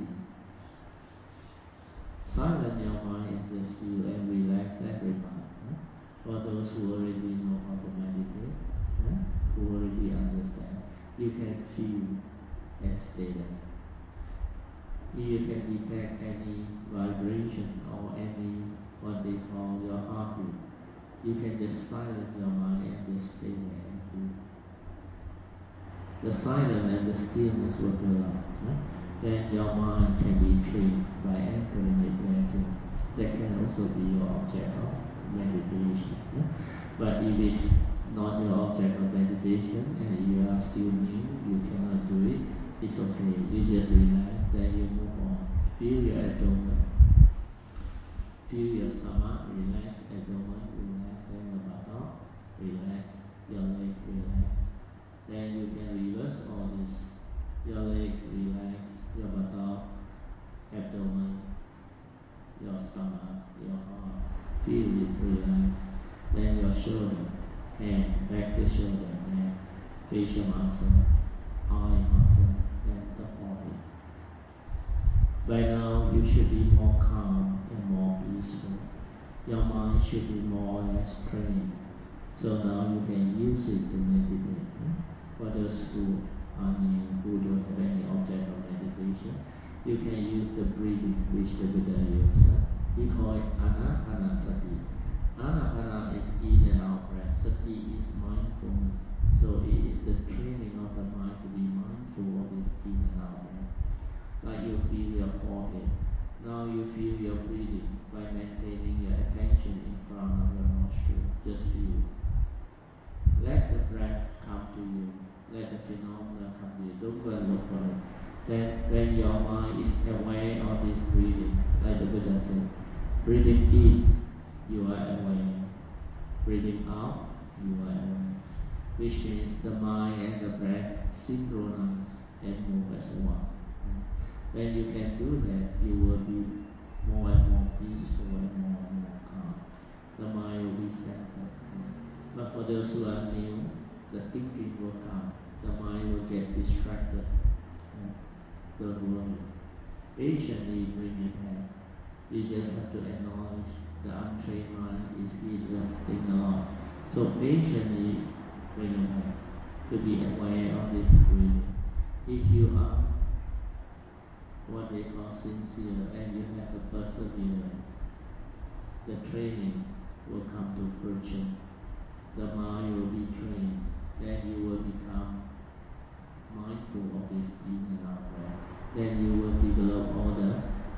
Silence your mind and just feel and relax every part. For those who already know how to meditate, who already understand, you can feel and stay there. You can detect any vibration or any what they call your heartbeat. You can just silence your mind and just stay there and feel. The silence and the stillness will fill up. Then your mind can be trained by anchoring it there too. That can also be your object of meditation. But if it's not your object of meditation and you are still new, you cannot do it, it's okay. You just relax, then you move on. Feel your abdomen. Feel your stomach, relax, abdomen, relax, then your buttock, relax, your leg, relax. Then you can reverse all this. Your leg, relax, your buttock, abdomen, your stomach, your heart. Feel it, relax. Then your shoulder, hand, back the shoulder, neck, facial muscle, eye muscle, then the body. By now, you should be more calm and more peaceful. Your mind should be more or less trained. So now you can use it to meditate. For those who are new, who don't have any object of meditation, you can use the breathing which the Buddha used. He called it Anapanasati. Anapana is in and out breath. Sati is mindfulness. So it is the training of the mind to be mindful of this in and out breath. Like you feel your forehead. Now you feel your breathing by maintaining your attention in front of your nostril. Just feel. Let the breath come to you. Let the phenomena come to you. Don't go and look for it. Then when your mind is aware of this breathing, like the Buddha said, breathing in, you are aware. Breathing out, you are aware. Which means the mind and the breath synchronize and move as one. When you can do that, you will be more and more peaceful and more calm. The mind will be centered. But for those who are new, the thinking will come. The mind will get distracted. Don't worry. Patiently bring it back. You just have to acknowledge the untrained mind is interesting a lot. So patiently bring it back to be aware of this breathing. If you are what they call sincere and you have the perseverance, the training will come to fruition. The mind will be trained. Then you will become mindful of this in and out breath. Then you will develop all the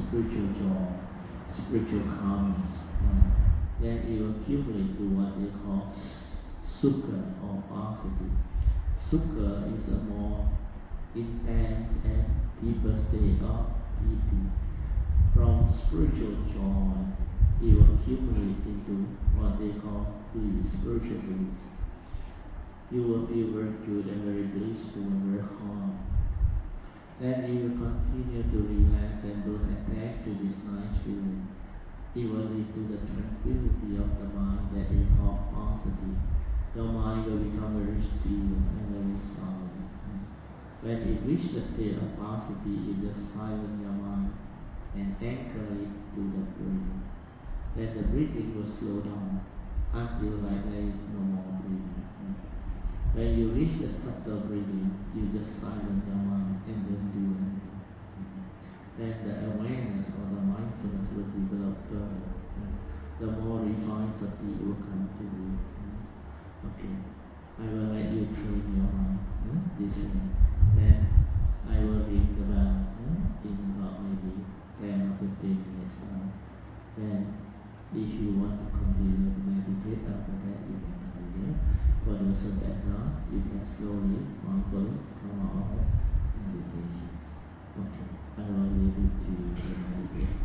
spiritual joy, spiritual calmness. Then you accumulate to what they call sukha or passaddhi. Sukha is a more intense and deeper state of piti. From spiritual joy, you accumulate into what they call bliss, spiritual bliss. You will feel very good and very blissful and very calm. Then you will continue to relax and don't attach to this nice feeling. It will lead to the tranquility of the mind that we call passaddhi. Your mind will become very still and very silent. When it reaches the state of passaddhi, it will silence your mind and anchor it to the breathing. Then the breathing will slow down until like there is no more breathing. When you reach the subtle breathing, you just silence your mind and don't do anything. Then the awareness or the mindfulness will develop further. The more refined sati will come to you. Okay, I will let you train your mind this way. Then I will ring the bell in about maybe 10 or 15 minutes now. Then if you want to continue to meditate after that, you can continue. For those who are not, you can slowly, mindfully come out of meditation. Okay, I will leave it to you to meditate.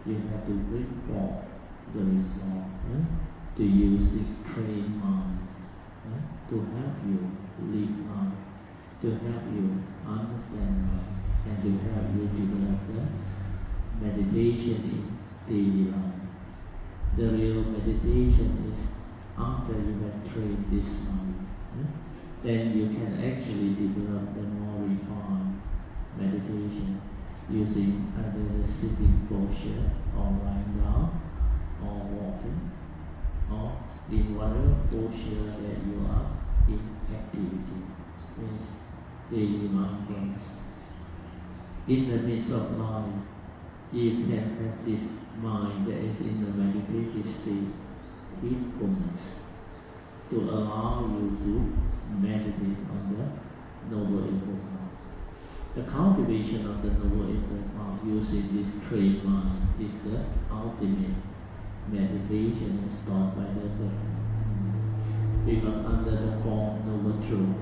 you have to bring forth the resolve to use this trained mind to help you live life, to help you understand life, and to help you develop the meditation in daily life. The real meditation is after you have trained this mind, then you can actually develop the more refined meditation using either the sitting posture or lying down or walking or in whatever posture that you are in activity, means daily mindfulness. In the midst of life, you can have this mind that is in the meditative state, heedfulness, to allow you to meditate on the Noble Eightfold Path. The cultivation of the Noble Eightfold Path using this trained mind is the ultimate meditation is taught by the Buddha. Because under the form Noble Truth,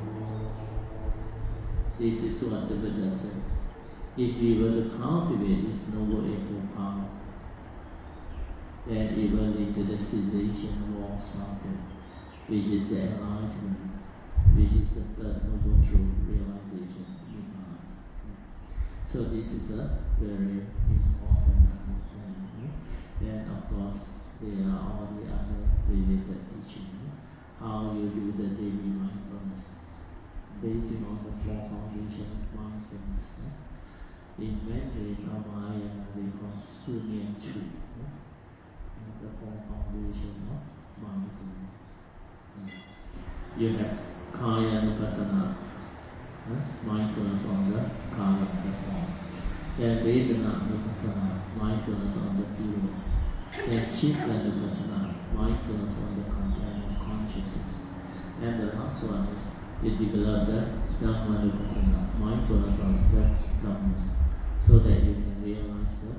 this is what the Buddha says. If we were to cultivate this Noble Eightfold Path, then it will lead to the cessation of all suffering, which is the enlightenment, which is the third Noble Truth realization, Nibbana. So this is a very important understanding. Then of course there are all the other related teachings. How you do the daily mindfulness, basing on the four foundations of mindfulness. In Mandarin or Mahayana they call Sunyan Chu, the four foundations of mindfulness. You have Kaya Nupassana, mindfulness on the Kaya, the form. Then Vedana Nupassana, mindfulness on the feelings. Then Chitta Nupassana, mindfulness on the content of consciousness. And the last one is you develop the Dhamma Nupassana, mindfulness on the Dhamma, so that you can realize the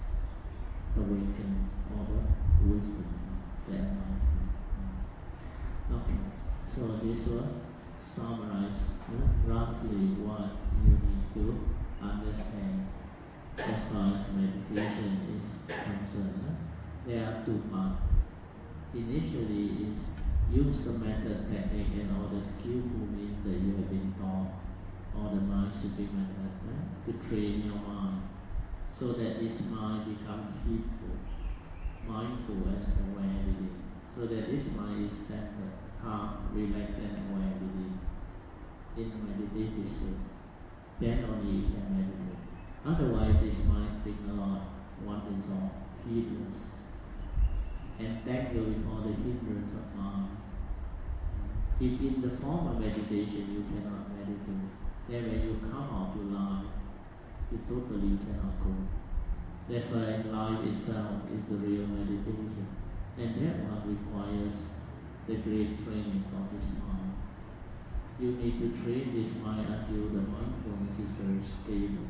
awakening or the wisdom, the enlightenment. Okay, so this will summarize roughly what you need to understand as far as meditation is concerned. There are two parts. Initially is use the method, technique, and all the skillful means that you have been taught, or the mind-shaping method, to train your mind, so that this mind becomes heedful, mindful, and aware within, so that this mind is centered, calm, relaxed, and aware within, in meditative state. Then only you can meditate. Otherwise, this mind thinks a lot, wanders off, heedless, entangled with all the hindrance of mind. If in the form of meditation you cannot meditate, then when you come out to life, you totally cannot go. That's why life itself is the real meditation. And that one requires the great training of this mind. You need to train this mind until the mindfulness is very stable,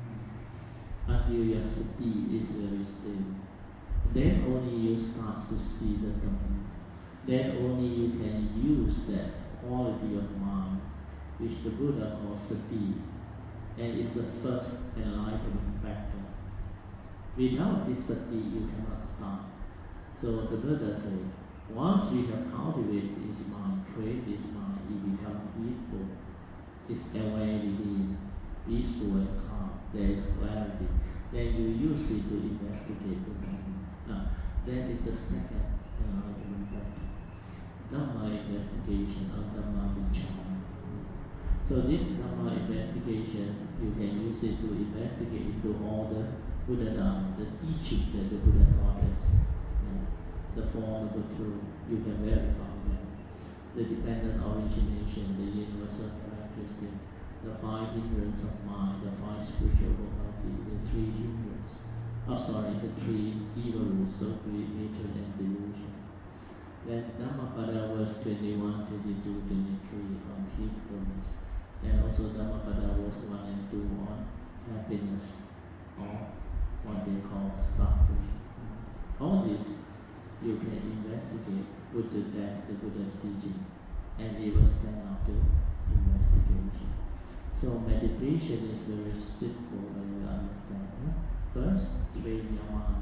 until your sati is very stable. Then only you start to see the Dhamma. Then only you can use that quality of mind, which the Buddha calls sati, and is the first enlightenment factor. Without this sati, you cannot start. So the Buddha said, once you have cultivated this mind, trained this mind, it becomes heedful, it's aware within, peaceful and calm, there is clarity. Then you use it to investigate the Dhamma. Now, that is the second enlightenment factor. Dhamma investigation or Dhamma vichara. So this Dhamma investigation, you can use it to investigate into all the Buddha Dhamma, the teaching that the Buddha taught us. The form of the truth, you can verify them. The dependent origination, the universal characteristic, the five hindrance of mind, the five spiritual qualities, the three hindrance. The three evil roots of greed, hatred, and delusion. Then Dhammapada verse 21, 22, 23 on heedfulness. And also Dhammapada verse 1 and 2 on happiness, or what they call suffering. All this you can investigate, put to test the Buddha's teaching, and it will stand up to investigation. So meditation is very simple when you understand. First, train your mind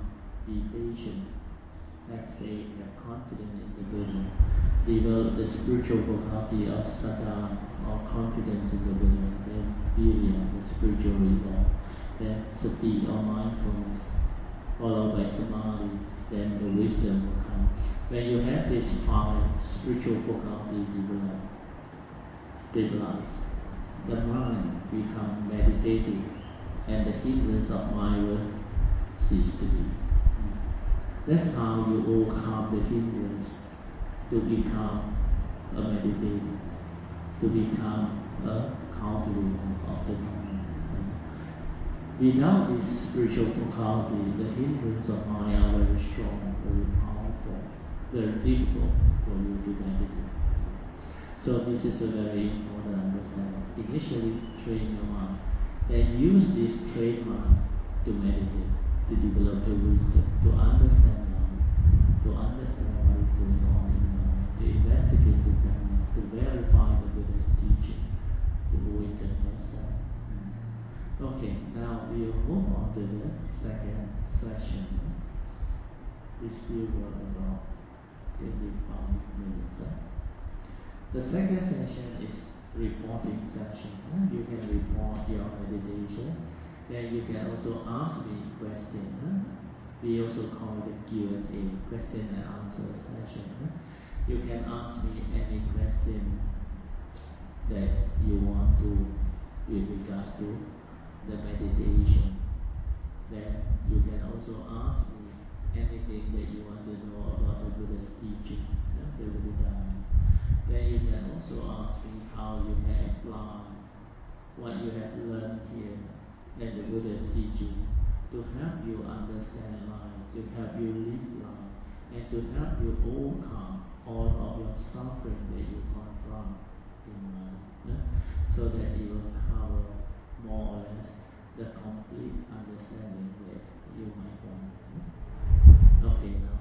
be patient, have faith, have confidence in the Buddha. Develop the spiritual faculty of saddha or confidence in the Buddha, then virya, the spiritual resolve, then sati or mindfulness, followed by samadhi, then the wisdom will come. When you have this five spiritual faculties developed, stabilized, the mind becomes meditative and the hindrance of mind will cease to be. That's how you overcome the hindrance to become a meditator, to become a cultivator of the mind. Without this spiritual faculty, the hindrance of mind are very strong, very powerful, very difficult for you to meditate. So this is a very important understanding. Initially train your mind, then use this trained mind to meditate, to develop the wisdom, to understand mind, to understand what is going on in mind, to investigate the Dhamma, to verify the Buddha's teaching, to awaken yourself. Okay, now we will move on to the second session. We still got about 25 minutes. The second session is reporting session. You can report your meditation. Then you can also ask me questions. We also call it Q&A, question and answer session. You can ask me any question that you want to with regards to the meditation. Then you can also ask me anything that you want to know about the Buddha's teaching, the Buddha. Then you can also ask me how you can apply what you have learned here and the Buddha's teaching to help you understand life, to help you live life, and to help you overcome all of your suffering that you confront in life, so that you will cover more or less the complete understanding that you might want. Okay, now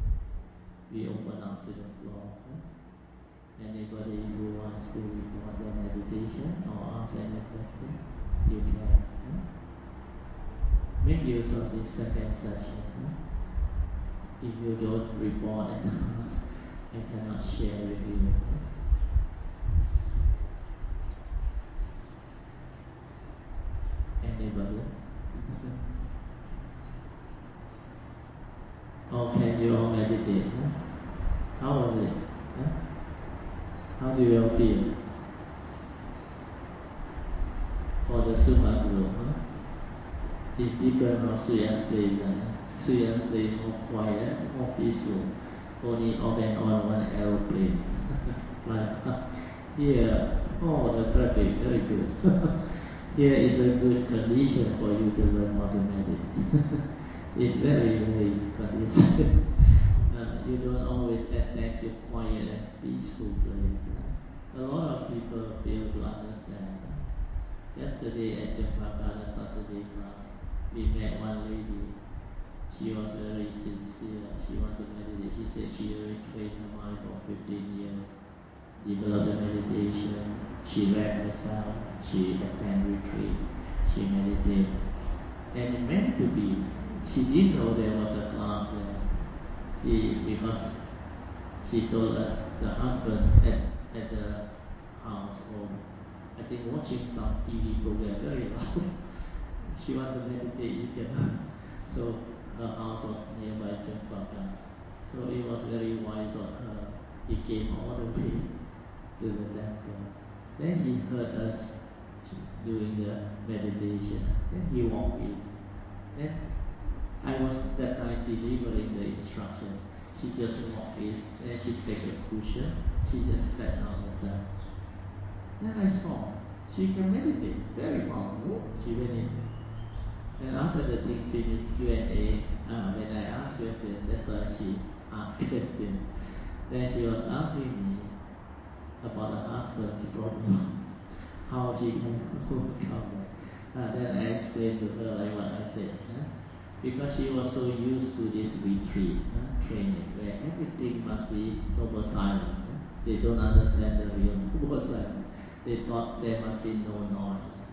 we open up to the floor. Anybody who wants to report their meditation or ask any question, you can. Make use of this second session. If you don't report and I cannot share with you. Anybody? Or can you all meditate? How was it? How do you all feel? For the Sukha group, it's different from Suyante. Suyante is more quiet, more peaceful. Only off and on one aeroplane. But here, the traffic, very good. Here is a good condition for you to learn how to meditate. It's very, very conducive. You don't always attack your quiet and peaceful place. A lot of people fail to understand. Yesterday at Jakarta, Saturday class, we met one lady. She was very sincere. She wanted to meditate. She said she already trained her mind for 15 years, developed the meditation. She read herself. She attended retreat. She meditated. And it meant to be. She didn't know there was a class there. Because she told us the husband at the house, or I think watching some TV program very loud. She wanted to meditate, you cannot. So her house was nearby Jakarta. So it was very wise of her. He came all the way to the temple. Then he heard us doing the meditation. Then he walked in. Then I was that time delivering the instruction. She just walked in, then she take a cushion, she just sat down herself. Then I saw she can meditate, very powerful. She went in. And after the thing finished, Q&A, when I asked questions, that's why she asked questions. Then she was asking me about the husband's problem, how she can overcome that. Then I explained to her like what I said. Because she was so used to this retreat training, where everything must be noble silent. They don't understand the real noble silent. They thought there must be no noise,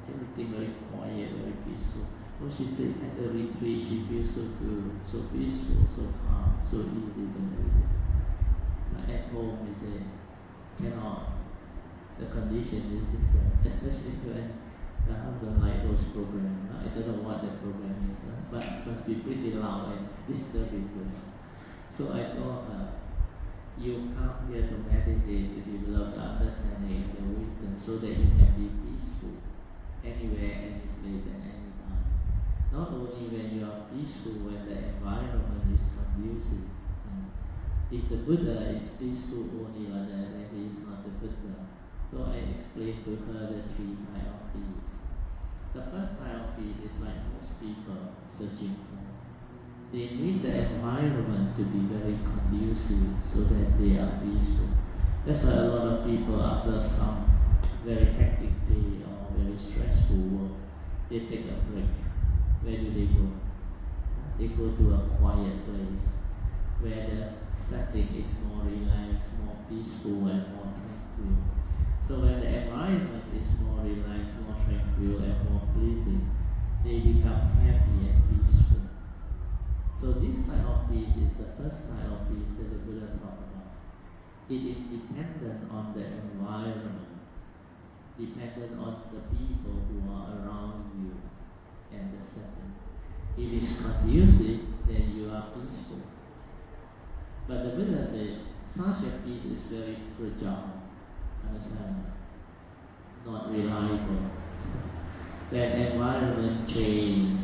everything very quiet, very peaceful. Oh, she said at the retreat she feels so good, so peaceful, so calm, so easy and everything. But at home, he said, cannot. The condition is different, especially when the husband like those programs. I don't know what the program is, but it must be pretty loud and disturbing. So I told her, you come here to meditate to develop the understanding and the wisdom so that you can be peaceful anywhere, any place and any time. Not only when you are peaceful, when the environment is conducive. If the Buddha is peaceful only like that, then he is not the Buddha. So I explained to her the three types of peace. The first type of peace is like most people searching for. They need the environment to be very conducive so that they are peaceful. That's why a lot of people after some very hectic day or very stressful work, they take a break. Where do they go? They go to a quiet place where the setting is more relaxed, more peaceful and more tranquil. So when the environment is more relaxed, more tranquil and more pleasing, they become happy and peaceful. So this type of peace is the first type of peace that the Buddha talked about. It is dependent on the environment, dependent on the people who are around you and the setting. If it is conducive, then you are peaceful. But the Buddha said, such a peace is very fragile, understand? Not reliable. When environment change,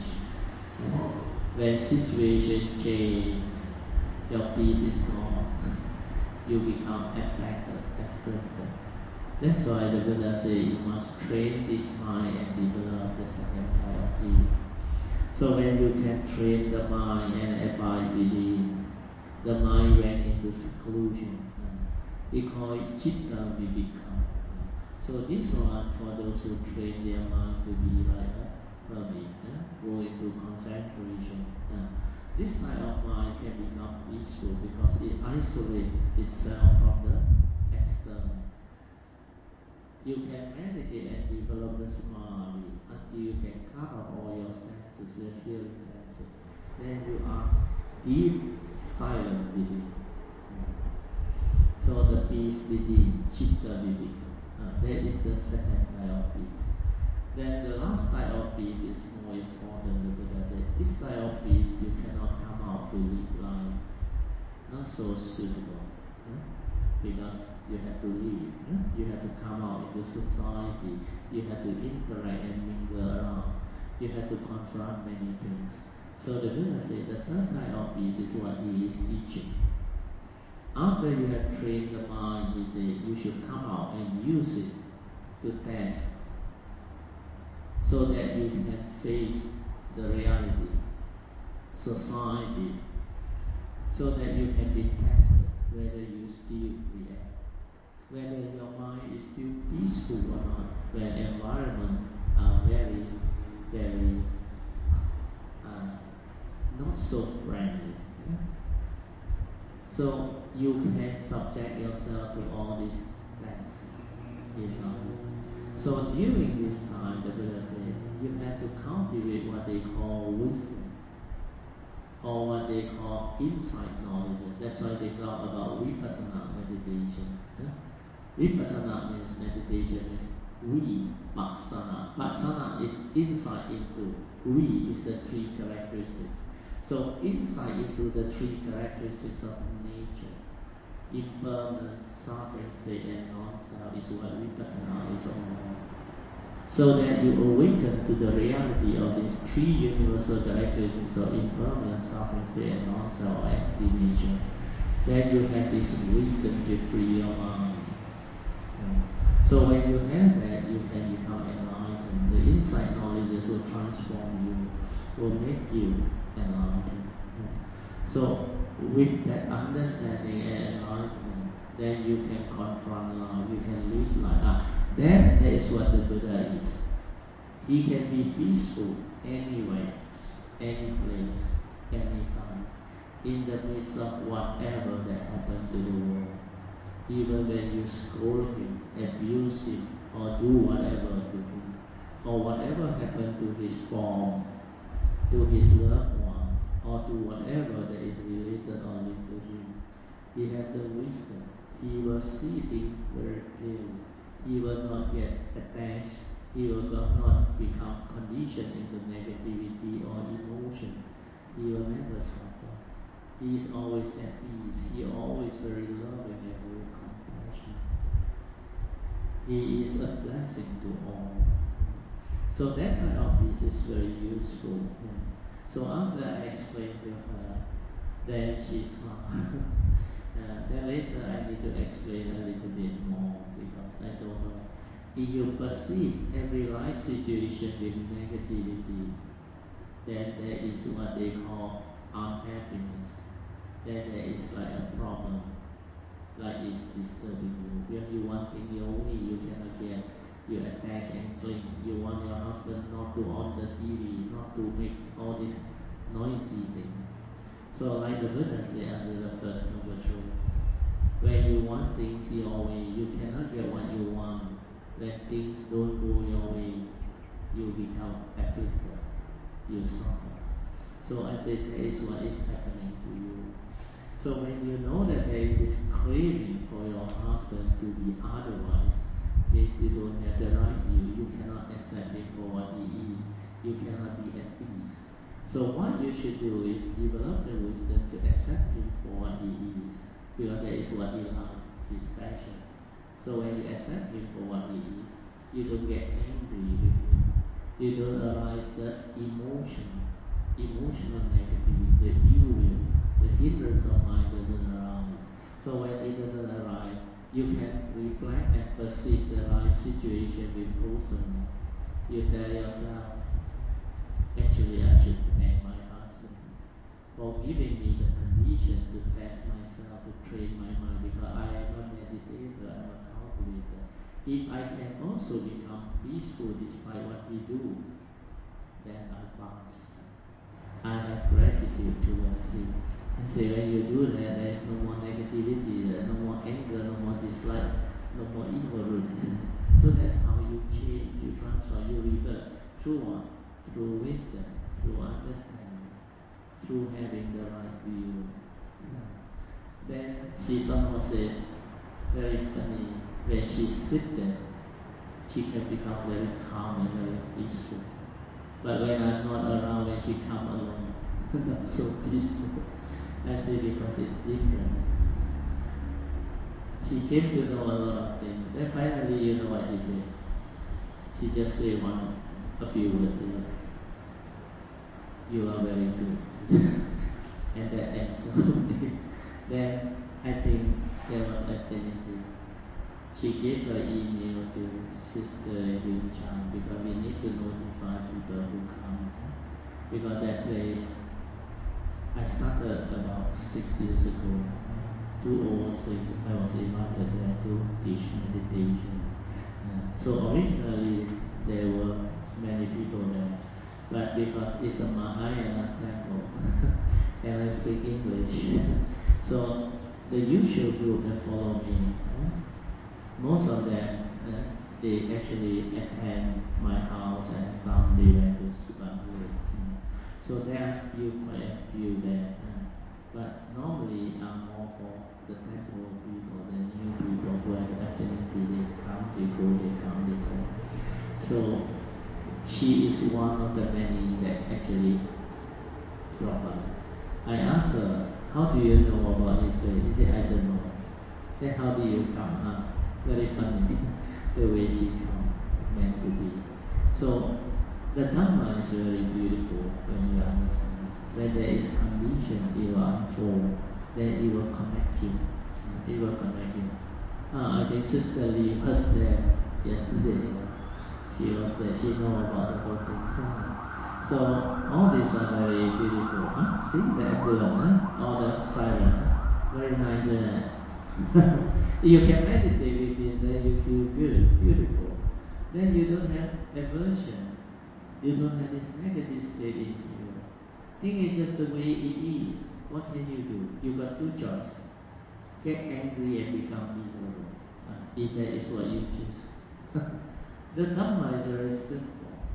when situation change, your peace is gone. You become affected. That's why the Buddha said you must train this mind and develop the second type of peace. So when you can train the mind and abide within, the mind went into seclusion. We call it citta viveka. So this one for those who train their mind to be like a hermit, go into concentration. This type of mind can become peaceful because it isolates itself from the external. You can meditate and develop the samadhi until you can cover all your senses, your hearing senses. Then you are deep, silent within. So the peace within, citta viveka. That is the second type of peace. Then the last type of peace is more important. The Buddha said, this type of peace you cannot come out to live life. Not so suitable. Because you have to live. You have to come out into society. You have to interact and mingle around. You have to confront many things. So the Buddha said the third type of peace is what he is teaching. After you have trained the mind, he said you should come out and use it to test, so that you can face the reality, society, so that you can be tested whether you still react, whether your mind is still peaceful or not, when environment are very, very not so friendly. So you can subject yourself to all these tests. So during this time, the Buddha said, you have to cultivate what they call wisdom, or what they call insight knowledge. That's why they talk about vipassana meditation. Vipassana means meditation is vipassana. Vipassana is insight into. Vi is the three characteristics. So insight into the three characteristics of nature, impermanence, suffering state and non-self is what vipassana is all about. So that you awaken to the reality of these three universal characteristics of impermanence, suffering state and non-self or empty nature. Then you have this wisdom to free your mind. So when you have that, you can become enlightened. The insight knowledge will transform you, will make you enlightened. So with that understanding and enlightenment, then you can confront life, you can live life. That is what the Buddha is. He can be peaceful anywhere, any place, any time, in the midst of whatever that happens to the world. Even when you scold him, abuse him, or do whatever to him, or whatever happened to his form, to his loved one, or to whatever that is related only to him. He has the wisdom. He will see things very clearly. He will not get attached. He will not become conditioned into negativity or emotion. He will never suffer. He is always at ease. He is always very loving and very compassionate. He is a blessing to all. So that kind of piece is very useful. So after I explained to her, then she saw. Then later I need to explain a little bit more, because I told her, if you perceive every life situation with negativity, then there is what they call unhappiness. Then there is like a problem, like it's disturbing you. When you want things your way, you cannot get. You attach and cling. You want your husband not to on the TV, not to make all this noisy thing. So like the Buddha said under the First Noble Truth, when you want things your way, you cannot get what you want. When things don't go your way, you become afflicted. You suffer. So I said that is what is happening to you. So when you know that there is this craving for your husband to be otherwise, means you don't have the right view, you cannot accept him for what he is, you cannot be at peace. So what you should do is develop the wisdom to accept him for what he is, because that is what he loves, his passion. So when you accept him for what he is, you don't get angry with him. You don't arise the emotional negativity, the ill will, the hindrance of mind doesn't arise. So when it doesn't arise, you can reflect and perceive the life situation with wholesomeness. You tell yourself, actually I should thank my husband for giving me the condition to test myself, to train my mind, because I am a meditator, I am a calculator. If I can also become peaceful despite what we do, then I pass. I have gratitude towards him. And say when you do that, there is no more negativity, no more anger, no more dislike, no more evil roots. So that's how you change, you transfer, you revert through what? Through wisdom, through understanding, through having the right view. Then she somehow said, very funny, when she sits there, she can become very calm and very peaceful. But when I'm not around, when she comes along, not so peaceful. I say because it's different. She came to know a lot of things. Then finally, you know what she said? She just said a few words. You are very good. And that ends the whole thing. Then I think there was affinity. She gave her email to Sister Yun Chan, because we need to notify people who come. Because that place, I started about 6 years ago. 2006, I was invited there to teach meditation. So originally there were many people there, but because it's a Mahayana temple and I speak English, so the usual group that follow me, most of them, they actually attend my house, and some they went to Subangu. So there are still quite a few there. But normally I'm more for the temple people, the new people who have affinity, they come, they go. So she is one of the many that actually drop by. I asked her, how do you know about this place? She said, I don't know. Then how do you come up? Very funny, the way she come, meant to be. So the Dhamma is very beautiful when you understand. When there is condition, it will unfold, then it will connect you. It will connect you. I think Sister Lee was there yesterday. She was there. She knows about the whole thing. So all these are very beautiful. See the ambulance, all the siren, very nice. You can meditate with it, then you feel good, beautiful. Then you don't have aversion. You don't have this negative state in you. Think it's just the way it is. What can you do? You got two choices. Get angry and become miserable. If that is what you choose. The Dhamma is very simple.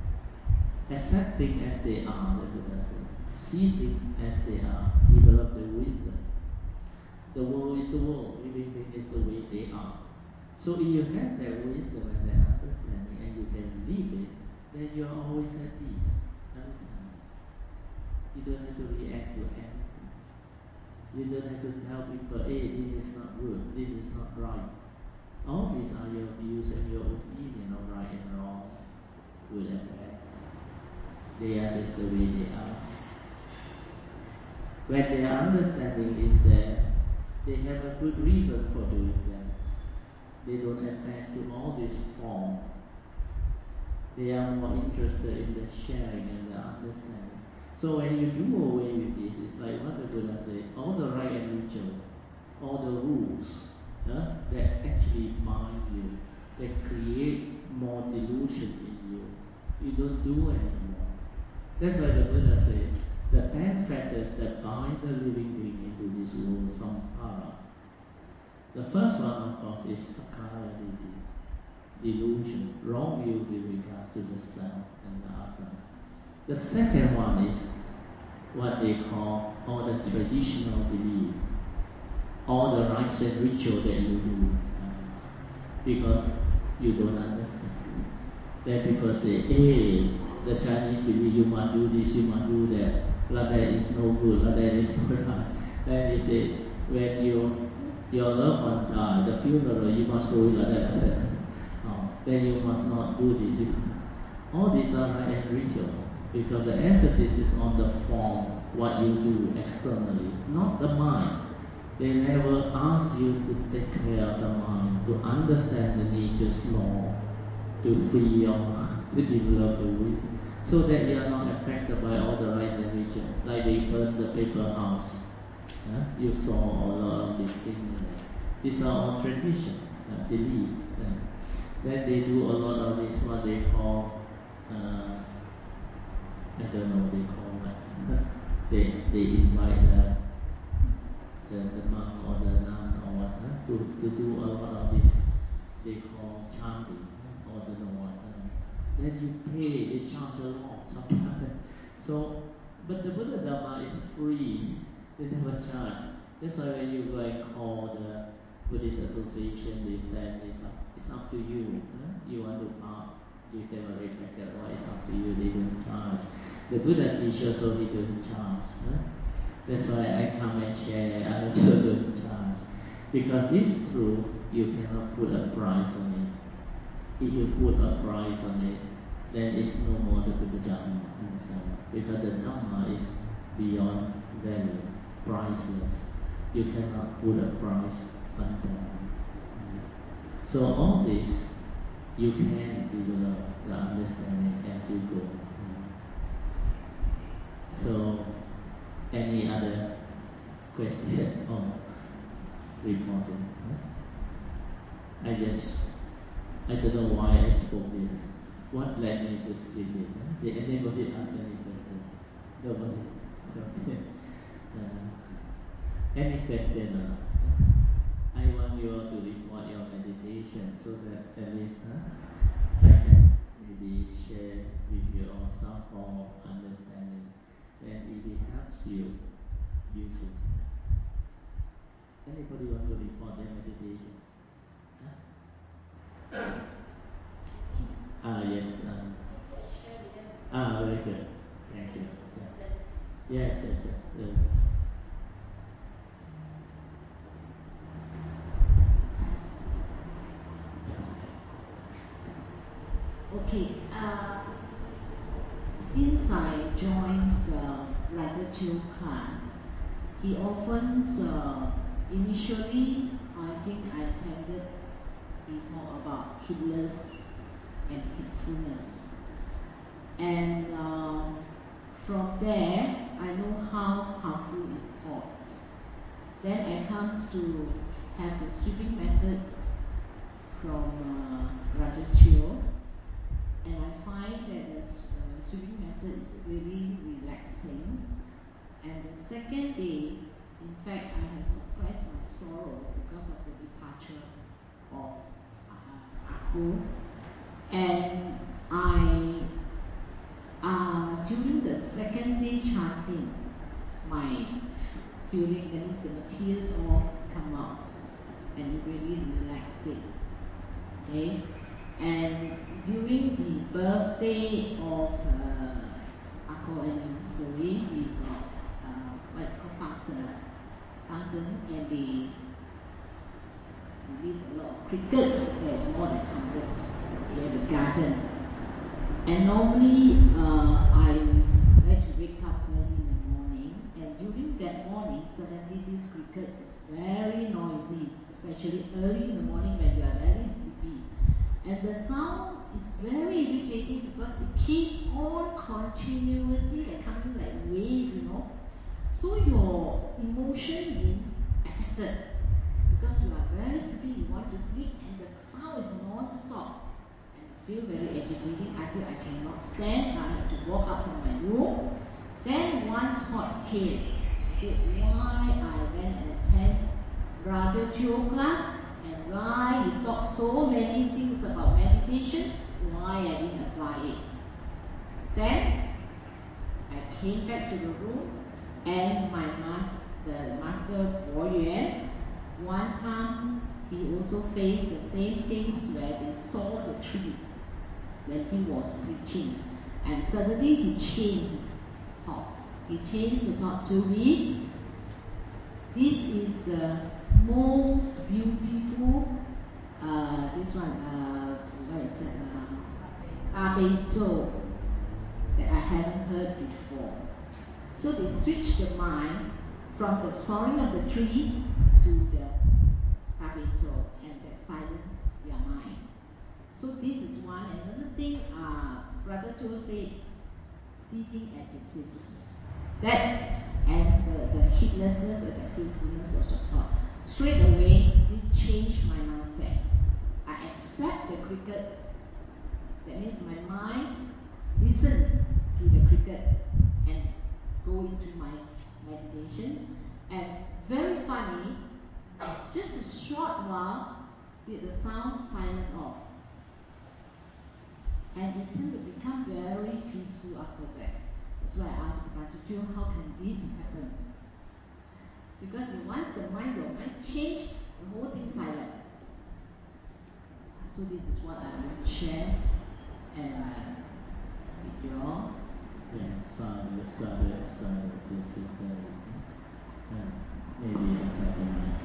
Accept things as they are, the Buddha said. See things as they are. Develop the wisdom. The world is the world. Living things is the way they are. So if you have that wisdom and that understanding and you can live it, then you are always at peace. Understand? You don't have to react to anything. You don't have to tell people, hey, this is not good, this is not right. All these are your views and your opinion of right and wrong, good and bad. They are just the way they are. When their understanding is there, they have a good reason for doing that. They don't attach to all this form. They are more interested in the sharing and the understanding. So when you do away with this, it's like what the Buddha said, all the right and ritual, all the rules that actually bind you, that create more delusion in you, you don't do anymore. That's why the Buddha said, the 10 factors that bind the living being into this world, samsara. The first one, of course, is sakkaya ditthi, delusion, wrong view with regards to the self and the atma. The second one is what they call all the traditional belief, all the rites and ritual that you do, because you don't understand. Then people say, hey, the Chinese believe you must do this, you must do that, like that is no good, like that is no right. Then they say, when your loved one died, the funeral, you must do it like that. Then you must not do this. All these are right and ritual, because the emphasis is on the form, what you do externally, not the mind. They never ask you to take care of the mind, to understand the nature's law, to free your mind, to develop the wisdom, so that you are not affected by all the rites and rituals. Like they burn the paper house. You saw a lot of these things. These are all tradition, belief. Then they do a lot of this, what they call, I don't know what they call it. They invite the monk or the nun or what, to do a lot of this, they call chanting, or don't know what. Then you pay, they charge a lot sometimes. So, but the Buddha Dhamma is free, they never charge. That's why when you go and call the Buddhist association, they send it up. It's up to you. You want to give them a rate packet, or it's up to you, they don't charge. The Buddha teacher so he doesn't charge. That's why I come and share, I also don't charge. Because this truth, you cannot put a price on it. If you put a price on it, then it's no more the Buddha Dhamma. Because the Dhamma is beyond value, priceless. You cannot put a price on that. So all this, you can develop the understanding as you go. So, any other question or reporting? I don't know why I spoke this. What led me to speak it? Did anybody ask any question? Nobody? Okay. Any question? I want you all to report your meditation so that at least I can maybe share with you all some form of understanding. And if it helps you, use it. Anybody want to report their meditation? Yes. Very good. Thank you. Yes. Okay. Since I joined the gratitude class, he often, initially, I think I attended before about heedless and heedfulness. And from there, I know how harmful it was. Then I come to have the sweeping method from gratitude, and I find that the sweeping method is really relaxing. And the second day, in fact, I have suppressed my sorrow because of the departure of Aku. And I second day chanting, my feeling, that means the materials all come out and it really relax it. Okay? And during the birthday of Uncle and Zoe, we got what is called function, and they release a lot of crickets. There's more than 100 in the garden. And normally I like to wake up early in the morning, and during that morning, suddenly these crickets is very noisy, especially early in the morning when you are very sleepy. And the sound is very irritating because it keeps on continuously and coming like waves, you know. So your emotion being affected because you are very sleepy, you want to sleep, and the sound is non-stop. And I feel very agitating until I cannot stand. I have to walk up from my room. Then one thought came. I said, why I went and attend Brother Teo class, and why he taught so many things about meditation, why I didn't apply it. Then I came back to the room, and the master Bo Yuan, one time he also faced the same things where they saw the tree when he was preaching, and suddenly he changed his thought. He changed the thought to be, this is the most beautiful, this one, what is that, Abeizo, that I haven't heard before. So they switched the mind from the soaring of the tree to the Abeizo, and that silence your mind. So this is one. Another thing, Brother Teo said, ceasing as it is. That, and the heedlessness and the fruitfulness of the thought. Straight away, this changed my mindset. I accept the cricket. That means my mind listens to the cricket and go into my meditation. And very funny, just a short while, with the sound silent off. And it tends to become very peaceful after that. That's why I asked Brother Teo, how can this happen? Because once your mind change, the whole thing silent. So this is what I want to share with you all. Yeah, sadhu, maybe a second.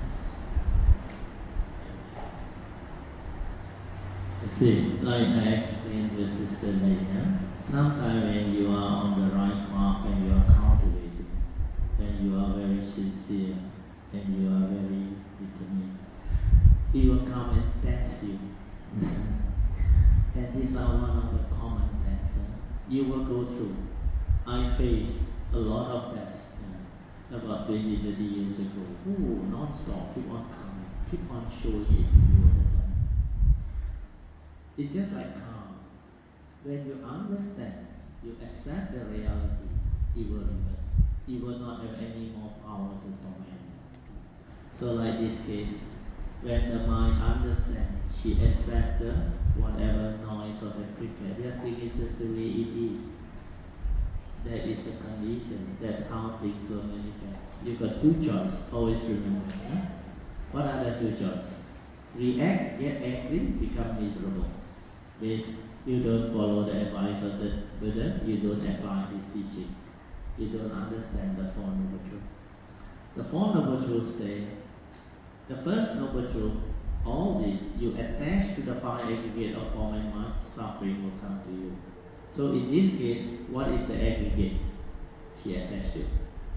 See, like I explained to Sister Leah, sometimes when you are on the right path, when you are cultivating, when you are very sincere, and you are very determined, He will come and test you. And these are one of the common tests you will go through. I faced a lot of tests about 20, 30 years ago. Ooh, non-stop, keep on coming, keep on showing it to you all the time. It's just like calm. When you understand, you accept the reality, it will reverse. It will not have any more power to torment you. So like this case, when the mind understands, she accepts whatever noise of the cricket. Everything is just the way it is. That is the condition. That's how things will manifest. You've got two choices. Always remember. What are the two choices? React, get angry, become miserable. Means you don't follow the advice of the Buddha, you don't apply his teaching. You don't understand the Four Noble Truths. The Four Noble Truths say, the first Noble Truth, all this, you attach to the five aggregate of form and mind, suffering will come to you. So in this case, what is the aggregate? She attached to.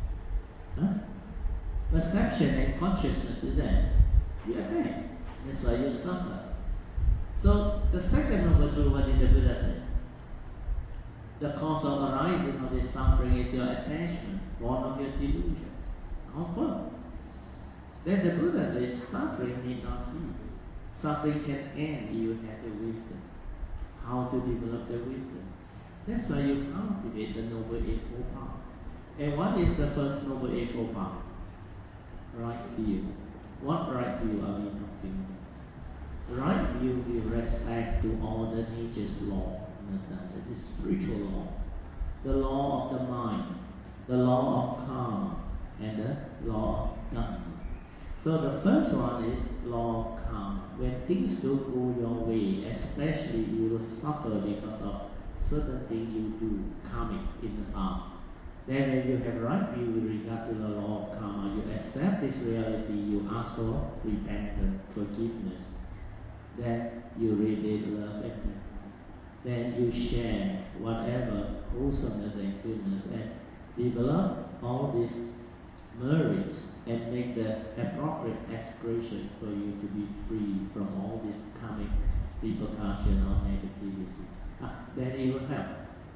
Perception and consciousness is there. You attach. That's why you suffer. So the second Noble Truth, what did the Buddha say? The cause of arising of this suffering is your attachment, born of your delusion. Confirm. Then the Buddha says, suffering need not be. Suffering can end if you have the wisdom. How to develop the wisdom? That's why you cultivate the Noble Eightfold Path. And what is the first Noble Eightfold Path? Right view. What right view are we talking about? Right view with respect to all the nature's law. Understand? That is spiritual law. the law of the mind, the law of karma, and the law of dhamma. So the first one is law of karma. When things don't go your way, especially you will suffer because of certain things you do karmic in the past. Then when you have right view with regard to the law of karma, you accept this reality, you ask for repentance, forgiveness. Then you radiate love and then you share whatever wholesomeness and goodness and develop all these merits and make the appropriate aspiration for you to be free from all this karmic repercussion or negativity. Then it will help.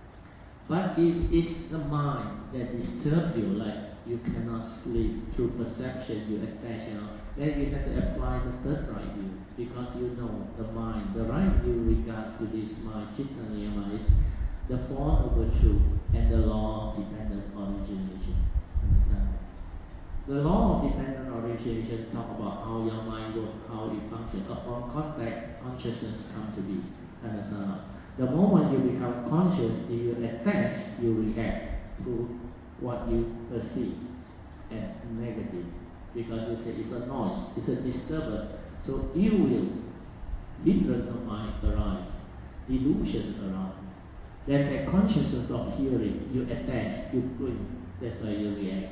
But if it's the mind that disturbs you, like you cannot sleep through perception, you attach, then you have to apply the third right view, because you know the mind. The right view regards to this mind, citta niyama, is the force of the truth and the law of dependent origination. Understand? The law of dependent origination talk about how your mind works, how it functions. Upon contact, consciousness comes to be. Understand? The moment you become conscious, if you attach, you react to what you perceive as negative. Because you say it's a noise, it's a disturbance. So ill will, hindrance of mind arise, delusion arise. Then the consciousness of hearing, you attach, you cling, that's why you react.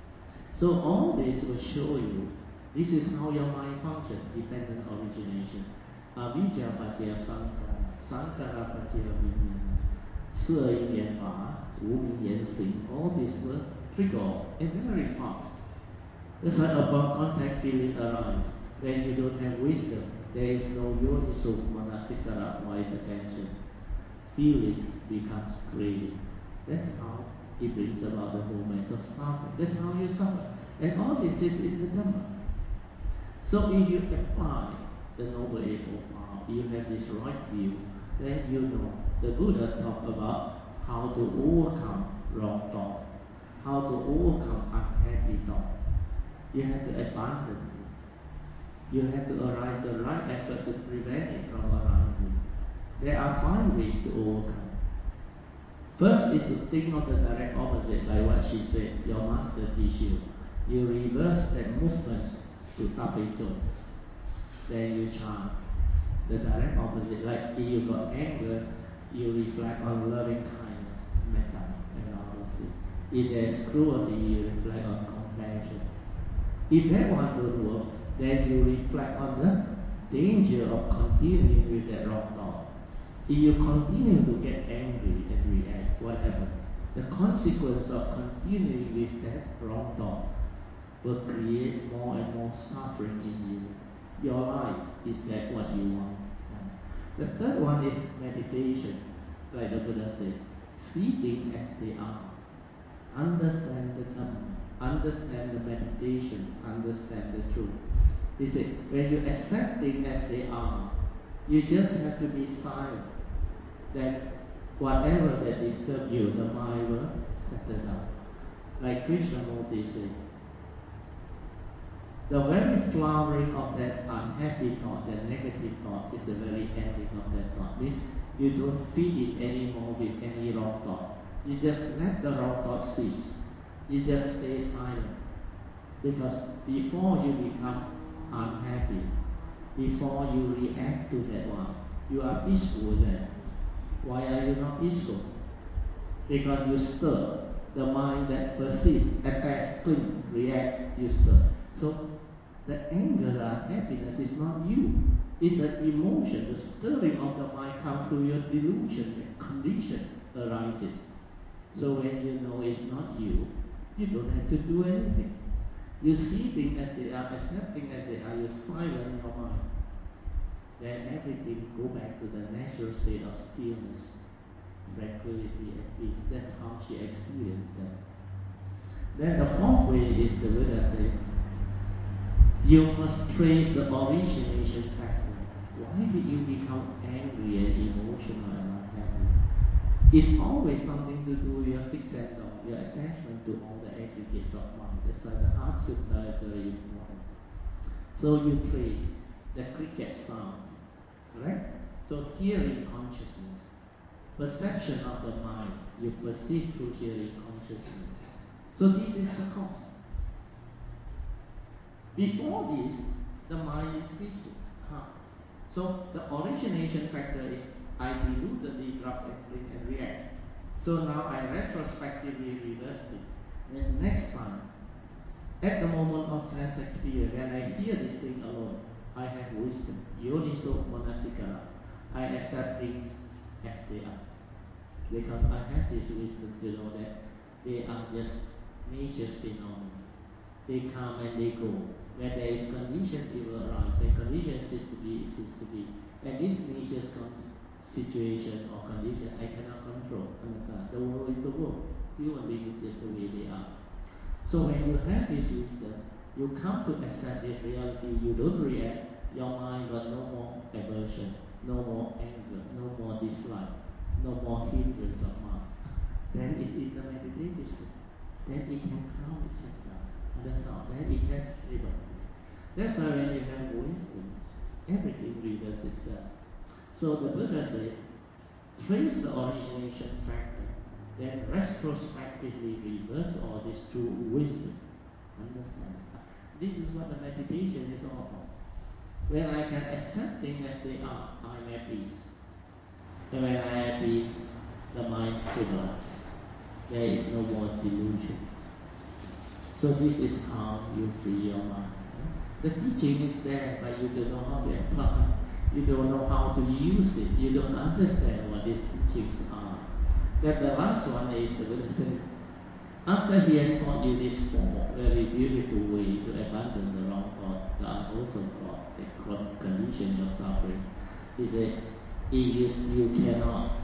So all this will show you, this is how your mind functions, dependent origination. Avijja pacaya sankara, sankara pacaya vijnana, 四因缘法, 无明言行, all this will trigger and very fast. That's why upon contact feeling arise. When you don't have wisdom, there is no yoniso manasikara, wise attention. Feeling becomes craving. That's how it brings about the moment of suffering. That's how you suffer. And all this is in the Dhamma. So if you apply the Noble Eightfold Path, you have this right view, then you know. The Buddha talked about how to overcome wrong thought, how to overcome unhappy thought. You have to abandon it. You have to arise the right effort to prevent it from arising. There are 5 ways to overcome. First is to think of the direct opposite, like what she said, your master teach you. You reverse that movement to tapecho. Then you chant the direct opposite. Like if you got anger, you reflect on loving kindness, metta, and all those things. If there is cruelty, you reflect on compassion. If that one don't work, then you reflect on the danger of continuing with that wrong thought. If you continue to get angry and react, what happens? The consequence of continuing with that wrong thought will create more and more suffering in you. Your life is that what you want. The third one is meditation, like the Buddha said. See things as they are. Understand the Dhamma. Understand the meditation. Understand the truth. He said, when you accept things as they are, you just have to be silent. That whatever that disturbs you, the mind will settle down. Like Krishnamurti said, the very flowering of that unhappy thought, that negative thought, is the very ending of that thought. Means you don't feed it anymore with any wrong thought. You just let the wrong thought cease. You just stay silent. Because before you become unhappy, before you react to that one, you are peaceful then. Why are you not peaceful? Because you stir. The mind that perceives, attack, cling, react, you stir. So the anger, the unhappiness is not you. It's an emotion. The stirring of the mind comes through your delusion, the condition arises. So when you know it's not you, you don't have to do anything. You see things as they are, accept things as they are, you silence your mind. Then everything go back to the natural state of stillness, tranquility and peace. That's how she experienced that. Then the fourth way is the Buddha said, you must trace the origination factor. Why did you become angry and emotional and unhappy? It's always something to do with your sixth sense, your attachment to all the aggregates of mind. That's why the Heart Sutta is very important. So you trace the cricket sound, correct? So hearing consciousness, perception of the mind, You perceive through hearing consciousness. So this is the cause. Before this, the mind is peaceful, calm. So the origination factor is I deludedly drop everything and react. So now I retrospectively reverse it. And next time, at the moment of sense experience, when I hear this thing alone, I have wisdom. Yoniso manasikara. I accept things as they are. Because I have this wisdom to know that they are just nature's phenomena. They come and they go. When there is condition, it will arise. When condition ceases to be, it ceases to be. And this nature's situation or condition I cannot control. Understand? The world is the world. Human beings is just the way they are. So when you have this wisdom, you come to accept this reality. You don't react. Your mind got no more aversion, no more anger, no more dislike, no more hindrance of mind. Then it's in the meditative state. Then it can calm itself down. Understand? Then it can stabilize. That's why when you have wisdom, everything reverses itself. So the Buddha said, trace the origination factor, then retrospectively reverse all this through wisdom. Understand? This is what the meditation is all about. When I can accept things as they are, I'm at peace. And when I am at peace, the mind stabilizes. There is no more delusion. So this is how you free your mind. The teaching is there, but you don't know how to apply. You don't know how to use it. You don't understand what these teachings are. That the last one is the Buddha said, after he has taught you this very beautiful way to abandon the wrong thought, the unwholesome thought, that condition your suffering, he said, you cannot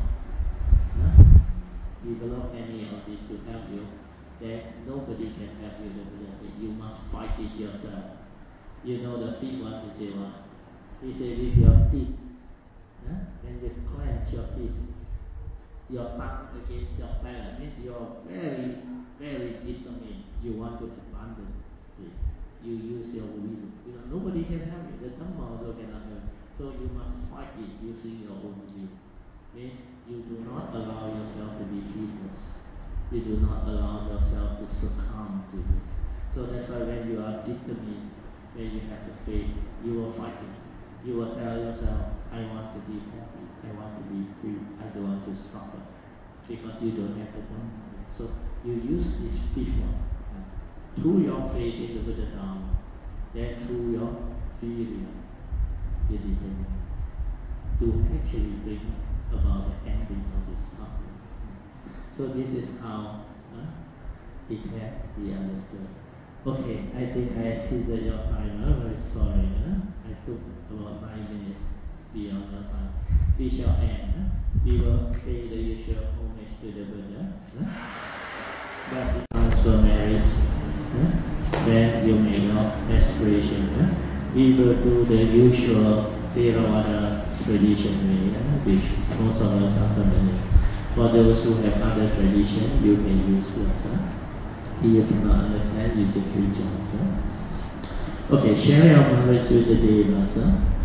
develop any of this to help you, then nobody can help you. The Buddha said, you must fight it yourself. You know the fifth one, he said what? He said, with your teeth, when you clench your teeth, your tongue against your palate, means you're very, very determined. You want to abandon this. You use your will. Because nobody can help you. The Dhamma also cannot help. So you must fight it using your own will. Means you do not allow yourself to be heedless. You do not allow yourself to succumb to this. So that's why when you are determined, when you have the faith, you will fight it. You will tell yourself, I want to be happy, I want to be free, I don't want to suffer. Because you don't have the Dhamma. So you use this fifth one. Through your faith in the Buddha Dhamma, then through your feeling, you determine to actually bring about the ending of this suffering. So this is how it can be understood. Okay, I think I exceeded your time. I'm very sorry. I took about 9 minutes beyond your time. We shall end. We will pay the usual homage to the Buddha. But it comes for marriage. Then you make your aspiration. We will do the usual Theravada tradition way, which most of us are familiar. For those who have other tradition, you can use yours. If you cannot understand, you can reach out. Okay, share your knowledge with the Devas.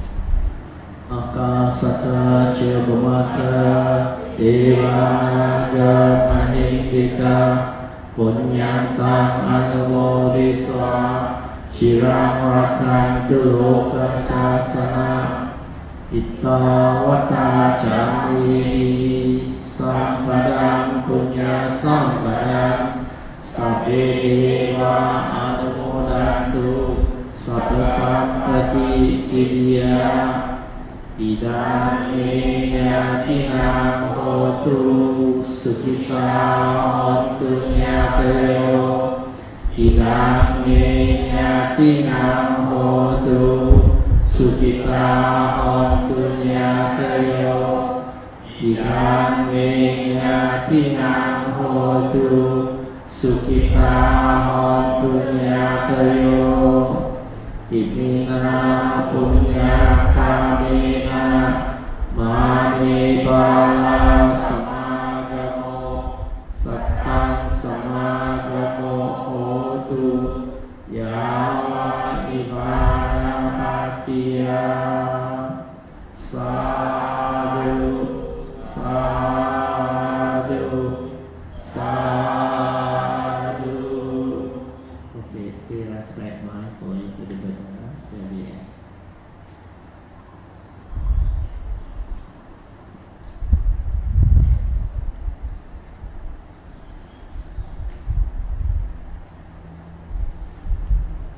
Akasata Chirabhamata Devanaga Mahindika Punyantang Anumoditva Chirang Rakantu Loka Sasana Ittavata Chami Sampadang Punya Sampadang Sabbe Deva Anumodantu Sabba Sampati Siddhya Idam Yatinam Hotu Sukhita Hontu Nyatayo Idam Yatinam Hotu Sukhita Hontu Nyatayo Idam Yatinam Hotu Sukhita Hontu Nyatayo Imina Punya Kamena Mani Bala